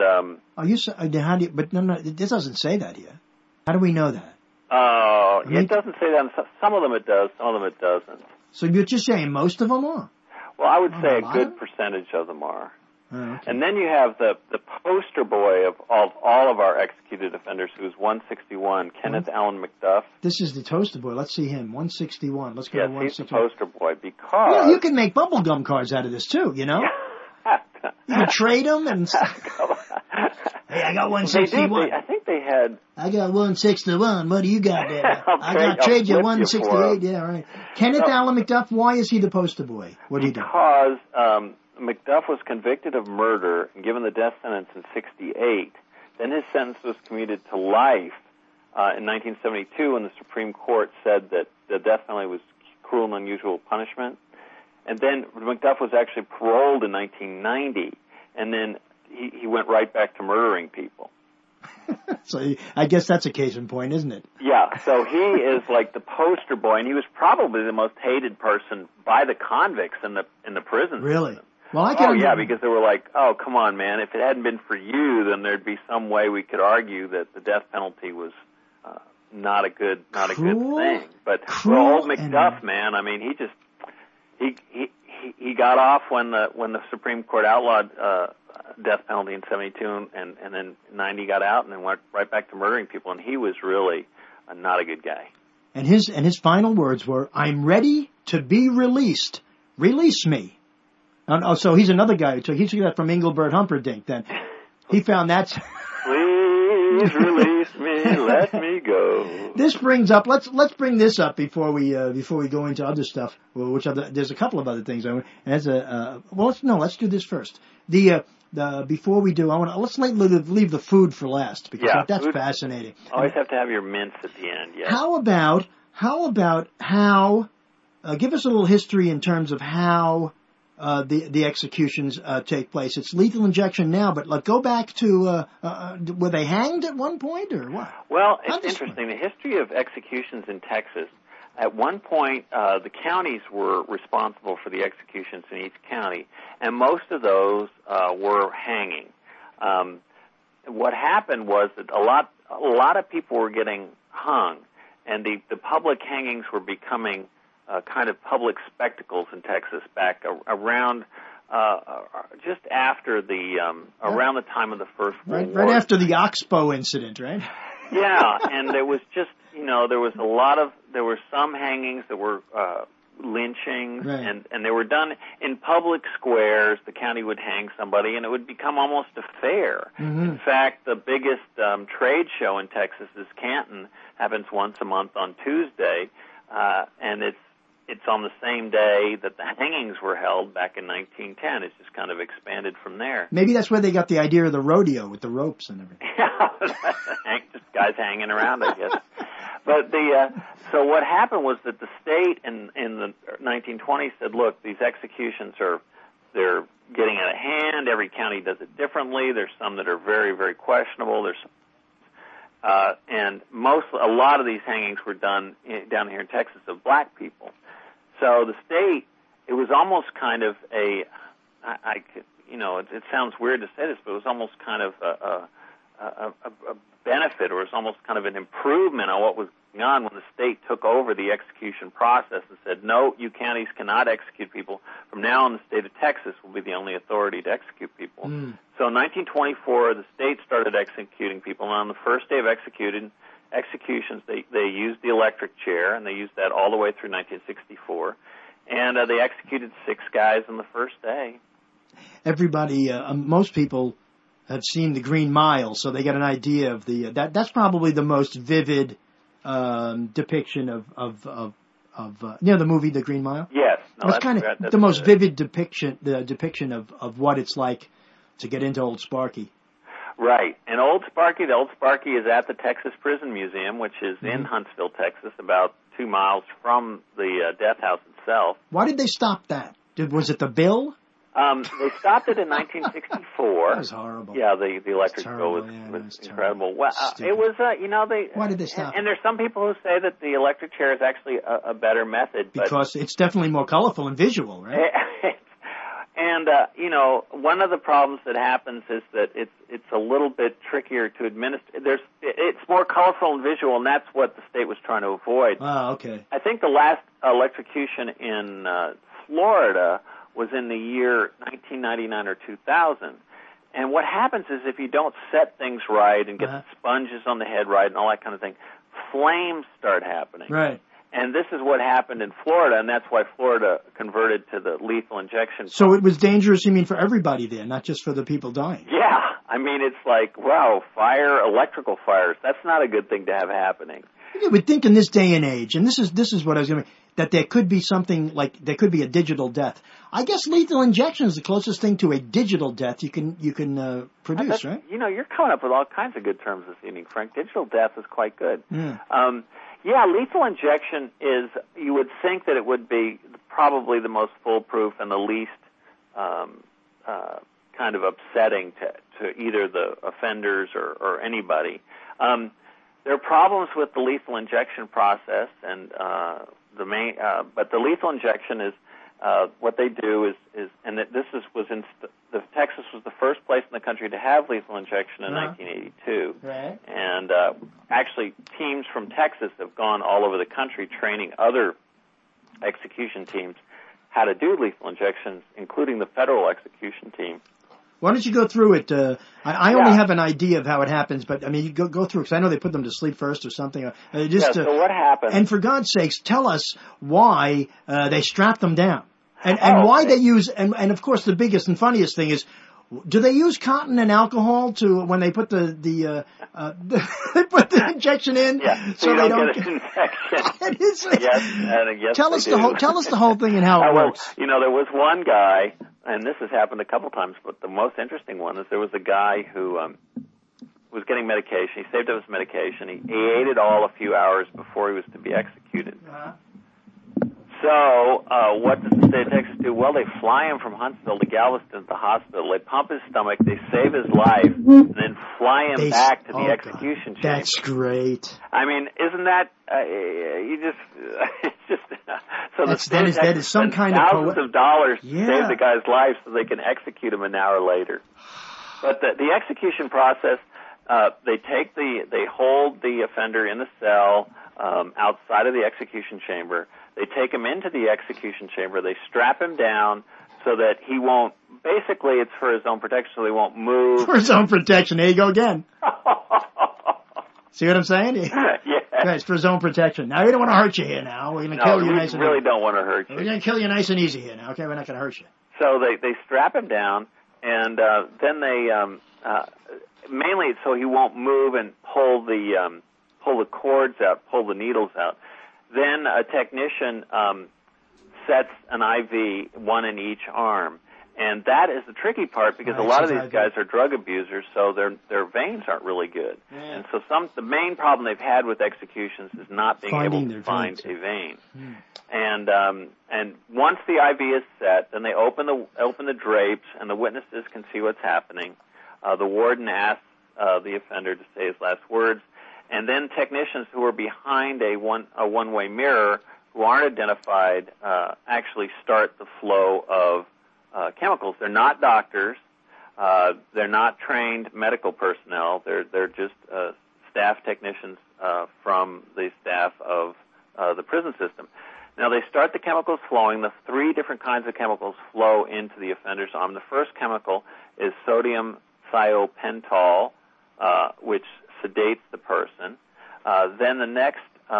Speaker 7: but no, this doesn't say that here. How do we know that?
Speaker 8: It doesn't say that. Some of them it does, some of them it doesn't.
Speaker 7: So you're just saying most of them are?
Speaker 8: Well, I would say a good percentage of them are.
Speaker 7: Oh, okay.
Speaker 8: And then you have the poster boy of all of our executed offenders, who's 161, Kenneth Allen McDuff.
Speaker 7: This is the poster boy. Let's see him. 161. Let's go to 161.
Speaker 8: Yes, he's the poster boy because...
Speaker 7: Well, you can make bubblegum cards out of this too, You can trade them and... Hey, I got 161.
Speaker 8: I think they had...
Speaker 7: I got 161. What do you got there? I'll trade you 168. Yeah, right. Kenneth Allen McDuff, why is he the poster boy? What do you do?
Speaker 8: Because McDuff was convicted of murder and given the death sentence in 1968. Then his sentence was commuted to life in 1972 when the Supreme Court said that the death penalty was cruel and unusual punishment. And then McDuff was actually paroled in 1990, and then he went right back to murdering people.
Speaker 7: So I guess that's a case in point, isn't it?
Speaker 8: Yeah, so he is like the poster boy, and he was probably the most hated person by the convicts in the prison.
Speaker 7: Really? Well, I can.
Speaker 8: Yeah, because they were like, "Oh, come on, man! If it hadn't been for you, then there'd be some way we could argue that the death penalty was not a good
Speaker 7: Cruel,
Speaker 8: thing. But
Speaker 7: cruel
Speaker 8: old Macduff, man, I mean, he got off when the Supreme Court outlawed death penalty in 72, and then 90 got out, and then went right back to murdering people. And he was really not a good guy.
Speaker 7: And his final words were, "I'm ready to be released. Release me." Oh, so he's another guy. So he took that from Engelbert Humperdinck. Then he found that.
Speaker 8: Please release me, let me go.
Speaker 7: This brings up. Let's bring this up before we go into other stuff. Well, there's a couple of other things. Let's do this first. Before we do, let's leave the food for last because that's fascinating.
Speaker 8: Always have to have your mints at the end. Yeah.
Speaker 7: How about give us a little history in terms of how the executions take place. It's lethal injection now, but go back to were they hanged at one point or what?
Speaker 8: Well, it's interesting. The history of executions in Texas. At one point, the counties were responsible for the executions in each county, and most of those were hanging. What happened was that a lot of people were getting hung, and the public hangings were becoming kind of public spectacles in Texas back around just after around the time of the First World War.
Speaker 7: Right after the Oxbow incident, right?
Speaker 8: Yeah, and there was just there were some hangings that were lynchings,
Speaker 7: right.
Speaker 8: and they were done in public squares. The county would hang somebody, and it would become almost a fair.
Speaker 7: Mm-hmm.
Speaker 8: In fact, the biggest trade show in Texas is Canton. Happens once a month on Tuesday, and it's on the same day that the hangings were held back in 1910. It's just kind of expanded from there.
Speaker 7: Maybe that's where they got the idea of the rodeo with the ropes and everything.
Speaker 8: Yeah, just guys hanging around, I guess. But so what happened was that the state in the 1920s said, look, these executions they're getting out of hand. Every county does it differently. There's some that are very, very questionable. And a lot of these hangings were done down here in Texas of black people. So the state, it was almost kind of it sounds weird to say this, but it was almost kind of a benefit, or it was almost kind of an improvement on what was going on when the state took over the execution process and said, no, you counties cannot execute people. From now on, the state of Texas will be the only authority to execute people. So in 1924, the state started executing people, and on the first day of executions, they used the electric chair, and they used that all the way through 1964, and they executed 6 guys on the first day.
Speaker 7: Everybody, most people have seen The Green Mile, so they get an idea of that's probably the most vivid depiction of the movie The Green Mile.
Speaker 8: Yes,
Speaker 7: that's kind of the most vivid depiction of what it's like to get into Old Sparky.
Speaker 8: Right, and the Old Sparky is at the Texas Prison Museum, which is in Huntsville, Texas, about 2 miles from the death house itself.
Speaker 7: Why did they stop that? Was it the bill?
Speaker 8: They stopped it in 1964.
Speaker 7: That was horrible.
Speaker 8: Yeah, the electric bill was incredible. Well, it was,
Speaker 7: Why did they stop?
Speaker 8: And there's some people who say that the electric chair is actually a better method.
Speaker 7: Because it's definitely more colorful and visual, right?
Speaker 8: And one of the problems that happens is that it's a little bit trickier to administer. It's more colorful and visual, and that's what the state was trying to avoid.
Speaker 7: Oh, okay.
Speaker 8: I think the last electrocution in Florida was in the year 1999 or 2000. And what happens is if you don't set things right and get the sponges on the head right and all that kind of thing, flames start happening.
Speaker 7: Right.
Speaker 8: And this is what happened in Florida, and that's why Florida converted to the lethal injection.
Speaker 7: So it was dangerous, you mean, for everybody there, not just for the people dying?
Speaker 8: Yeah. I mean, it's like, wow, electrical fires. That's not a good thing to have happening.
Speaker 7: You would think in this day and age, and this is what I was going to, that there could be something like, there could be a digital death. I guess lethal injection is the closest thing to a digital death you can produce, right?
Speaker 8: You're coming up with all kinds of good terms this evening, Frank. Digital death is quite good.
Speaker 7: Yeah.
Speaker 8: Lethal injection is, you would think that it would be probably the most foolproof and the least kind of upsetting to either the offenders or anybody. There are problems with the lethal injection process, and but the lethal injection is what they do is and this was in Texas was the first place in the country to have lethal injection in 1982.
Speaker 7: Right.
Speaker 8: And actually, teams from Texas have gone all over the country training other execution teams how to do lethal injections, including the federal execution team.
Speaker 7: Why don't you go through it? I only have an idea of how it happens, but I mean, you go through it, because I know they put them to sleep first or something.
Speaker 8: So what happens?
Speaker 7: And for God's sakes, tell us why they strap them down, and why they use, and of course the biggest and funniest thing is, do they use cotton and alcohol when they put the injection in?
Speaker 8: Yeah,
Speaker 7: so
Speaker 8: they
Speaker 7: don't
Speaker 8: get an infection.
Speaker 7: Yes, tell us the whole thing and how it works.
Speaker 8: You know, there was one guy, and this has happened a couple times, but the most interesting one is there was a guy who was getting medication. He saved up his medication. He ate it all a few hours before he was to be executed. So what does the state of Texas do? Well, they fly him from Huntsville to Galveston to the hospital. They pump his stomach. They save his life, and then fly him back to the execution chamber.
Speaker 7: That's great.
Speaker 8: I mean, isn't that it's just so
Speaker 7: that is some kind of
Speaker 8: thousands of dollars to save the guy's life so they can execute him an hour later. But the execution process, they hold the offender in the cell outside of the execution chamber. They take him into the execution chamber. They strap him down so that he won't. Basically, it's for his own protection, so he won't move.
Speaker 7: For his own protection. There you go again. See what I'm saying?
Speaker 8: Yeah.
Speaker 7: It's for his own protection. Now, we don't want to hurt you here now. We're going to kill you nice and easy.
Speaker 8: We really don't want to hurt you.
Speaker 7: We're going to kill you nice and easy here now. Okay, we're not going to hurt you.
Speaker 8: So they strap him down, and then they mainly so he won't move and pull the cords out, pull the needles out. Then a technician sets an IV, one in each arm. And that is the tricky part because a lot of these guys are drug abusers, so their veins aren't really good. Yeah. And so the main problem they've had with executions is not being able to find a vein. And once the IV is set, then they open the drapes and the witnesses can see what's happening. The warden asks the offender to say his last words. And then technicians who are behind a one-way mirror, who aren't identified, actually start the flow of chemicals. They're not doctors. They're not trained medical personnel. They're just staff technicians from the staff of the prison system. Now, they start the chemicals flowing. The 3 different kinds of chemicals flow into the offender's arm. The first chemical is sodium thiopental, which sedates the person. Then the next.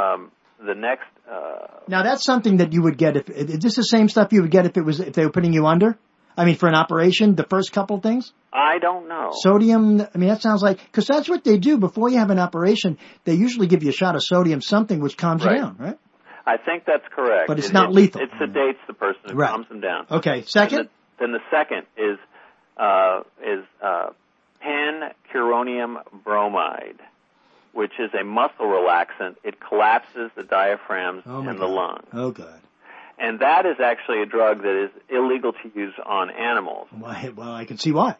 Speaker 7: Now that's something that you would get is this the same stuff you would get if they were putting you under? I mean, for an operation, the first couple things?
Speaker 8: I don't know.
Speaker 7: Sodium, I mean, that sounds like, because that's what they do before you have an operation. They usually give you a shot of sodium, something which calms you down, right?
Speaker 8: I think that's correct.
Speaker 7: But it's not lethal.
Speaker 8: It sedates the person. It calms them down.
Speaker 7: Okay. Second?
Speaker 8: Then the second is pancuronium bromide, which is a muscle relaxant. It collapses the diaphragms and the lungs.
Speaker 7: Oh, God.
Speaker 8: And that is actually a drug that is illegal to use on animals.
Speaker 7: Well, I can see why.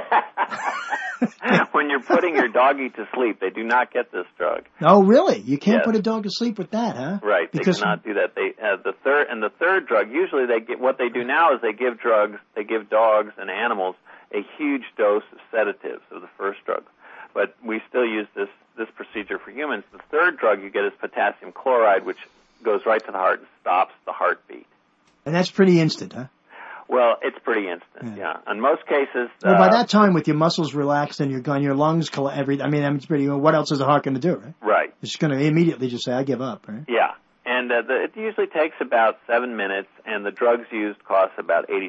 Speaker 8: When you're putting your doggy to sleep, they do not get this drug.
Speaker 7: Oh, really? You can't put a dog to sleep with that, huh?
Speaker 8: Right. They cannot do that. The third drug, usually what they do now is they give dogs and animals a huge dose of sedatives of the first drug. But we still use this procedure for humans. The third drug you get is potassium chloride, which goes right to the heart and stops the heartbeat.
Speaker 7: And that's pretty instant, huh?
Speaker 8: Well, it's pretty instant, yeah. In most cases...
Speaker 7: Well, by that time, with your muscles relaxed and your lungs, it's pretty... What else is the heart going to do, right?
Speaker 8: Right.
Speaker 7: It's going to immediately just say, I give up, right?
Speaker 8: Yeah. And it usually takes about 7 minutes, and the drugs used cost about $86.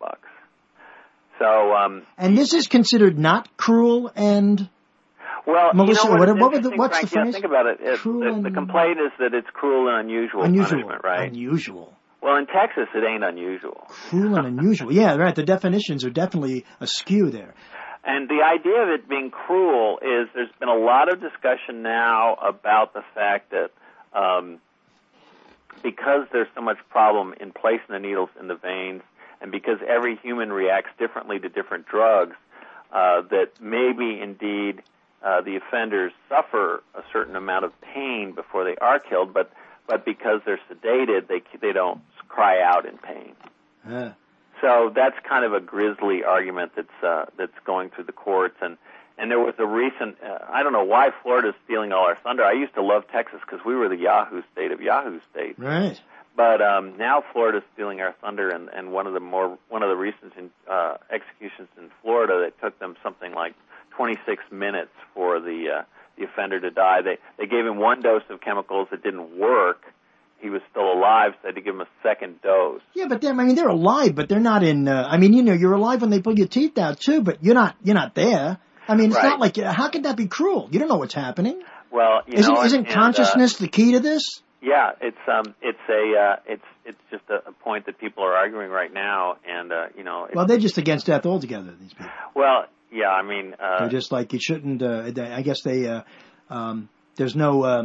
Speaker 8: So...
Speaker 7: and this is considered not cruel and...
Speaker 8: Well,
Speaker 7: Melissa,
Speaker 8: what's
Speaker 7: the phrase?
Speaker 8: Think about it. The complaint is that it's cruel and unusual punishment, right?
Speaker 7: Unusual.
Speaker 8: Well, in Texas, it ain't unusual.
Speaker 7: Cruel and unusual. Yeah, right. The definitions are definitely askew there.
Speaker 8: And the idea of it being cruel is there's been a lot of discussion now about the fact that because there's so much problem in placing the needles in the veins and because every human reacts differently to different drugs, that maybe indeed the offenders suffer a certain amount of pain before they are killed, but because they're sedated, they don't cry out in pain. So that's kind of a grisly argument that's going through the courts. And there was a recent, I don't know why Florida's stealing all our thunder. I used to love Texas because we were the Yahoo state of Yahoo states.
Speaker 7: Right.
Speaker 8: But now Florida's stealing our thunder, and one of the recent executions in Florida, that took them something like 26 minutes for the offender to die. They gave him one dose of chemicals that didn't work. He was still alive, so they had to give him a second dose.
Speaker 7: Yeah, but they're alive, but they're not in. You're alive when they pull your teeth out too, but you're not there. I mean, it's not like, how could that be cruel? You don't know what's happening.
Speaker 8: Well,
Speaker 7: isn't consciousness the key to this?
Speaker 8: Yeah, it's just a point that people are arguing right now, and
Speaker 7: well, they're just against death altogether, these people.
Speaker 8: Well, yeah, I mean,
Speaker 7: they're just like, you shouldn't. I guess they. There's no.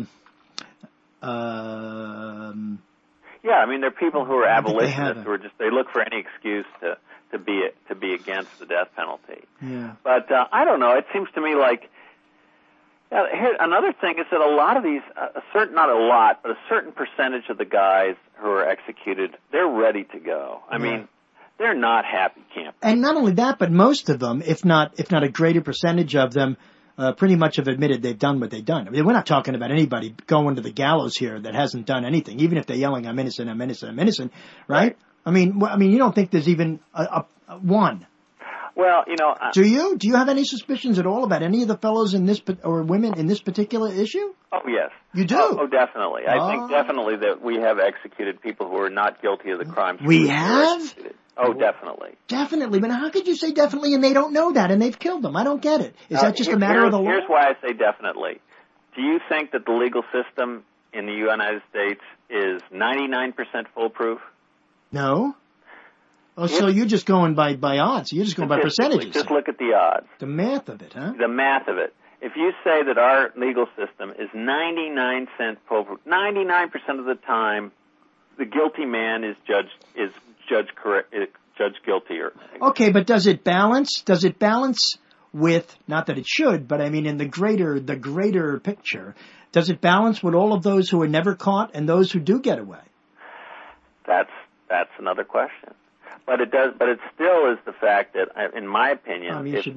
Speaker 8: Yeah, I mean, there are people who are abolitionists who are just, they look for any excuse to be against the death penalty.
Speaker 7: Yeah.
Speaker 8: But I don't know. It seems to me like here, another thing is that a lot of these, not a lot, but a certain percentage of the guys who are executed, they're ready to go. I mean, they're not happy campers.
Speaker 7: And not only that, but most of them, if not a greater percentage of them, pretty much have admitted they've done what they've done. I mean, we're not talking about anybody going to the gallows here that hasn't done anything, even if they're yelling, "I'm innocent, I'm innocent, I'm innocent," right? I mean, you don't think there's even a one.
Speaker 8: Well,
Speaker 7: do you? Do you have any suspicions at all about any of the fellows in this or women in this particular issue?
Speaker 8: Oh, yes.
Speaker 7: You do?
Speaker 8: Oh, definitely. I think definitely that we have executed people who are not guilty of the crimes.
Speaker 7: We have?
Speaker 8: Oh, definitely.
Speaker 7: Definitely. But how could you say definitely and they don't know that and they've killed them? I don't get it. Is that just a matter of the law?
Speaker 8: Here's why I say definitely. Do you think that the legal system in the United States is 99% foolproof?
Speaker 7: No. Oh, so you're just going by odds. You're just going by percentages.
Speaker 8: Just look at the odds.
Speaker 7: The math of it, huh?
Speaker 8: The math of it. If you say that our legal system is 99% foolproof, 99% of the time, the guilty man is judged guilty.
Speaker 7: Okay, but does it balance? Does it balance with, not that it should, but I mean in the greater picture, does it balance with all of those who are never caught and those who do get away?
Speaker 8: That's another question. But it does. But it still is the fact that, in my opinion,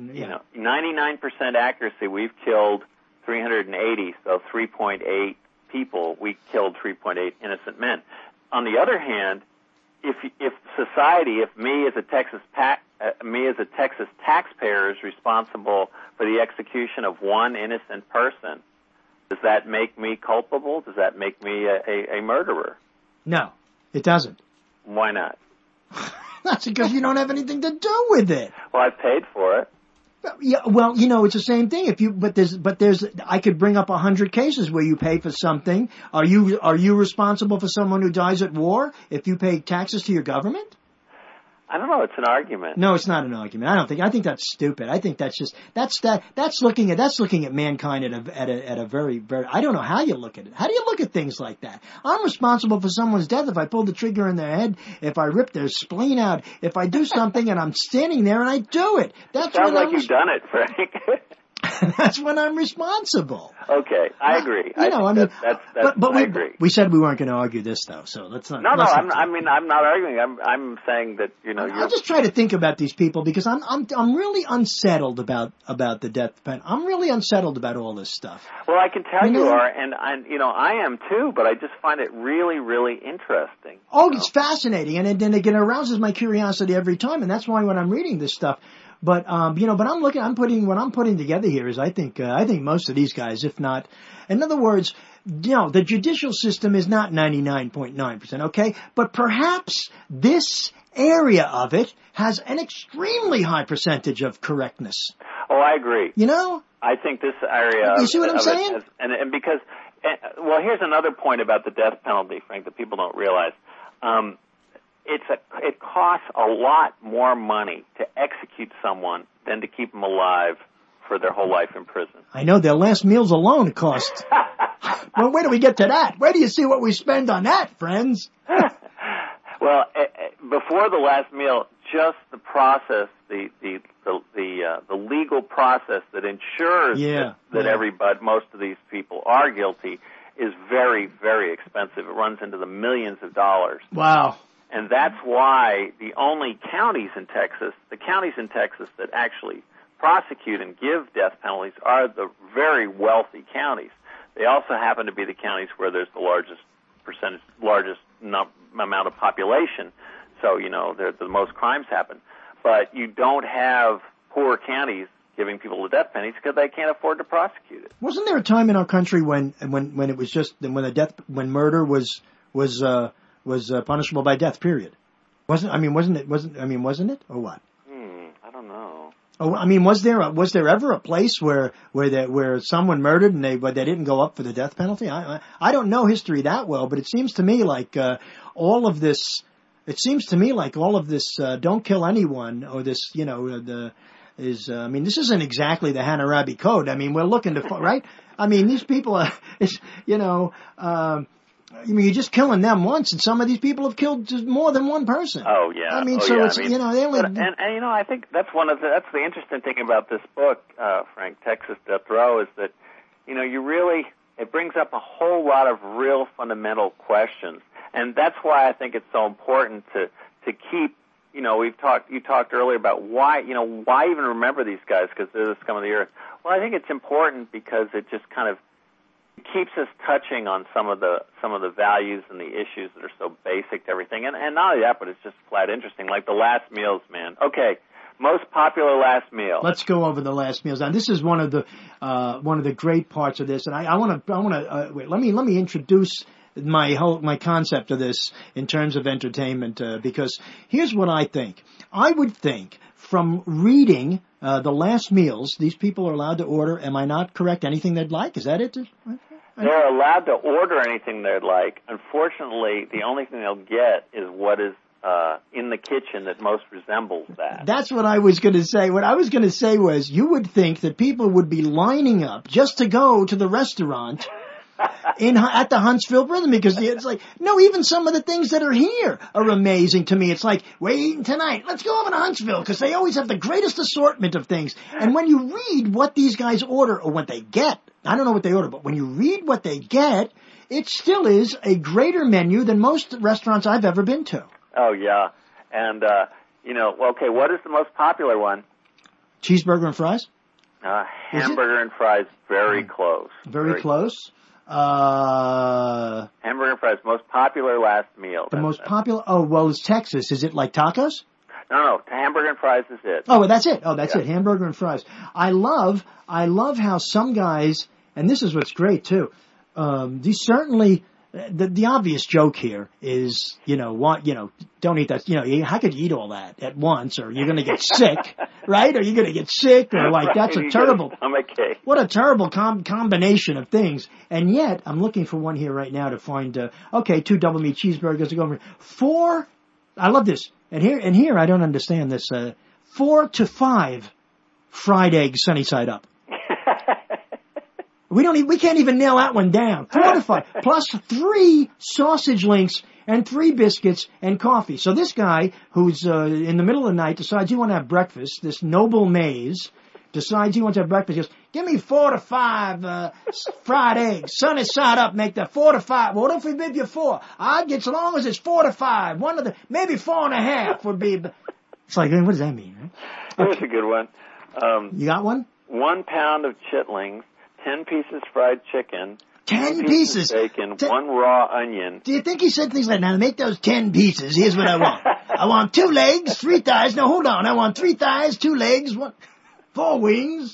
Speaker 8: 99% accuracy, we've killed 380, so 3.8 people. We killed 3.8 innocent men. On the other hand, if society, if me as a Texas taxpayer is responsible for the execution of one innocent person, does that make me culpable? Does that make me a murderer?
Speaker 7: No, it doesn't.
Speaker 8: Why not?
Speaker 7: That's because you don't have anything to do with it.
Speaker 8: Well, I paid for it.
Speaker 7: Yeah, well, it's the same thing. I could bring up 100 cases where you pay for something. Are you responsible for someone who dies at war if you pay taxes to your government?
Speaker 8: I don't know. It's an argument.
Speaker 7: No, it's not an argument. I think that's stupid. I think that's looking at mankind at a very, very, I don't know how you look at it. How do you look at things like that? I'm responsible for someone's death if I pull the trigger in their head, if I rip their spleen out, if I do something and I'm standing there and I do it.
Speaker 8: That sounds like you've done it, Frank.
Speaker 7: That's when I'm responsible.
Speaker 8: Okay, I agree. I agree.
Speaker 7: We said we weren't going to argue this, though, so let's not.
Speaker 8: No, I'm not arguing. I'm saying that
Speaker 7: I just try to think about these people because I'm really unsettled about the death penalty. I'm really unsettled about all this stuff.
Speaker 8: Well, I can tell you are, and I am too. But I just find it really, really interesting.
Speaker 7: Oh, it's fascinating, and it arouses my curiosity every time, and that's why when I'm reading this stuff. But what I'm putting together here is I think most of these guys, if not, in other words, the judicial system is not 99.9%, okay? But perhaps this area of it has an extremely high percentage of correctness.
Speaker 8: Oh, I agree.
Speaker 7: I
Speaker 8: think this area.
Speaker 7: You see what I'm saying?
Speaker 8: And because, here's another point about the death penalty, Frank, that people don't realize. It costs a lot more money to execute someone than to keep them alive for their whole life in prison.
Speaker 7: I know, their last meals alone cost. Well, where do we get to that? Where do you see what we spend on that, friends?
Speaker 8: Well, before the last meal, just the process, the legal process that ensures that most of these people are guilty is very, very expensive. It runs into the millions of dollars.
Speaker 7: Wow.
Speaker 8: And that's why the only counties in Texas, the counties in Texas that actually prosecute and give death penalties are the very wealthy counties. They also happen to be the counties where there's the largest amount of population. So, the most crimes happen. But you don't have poor counties giving people the death penalties because they can't afford to prosecute it.
Speaker 7: Wasn't there a time in our country when it was just when murder was punishable by death? Period. Wasn't it or what?
Speaker 8: I don't know.
Speaker 7: Oh, I mean, was there ever a place where someone murdered and they didn't go up for the death penalty? I don't know history that well, but it seems to me like all of this. It seems to me like all of this don't kill anyone or this, this isn't exactly the Hammurabi Code. I mean, we're looking to, right? I mean, these people are, you're just killing them once, and some of these people have killed just more than one person.
Speaker 8: Oh yeah.
Speaker 7: I mean, they only.
Speaker 8: I think that's that's the interesting thing about this book, Frank, Texas Death Row, is that, it brings up a whole lot of real fundamental questions. And that's why I think it's so important to keep, you talked earlier about why even remember these guys because they're the scum of the earth. Well, I think it's important because it just kind of keeps us touching on some of the values and the issues that are so basic to everything. And not only that, but it's just flat interesting. Like the last meals, man. Okay. Most popular last meal.
Speaker 7: Let's go over the last meals. Now, this is one of the great parts of this, and I want to wait. Let me introduce my concept of this in terms of entertainment, because here's what I think. I would think from reading the last meals, these people are allowed to order. Am I not correct? Anything they'd like? Is that it?
Speaker 8: They're allowed to order anything they'd like. Unfortunately, the only thing they'll get is what is in the kitchen that most resembles that. That's
Speaker 7: what I was going to say. What I was going to say was you would think that people would be lining up just to go to the restaurant at the Huntsville Prison, because it's like, no, even some of the things that are here are amazing to me. It's like, we're eating tonight. Let's go over to Huntsville, because they always have the greatest assortment of things. And when you read what these guys order, or what they get, I don't know what they order, but when you read what they get, it still is a greater menu than most restaurants I've ever been to.
Speaker 8: Oh, yeah. And, okay, what is the most popular one?
Speaker 7: Cheeseburger and fries?
Speaker 8: Hamburger and fries, very close.
Speaker 7: Very close?
Speaker 8: Hamburger and fries, most popular last meal.
Speaker 7: The most popular? Oh, well, it's Texas. Is it like tacos?
Speaker 8: No, hamburger and fries is it.
Speaker 7: Oh, well, that's it. Oh, that's it. Hamburger and fries. I love how some guys, and this is what's great too. These certainly, the obvious joke here is, don't eat that. How could you eat all that at once, or you're going to get sick, right? Or you're going to get sick, or like that's a terrible. What a terrible combination of things. And yet, I'm looking for one here right now to find. 2 double meat cheeseburgers to go over. 4. I love this. And here I don't understand this. 4 to 5 fried eggs sunny side up. We can't even nail that one down. 4 to 5. Plus 3 sausage links and 3 biscuits and coffee. So this guy who's in the middle of the night decides he wants to have breakfast, this Noble Mays decides he wants to have breakfast. He goes, give me 4 to 5 fried eggs, sunny side up, make that 4 to 5. What if we give you 4? I'd get, so long as it's 4 to 5. Maybe 4.5 would be. It's like, what does that mean? Right?
Speaker 8: Here's a good one.
Speaker 7: You got one?
Speaker 8: 1 pound of chitlings, 10 pieces fried chicken,
Speaker 7: 10 pieces
Speaker 8: bacon, 1 raw onion.
Speaker 7: Do you think he said things like, now to make those 10 pieces, here's what I want. I want 2 legs, 3 thighs. No, hold on. I want 3 thighs, 2 legs, 4 wings.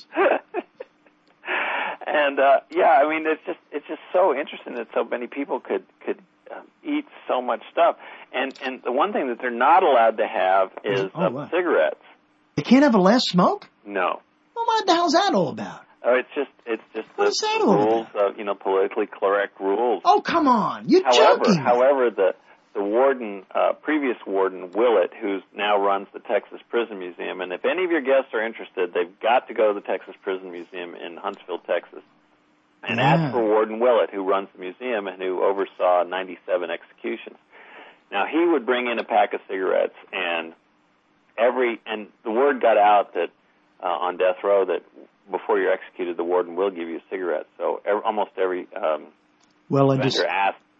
Speaker 8: And it's just so interesting that so many people could eat so much stuff. And the one thing that they're not allowed to have is cigarettes.
Speaker 7: They can't have a last smoke?
Speaker 8: No.
Speaker 7: Well, what the hell's that all about?
Speaker 8: Oh, it's just the rules of, politically correct rules.
Speaker 7: Oh, come on. You're joking.
Speaker 8: However, the warden, previous warden, Willett, who now runs the Texas Prison Museum, and if any of your guests are interested, they've got to go to the Texas Prison Museum in Huntsville, Texas, and ask for Warden Willett, who runs the museum and who oversaw 97 executions. Now, he would bring in a pack of cigarettes, and the word got out that on death row that before you're executed, the warden will give you a cigarette. So almost every offender asked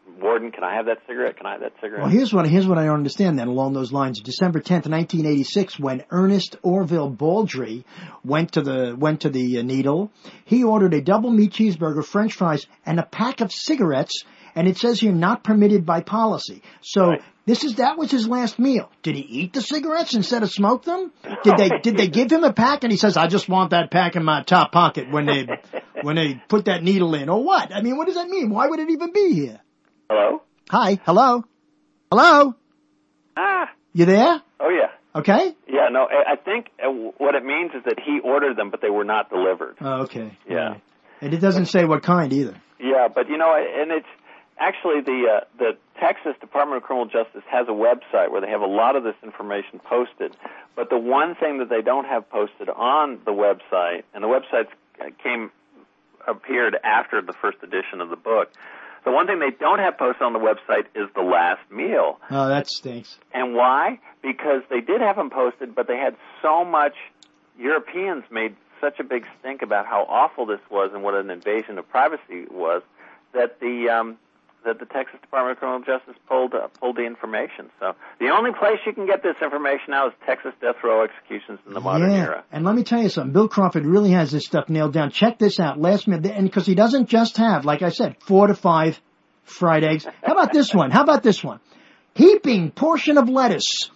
Speaker 8: Warden, can I have that cigarette? Can I have that cigarette?
Speaker 7: Well, here's what I don't understand then along those lines. December 10th, 1986, when Ernest Orville Baldry went to the Needle, he ordered a double meat cheeseburger, French fries, and a pack of cigarettes, and it says here not permitted by policy. So
Speaker 8: right.
Speaker 7: That was his last meal. Did he eat the cigarettes instead of smoke them? Did they give him a pack and he says, I just want that pack in my top pocket when they put that needle in, or what? I mean, what does that mean? Why would it even be here?
Speaker 8: Hello?
Speaker 7: Hi. Hello? Hello?
Speaker 8: Ah.
Speaker 7: You there?
Speaker 8: Oh, yeah.
Speaker 7: Okay.
Speaker 8: Yeah, no, I think what it means is that he ordered them, but they were not delivered.
Speaker 7: Oh, okay.
Speaker 8: Yeah.
Speaker 7: Right. And it doesn't say what kind either.
Speaker 8: Yeah, but, and it's actually the Texas Department of Criminal Justice has a website where they have a lot of this information posted. But the one thing that they don't have posted on the website, and the website appeared after the first edition of the book, the one thing they don't have posted on the website is the last meal.
Speaker 7: Oh, that stinks.
Speaker 8: And why? Because they did have them posted, but they had so much, Europeans made such a big stink about how awful this was and what an invasion of privacy was, that the Texas Department of Criminal Justice pulled the information. So the only place you can get this information now is Texas death row executions in the modern era.
Speaker 7: And let me tell you something. Bill Crawford really has this stuff nailed down. Check this out. Last minute, and because he doesn't just have, like I said, 4 to 5 fried eggs. How about this one? Heaping portion of lettuce.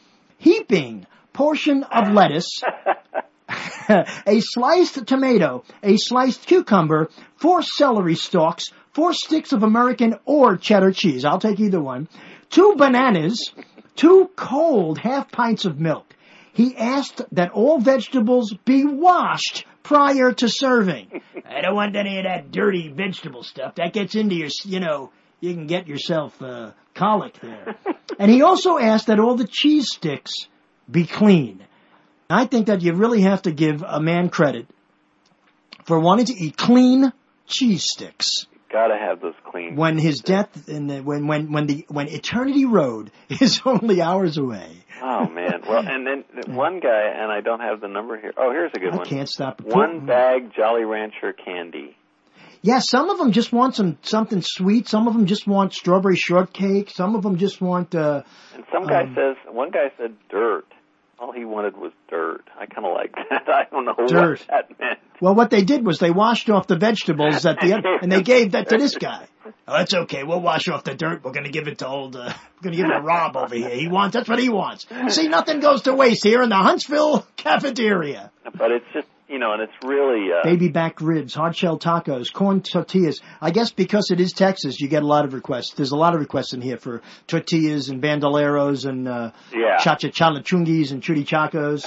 Speaker 7: A sliced tomato, a sliced cucumber, 4 celery stalks, 4 sticks of American or cheddar cheese. I'll take either one. 2 bananas, 2 cold half pints of milk. He asked that all vegetables be washed prior to serving. I don't want any of that dirty vegetable stuff. That gets into your, you can get yourself colic there. And he also asked that all the cheese sticks be clean. I think that you really have to give a man credit for wanting to eat clean cheese sticks.
Speaker 8: Gotta have those clean.
Speaker 7: When his death, and when Eternity Road is only hours away.
Speaker 8: Oh man! Well, and then one guy, and I don't have the number here. Oh, here's a good one.
Speaker 7: I can't stop.
Speaker 8: 1 bag Jolly Rancher candy.
Speaker 7: Yeah, some of them just want something sweet. Some of them just want strawberry shortcake. Some of them just want.
Speaker 8: And one guy said dirt. All he wanted was dirt. I kind of like that. I don't know what that meant.
Speaker 7: Well, what they did was they washed off the vegetables at the end, and they gave that to this guy. Oh, that's okay. We'll wash off the dirt. We're going to give it to we're going to give it to Rob over here. That's what he wants. See, nothing goes to waste here in the Huntsville cafeteria.
Speaker 8: But it's just, and it's really...
Speaker 7: baby back ribs, hard-shell tacos, corn tortillas. I guess because it is Texas, you get a lot of requests. There's a lot of requests in here for tortillas and bandoleros and chachachunguis and chudichacos.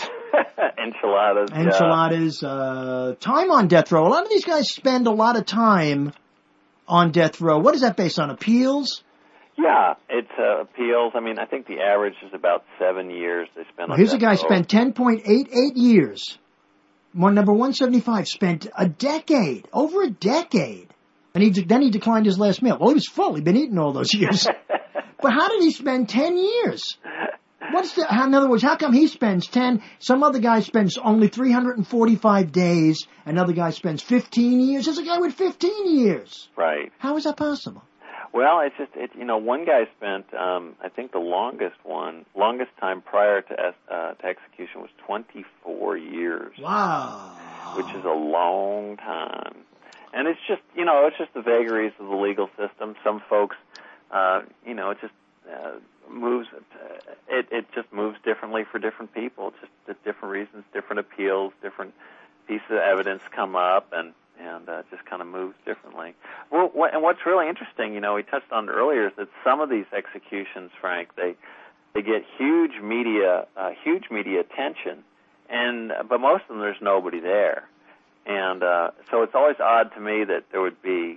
Speaker 7: Enchiladas. Time on death row. A lot of these guys spend a lot of time on death row. What is that based on? Appeals?
Speaker 8: Yeah, it's appeals. I mean, I think the average is about 7 years they spend on
Speaker 7: Here's
Speaker 8: death
Speaker 7: a guy
Speaker 8: row.
Speaker 7: spent 10.88 years. Number 175 spent over a decade. And then he declined his last meal. Well, he was full. He'd been eating all those years. But how did he spend 10 years? In other words, how come he spends 10? Some other guy spends only 345 days. Another guy spends 15 years. There's a guy with 15 years.
Speaker 8: Right.
Speaker 7: How is that possible?
Speaker 8: Well, it's just, one guy spent, I think the longest time prior to execution was 24 years.
Speaker 7: Wow.
Speaker 8: Which is a long time. And it's just, it's just the vagaries of the legal system. Some folks, it just moves, it just moves differently for different people. Just at different reasons, different appeals, different pieces of evidence come up, and just kind of moves differently. Well, and what's really interesting, we touched on earlier, is that some of these executions, Frank, they get huge media attention, but most of them there's nobody there, and so it's always odd to me that there would be,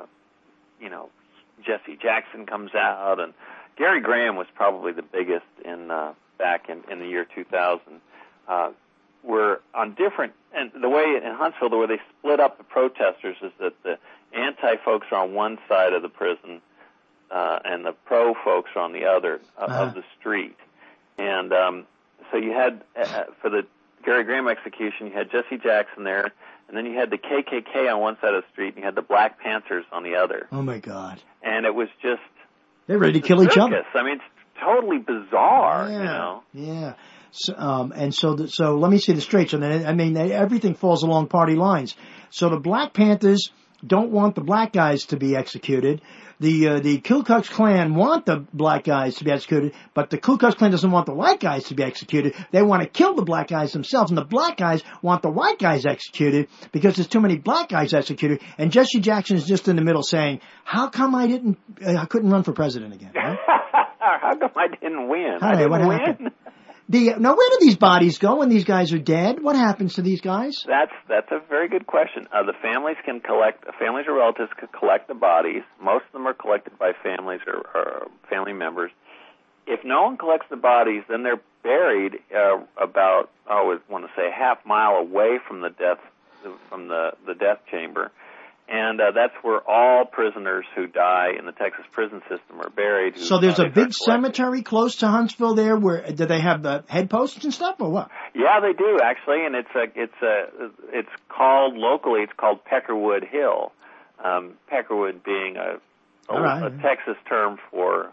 Speaker 8: Jesse Jackson comes out, and Gary Graham was probably the biggest back in the year 2000. Were on different, and the way in Huntsville, the way they split up the protesters is that the anti-folks are on one side of the prison, and the pro-folks are on the other of the street. And so you had, for the Gary Graham execution, you had Jesse Jackson there, and then you had the KKK on one side of the street, and you had the Black Panthers on the other.
Speaker 7: Oh, my God.
Speaker 8: And it was just,
Speaker 7: They're ready to kill each other.
Speaker 8: I mean, it's totally bizarre,
Speaker 7: Yeah.
Speaker 8: you know.
Speaker 7: Yeah. So let me see this straight. So then, I mean, everything falls along party lines. So the Black Panthers don't want the black guys to be executed. The Ku Klux Klan want the black guys to be executed, but the Ku Klux Klan doesn't want the white guys to be executed. They want to kill the black guys themselves, and the black guys want the white guys executed because there's too many black guys executed. And Jesse Jackson is just in the middle saying, "How come I couldn't run for president again?" Right?
Speaker 8: How come I didn't win?
Speaker 7: What happened? Now, where do these bodies go when these guys are dead? What happens to these guys?
Speaker 8: That's a very good question. The families or relatives can collect the bodies. Most of them are collected by families or family members. If no one collects the bodies, then they're buried about, I want to say, a half mile away from the death chamber. And that's where all prisoners who die in the Texas prison system are buried.
Speaker 7: So there's a big cemetery close to Huntsville there do they have the head posts and stuff or what?
Speaker 8: Yeah, they do actually, and it's called locally, it's called Peckerwood Hill. Peckerwood being a Texas term for,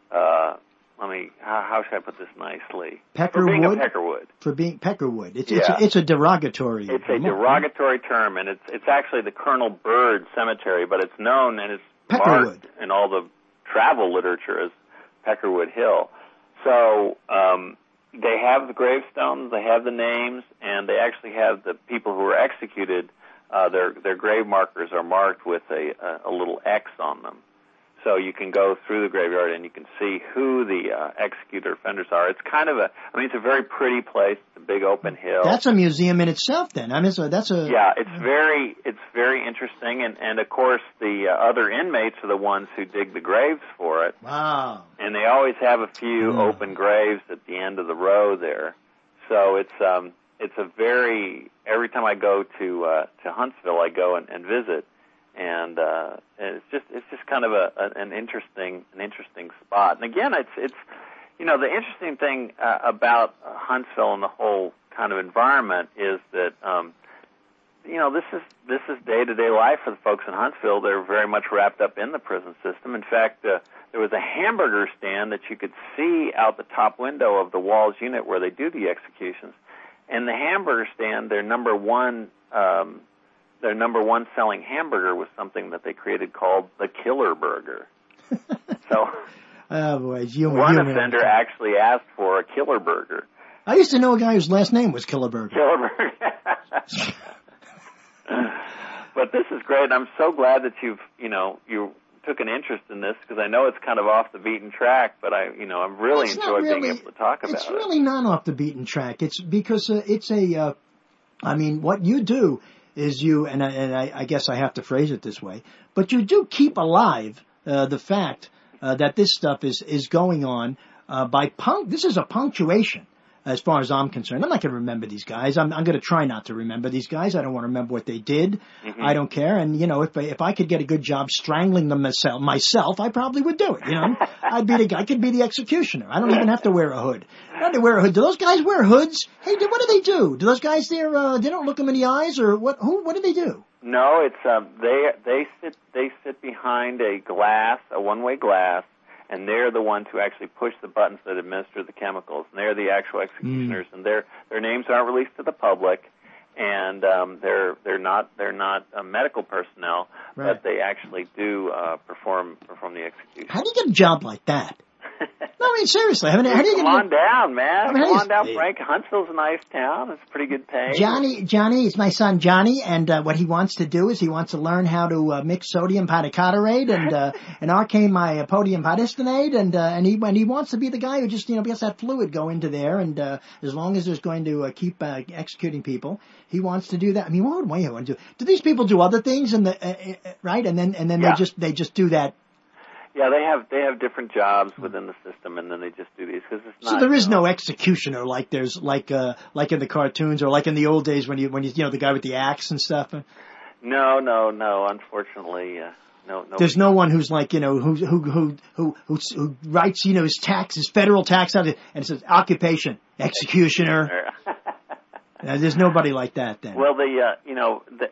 Speaker 8: how should I put this nicely?
Speaker 7: Peckerwood?
Speaker 8: For being a Peckerwood.
Speaker 7: For being Peckerwood. It's a derogatory.
Speaker 8: It's a derogatory term, and it's actually the Colonel Byrd Cemetery, but it's known and it's marked in all the travel literature as Peckerwood Hill. So, they have the gravestones, they have the names, and they actually have the people who were executed, their grave markers are marked with a little X on them. So you can go through the graveyard and you can see who the executed offenders are. It's kind of it's a very pretty place. It's a big open hill.
Speaker 7: That's a museum in itself then. I mean,
Speaker 8: it's very interesting. And of course the other inmates are the ones who dig the graves for it.
Speaker 7: Wow.
Speaker 8: And they always have a few open graves at the end of the row there. So it's a very, every time I go to Huntsville, I go and visit. And it's just kind of an interesting spot. And again, it's the interesting thing about Huntsville and the whole kind of environment is that this is day-to-day life for the folks in Huntsville. They're very much wrapped up in the prison system. In fact, there was a hamburger stand that you could see out the top window of the Walls unit where they do the executions. And the hamburger stand, their number one selling hamburger was something that they created called the Killer Burger. So, one offender actually asked for a Killer Burger.
Speaker 7: I used to know a guy whose last name was Killer Burger.
Speaker 8: Killer Burger. But this is great. I'm so glad that you took an interest in this because I know it's kind of off the beaten track, but I'm really enjoyed being able to talk about it.
Speaker 7: It's really not off the beaten track. It's because what you do is and I guess I have to phrase it this way, but you do keep alive the fact that this stuff is going on this is a punctuation as far as I'm concerned. I'm not going to remember these guys. I'm going to try not to remember these guys. I don't want to remember what they did. Mm-hmm. I don't care. And if I could get a good job strangling them myself, I probably would do it. I could be the executioner. I don't even have to wear a hood. I don't have to wear a hood. Do those guys wear hoods? Hey, what do they do? Do those guys there? They don't look them in the eyes, or what? What do they do?
Speaker 8: No, it's they sit behind a one-way glass. And they're the ones who actually push the buttons that administer the chemicals. And they're the actual executioners. And their names aren't released to the public. And they're not medical personnel, right. But they actually do perform the execution.
Speaker 7: How do you get a job like that? No, I mean, seriously. How do you
Speaker 8: Come on down, man. Come on down, Frank. Huntsville's a nice town. It's pretty good pay.
Speaker 7: Johnny is my son, Johnny, and what he wants to do is he wants to learn how to mix sodium pentacoderate and arcane my podium podistenate, and he wants to be the guy who just gets that fluid go into there, and as long as there's going to keep executing people, he wants to do that. I mean, what would he want to do? Do these people do other things right? And then they just do that.
Speaker 8: Yeah, they have different jobs within the system, and then they just do these because it's not.
Speaker 7: So there is no executioner like there's like in the cartoons or like in the old days when you the guy with the axe and stuff.
Speaker 8: No. Unfortunately, no.
Speaker 7: There's no one who's like who writes his federal tax out and it says occupation executioner. There's nobody like that then.
Speaker 8: Well,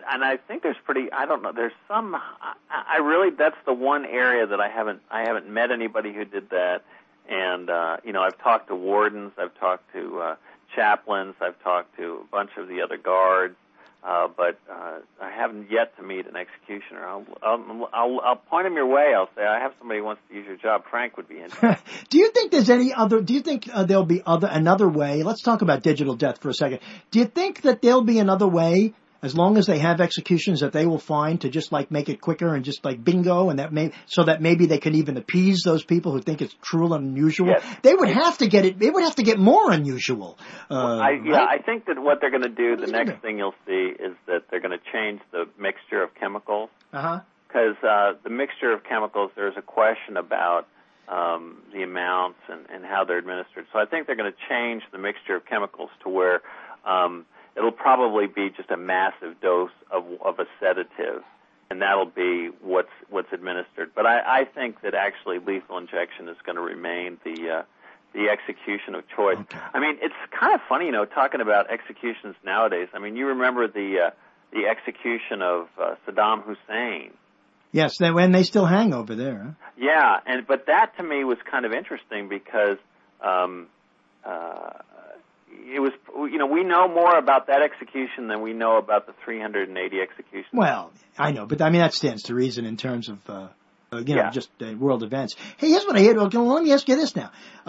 Speaker 8: I think there's I don't know, there's some, I really, that's the one area that I haven't met anybody who did that. And, I've talked to wardens, I've talked to chaplains, I've talked to a bunch of the other guards, but I haven't yet to meet an executioner. I'll point them your way. I'll say, I have somebody who wants to use your job. Frank would be interested.
Speaker 7: Do you think there's there'll be another way? Let's talk about digital death for a second. Do you think that there'll be another way, as long as they have executions, that they will find to just like make it quicker and just like bingo, and so that maybe they can even appease those people who think it's cruel and unusual?
Speaker 8: Yes.
Speaker 7: They would have to get it. They would have to get more unusual.
Speaker 8: Right? I think that what they're going to do, the next thing you'll see is that they're going to change the mixture of chemicals. Because the mixture of chemicals, there's a question about the amounts and how they're administered. So I think they're going to change the mixture of chemicals to where it'll probably be just a massive dose of a sedative, and that'll be what's administered. But I think that actually lethal injection is going to remain the execution of choice.
Speaker 7: Okay.
Speaker 8: I mean, it's kind of funny, talking about executions nowadays. I mean, you remember the execution of Saddam Hussein.
Speaker 7: Yes, when they still hang over there. Huh?
Speaker 8: Yeah, but that to me was kind of interesting because it was, we know more about that execution than we know about the 380 executions.
Speaker 7: Well, I know, but I mean that stands to reason in terms of just world events. Hey, here's what I hear. Okay, let me ask you this now.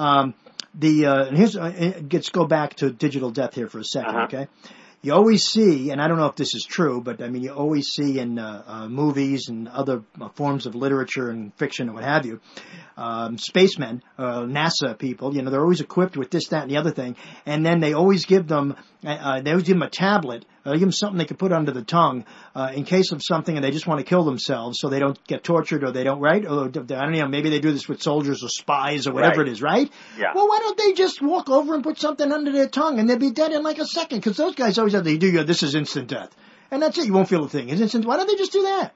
Speaker 7: Let's go back to digital death here for a second, okay? You always see, and I don't know if this is true, but I mean, you always see in movies and other forms of literature and fiction and what have you, spacemen, NASA people, they're always equipped with this, that, and the other thing, and then they always give them a tablet, give them something they can put under the tongue in case of something, and they just want to kill themselves so they don't get tortured or they don't, right? Or I don't know, maybe they do this with soldiers or spies or whatever it is, right?
Speaker 8: Yeah.
Speaker 7: Well, why don't they just walk over and put something under their tongue and they'll be dead in like a second? Because those guys always have this is instant death. And that's it, you won't feel a thing. It's instant. Why don't they just do that?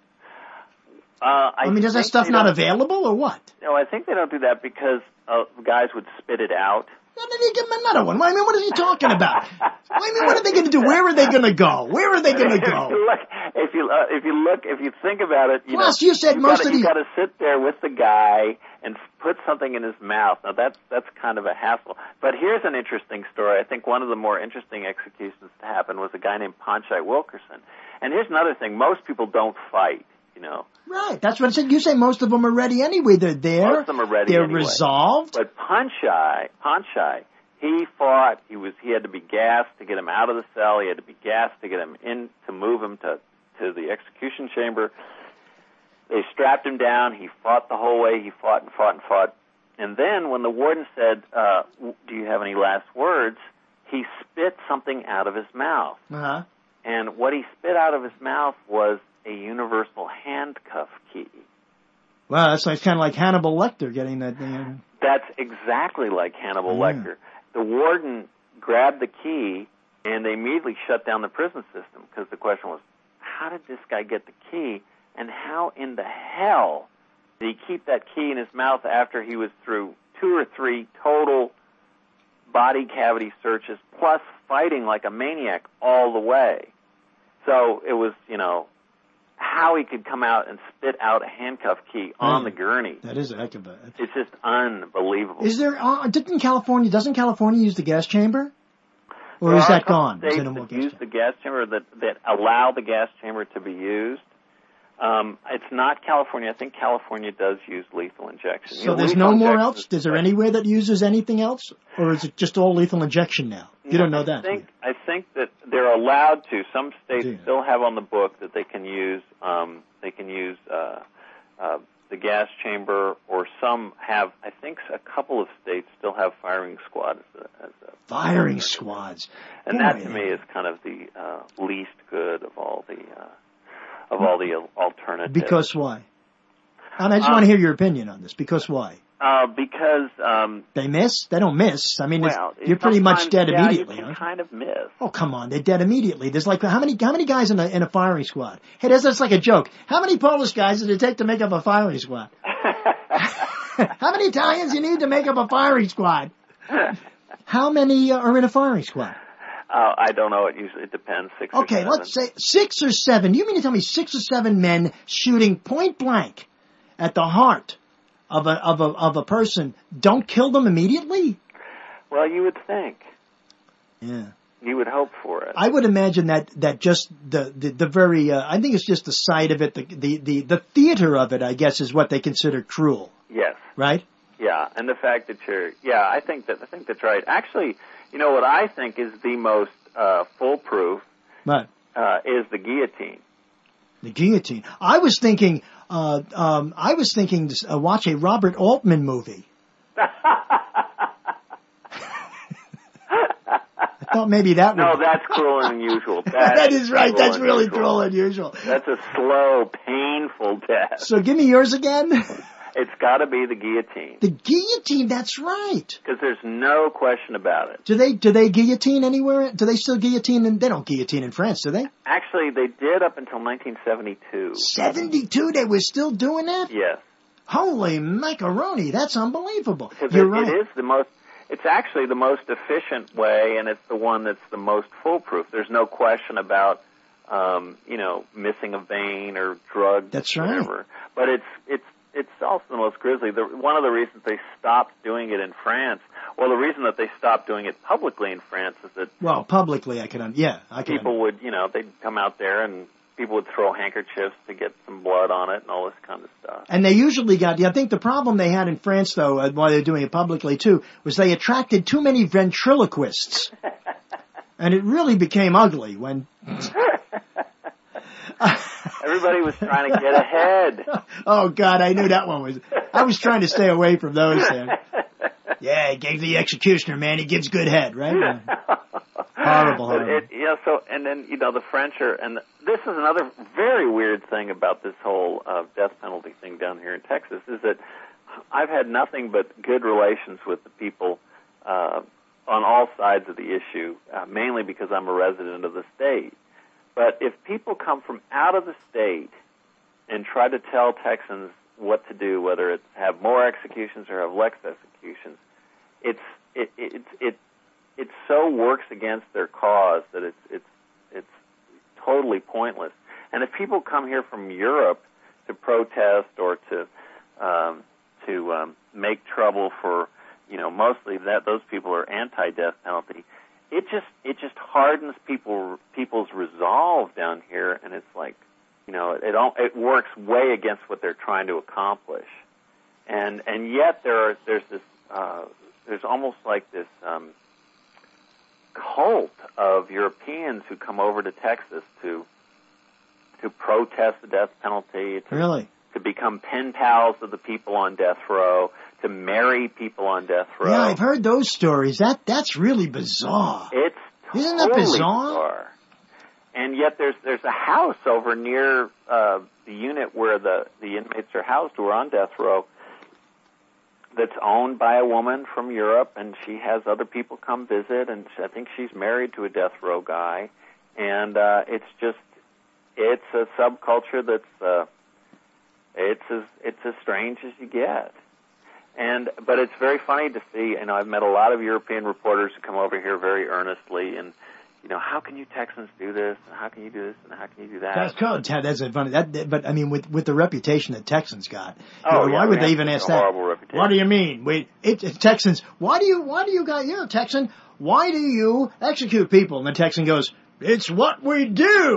Speaker 7: I mean, is that stuff not available or what?
Speaker 8: No, I think they don't do that because guys would spit it out.
Speaker 7: Then they give them another one. I mean, what are you talking about? I mean, what are they going to do? Where are they going to go? Where are they going to go?
Speaker 8: If you think about it,
Speaker 7: Plus, you said most of these.
Speaker 8: You got to sit there with the guy and put something in his mouth. Now that's kind of a hassle. But here's an interesting story. I think one of the more interesting executions to happen was a guy named Ponchai Wilkerson. And here's another thing: most people don't fight.
Speaker 7: Right, that's what I said. You say most of them are ready anyway. They're there.
Speaker 8: Most of them are ready.
Speaker 7: They're
Speaker 8: anyway.
Speaker 7: resolved.
Speaker 8: But Ponchai, he fought. He had to be gassed to get him out of the cell. He had to be gassed to get him in, to move him to the execution chamber. They strapped him down. He fought the whole way. He fought and fought and fought. And then when the warden said, "Do you have any last words?" he spit something out of his mouth. And what he spit out of his mouth was a universal handcuff key.
Speaker 7: Wow, that's kind of like Hannibal Lecter getting that.
Speaker 8: That's exactly like Hannibal Lecter. The warden grabbed the key, and they immediately shut down the prison system because the question was, how did this guy get the key, and how in the hell did he keep that key in his mouth after he was through 2 or 3 total body cavity searches, plus fighting like a maniac all the way? So it was, how he could come out and spit out a handcuff key on the gurney.
Speaker 7: That is a heck of a...
Speaker 8: It's just unbelievable.
Speaker 7: Doesn't California use the gas chamber? Or is that gone?
Speaker 8: States that use the gas chamber, that allow the gas chamber to be used. It's not California. I think California does use lethal injection.
Speaker 7: So there's no more else? Is there anywhere that uses anything else? Or is it just all lethal injection now? You don't know that.
Speaker 8: I think that they're allowed to. Some states still have on the book that they can use the gas chamber, or some have. I think a couple of states still have firing squads.
Speaker 7: Firing squads.
Speaker 8: And that to me is kind of the least good of all the alternatives.
Speaker 7: Because why? And I just want to hear your opinion on this. Because why?
Speaker 8: Because
Speaker 7: they miss. They don't miss. I mean, you're pretty much dead immediately.
Speaker 8: You kind of miss.
Speaker 7: Oh, come on, they're dead immediately. There's like how many guys in a firing squad? Hey, that's like a joke. How many Polish guys does it take to make up a firing squad? How many Italians you need to make up a firing squad? How many are in a firing squad?
Speaker 8: I don't know. It depends. 6 or 7.
Speaker 7: Okay, let's say 6 or 7. You mean to tell me 6 or 7 men shooting point blank at the heart of a person don't kill them immediately?
Speaker 8: Well, you would think.
Speaker 7: Yeah.
Speaker 8: You would hope for it.
Speaker 7: I would imagine that just the very I think it's just the sight of it, the theater of it, I guess, is what they consider cruel.
Speaker 8: Yes.
Speaker 7: Right?
Speaker 8: Yeah, and the fact that I think that's right. Actually, you know what I think is the most foolproof is the guillotine.
Speaker 7: The guillotine. I was thinking watch a Robert Altman movie. I thought maybe that would...
Speaker 8: No, that's cruel and unusual.
Speaker 7: That is right. That's really cruel and unusual.
Speaker 8: That's a slow, painful death.
Speaker 7: So give me yours again.
Speaker 8: It's got to be the guillotine.
Speaker 7: The guillotine, that's right.
Speaker 8: Because there's no question about it.
Speaker 7: Do they guillotine anywhere? Do they still guillotine? They don't guillotine in France, do they?
Speaker 8: Actually, they did up until 1972.
Speaker 7: 72? They were still doing that?
Speaker 8: Yes.
Speaker 7: Holy macaroni, that's unbelievable. You're right.
Speaker 8: It is it's actually the most efficient way, and it's the one that's the most foolproof. There's no question about, missing a vein or drug.
Speaker 7: That's right.
Speaker 8: Whatever. But it's also the most grisly. One of the reasons they stopped doing it in France, the reason that they stopped doing it publicly in France is that...
Speaker 7: Well, publicly, I can.
Speaker 8: People would, they'd come out there and people would throw handkerchiefs to get some blood on it and all this kind of stuff.
Speaker 7: And they usually got... I think the problem they had in France, though, while they were doing it publicly, too, was they attracted too many ventriloquists. And it really became ugly when...
Speaker 8: Everybody was trying to get ahead.
Speaker 7: Oh, God, I knew that one was... I was trying to stay away from those then. Yeah, he gave the executioner, man. He gives good head, right? Horrible.
Speaker 8: And then, the French are... And this is another very weird thing about this whole death penalty thing down here in Texas, is that I've had nothing but good relations with the people on all sides of the issue, mainly because I'm a resident of the state. But if people come from out of the state and try to tell Texans what to do, whether it's have more executions or have less executions, it so works against their cause that it's totally pointless. And if people come here from Europe to protest or to make trouble for, mostly those people are anti-death penalty. It just hardens people's resolve down here, and it's like, it works way against what they're trying to accomplish, and yet there's almost like this cult of Europeans who come over to Texas to protest the death penalty, to become pen pals of the people on death row, to marry people on death row.
Speaker 7: Yeah, I've heard those stories. That's really bizarre. Isn't that bizarre?
Speaker 8: And yet there's a house over near the unit where the inmates are housed who are on death row that's owned by a woman from Europe, and she has other people come visit, and I think she's married to a death row guy. And it's a subculture that's it's as strange as you get. But it's very funny to see, I've met a lot of European reporters who come over here very earnestly and, how can you Texans do this, and how can you do this, and how can you do that?
Speaker 7: That's funny. But I mean, with the reputation that Texans got,
Speaker 8: why
Speaker 7: would they even ask that?
Speaker 8: Horrible reputation.
Speaker 7: What do you mean? Texans, why do you got, Texan, why do you execute people? And the Texan goes, it's what we do.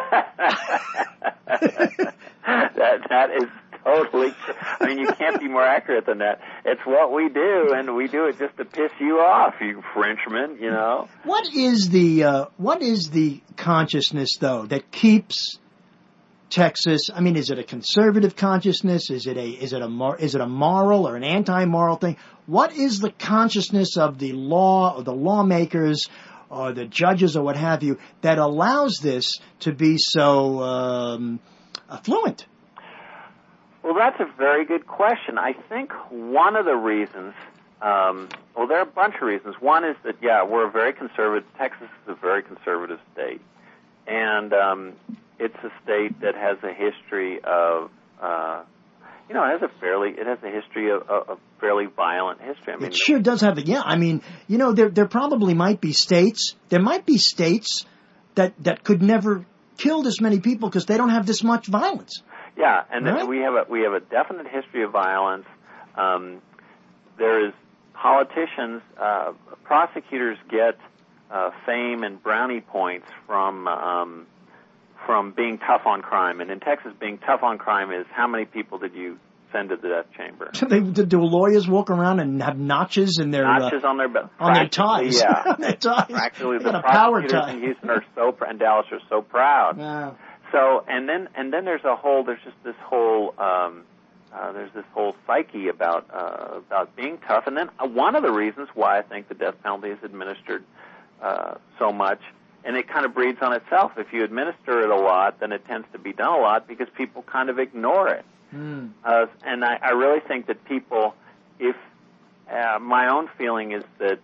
Speaker 8: That is totally. I mean, you can't be more accurate than that. It's what we do, and we do it just to piss you off, you Frenchmen.
Speaker 7: What is the consciousness though that keeps Texas? I mean, is it a conservative consciousness? Is it a moral or an anti-moral thing? What is the consciousness of the law or the lawmakers or the judges or what have you that allows this to be so affluent?
Speaker 8: Well, that's a very good question. I think one of the reasons, there are a bunch of reasons. One is that, we're a very conservative, Texas is a very conservative state. And it's a state that has a history of, it has a history of fairly violent history. I mean,
Speaker 7: it sure does have I mean, there probably might be states. There might be states that could never kill this many people because they don't have this much violence.
Speaker 8: Yeah, and
Speaker 7: right?
Speaker 8: then we have a definite history of violence. There is politicians, prosecutors get fame and brownie points from being tough on crime. And in Texas, being tough on crime is how many people did you send to the death chamber?
Speaker 7: Do lawyers walk around and have notches in their
Speaker 8: on their
Speaker 7: on their ties?
Speaker 8: Yeah,
Speaker 7: on their ties.
Speaker 8: Actually,
Speaker 7: the
Speaker 8: prosecutors
Speaker 7: power tie.
Speaker 8: in Houston and Dallas are so proud.
Speaker 7: Wow.
Speaker 8: So and then there's this whole psyche about being tough. And then one of the reasons why I think the death penalty is administered so much. And it kind of breeds on itself. If you administer it a lot, then it tends to be done a lot because people kind of ignore it. And I really think that people, if my own feeling is that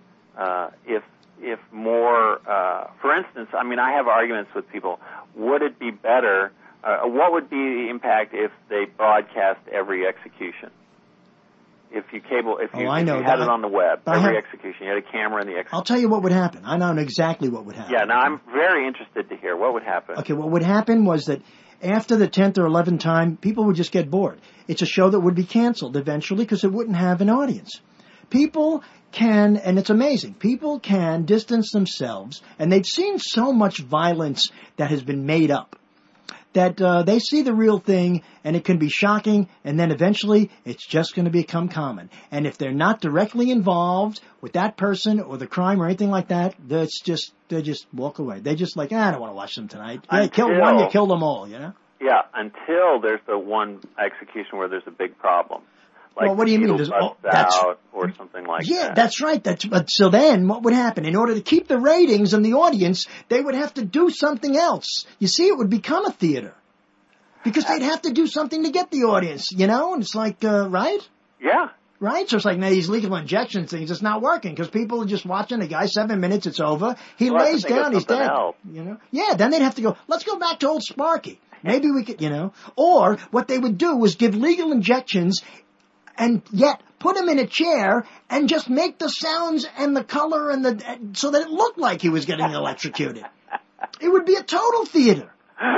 Speaker 8: if more, for instance, I mean, I have arguments with people. Would it be better? What would be the impact if they broadcast every execution? If you had it on the web, every execution, you had a camera in the execution.
Speaker 7: I'll tell you what would happen. I know exactly what would happen.
Speaker 8: Yeah, now I'm very interested to hear what would happen.
Speaker 7: Okay, what would happen was that after the 10th or 11th time, people would just get bored. It's a show that would be canceled eventually because it wouldn't have an audience. People can, and it's amazing, people can distance themselves, and they've seen so much violence that has been made up, that they see the real thing, and it can be shocking, and then eventually it's just going to become common. And if they're not directly involved with that person or the crime or anything like that, they just walk away. They just I don't want to watch them tonight. You kill one, you kill them all,
Speaker 8: Yeah, until there's the one execution where there's a big problem. Like
Speaker 7: what do you mean?
Speaker 8: Out or something like that.
Speaker 7: Yeah, that's right. But so then what would happen? In order to keep the ratings and the audience, they would have to do something else. You see, it would become a theater. Because they'd have to do something to get the audience, And it's like, right?
Speaker 8: Yeah.
Speaker 7: Right? So it's like these lethal injection things, it's not working because people are just watching the guy 7 minutes, it's over. He lays down, he's dead. Yeah, then they'd have to go, let's go back to old Sparky. Maybe we could, Or what they would do was give legal injections and yet put him in a chair and just make the sounds and the color so that it looked like he was getting electrocuted. It would be a total theater.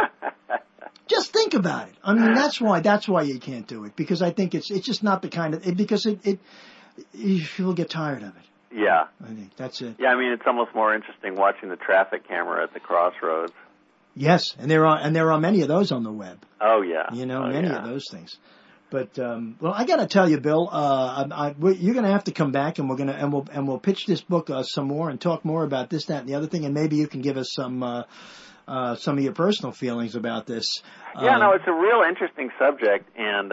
Speaker 7: Just think about it. I mean, that's why you can't do it, because I think it's just not the kind of, because you'll get tired of it.
Speaker 8: Yeah.
Speaker 7: I think that's it.
Speaker 8: Yeah, I mean, it's almost more interesting watching the traffic camera at the crossroads.
Speaker 7: Yes, and there are many of those on the web.
Speaker 8: Oh yeah.
Speaker 7: Many of those things. But well, I got to tell you, Bill, you're going to have to come back, and we'll pitch this book some more and talk more about this, that, and the other thing, and maybe you can give us some of your personal feelings about this.
Speaker 8: Yeah, no, it's a real interesting subject, and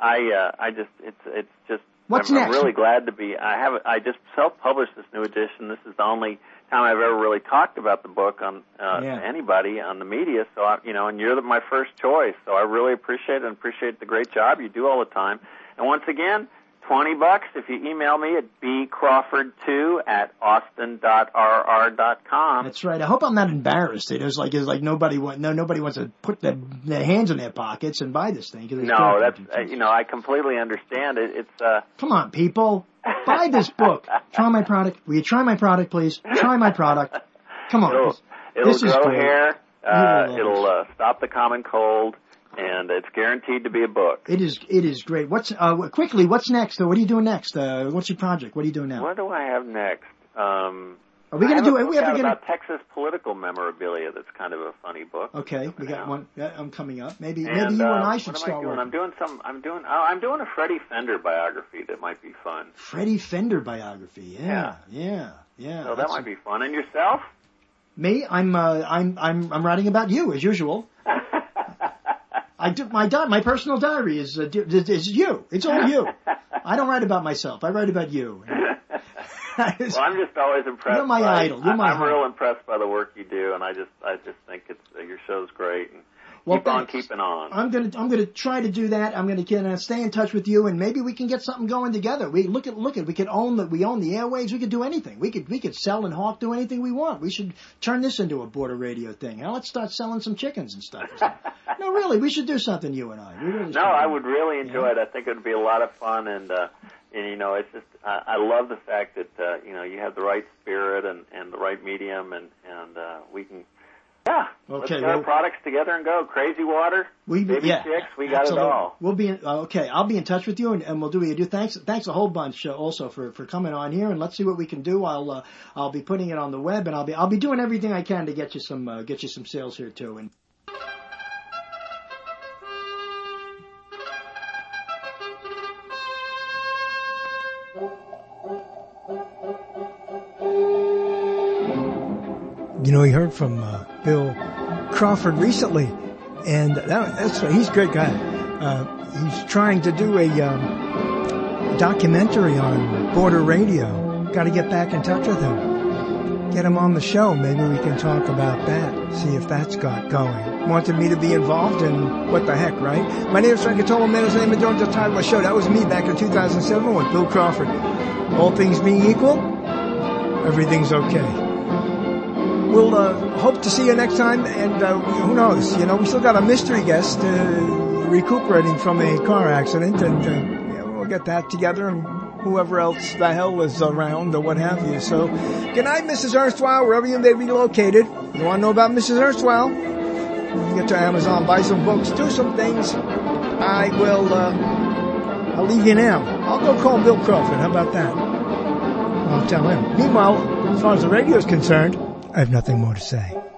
Speaker 8: it's just.
Speaker 7: What's
Speaker 8: I'm
Speaker 7: next?
Speaker 8: really glad to be. I just self-published this new edition. This is the only time I've ever really talked about the book on to anybody on the media. So and you're my first choice. So I really appreciate it and appreciate the great job you do all the time. And once again, $20 if you email me at bcrawford2@austin.rr.com.
Speaker 7: That's right. I hope I'm not embarrassed. It's like nobody wants to put their hands in their pockets and buy this thing.
Speaker 8: No, that's I completely understand it. It's
Speaker 7: come on, people, buy this book. Try my product. Will you try my product, please? Try my product. Come on.
Speaker 8: It'll grow hair. It'll stop the common cold. And it's guaranteed to be a book.
Speaker 7: It is great. What's next? What are you doing next? What's your project? What are you doing now?
Speaker 8: What do I have next?
Speaker 7: Are we going to do it? We ever
Speaker 8: about Texas political memorabilia. That's kind of a funny book.
Speaker 7: Okay, we got one. I'm coming up. Maybe you and I should start working.
Speaker 8: I'm doing a Freddie Fender biography that might be fun.
Speaker 7: Freddie Fender biography. Yeah.
Speaker 8: So that might be fun. And yourself?
Speaker 7: Me? I'm writing about you as usual. I do my personal diary is you. It's all you. I don't write about myself. I write about you.
Speaker 8: I'm just always impressed.
Speaker 7: You're my idol. You're my
Speaker 8: I'm real impressed by the work you do, and I just think your show's great. And keep on keeping on. I'm gonna try to do that. I'm gonna stay in touch with you, and maybe we can get something going together. We look at. We could own the airwaves. We could do anything. We could sell and hawk, do anything we want. We should turn this into a border radio thing. Now let's start selling some chickens and stuff. No, really, we should do something. You and I. I would really enjoy it. I think it would be a lot of fun, and it's just I love the fact that you have the right spirit and the right medium, and we can. Yeah. Okay. Let's get our products together and go. Crazy Water, Baby Chicks, we got it all. We'll be okay. I'll be in touch with you, and we'll do what you do. Thanks a whole bunch also for coming on here, and let's see what we can do. I'll be putting it on the web, and I'll be doing everything I can to get you some sales here too. And
Speaker 6: we heard from Bill Crawford recently, and he's a great guy. He's trying to do a documentary on border radio. Got to get back in touch with him. Get him on the show. Maybe we can talk about that, see if that's got going. Wanted me to be involved in what the heck, right? My name is Frank Cotola, man's name is George, the title of the show. That was me back in 2007 with Bill Crawford. All things being equal, everything's okay. We'll hope to see you next time, and who knows? We still got a mystery guest recuperating from a car accident, and we'll get that together, and whoever else the hell is around or what have you. So, good night, Mrs. Erstwhile, wherever you may be located. If you want to know about Mrs. Erstwhile, get to Amazon, buy some books, do some things. I'll leave you now. I'll go call Bill Crawford. How about that? I'll tell him. Meanwhile, as far as the radio is concerned, I have nothing more to say.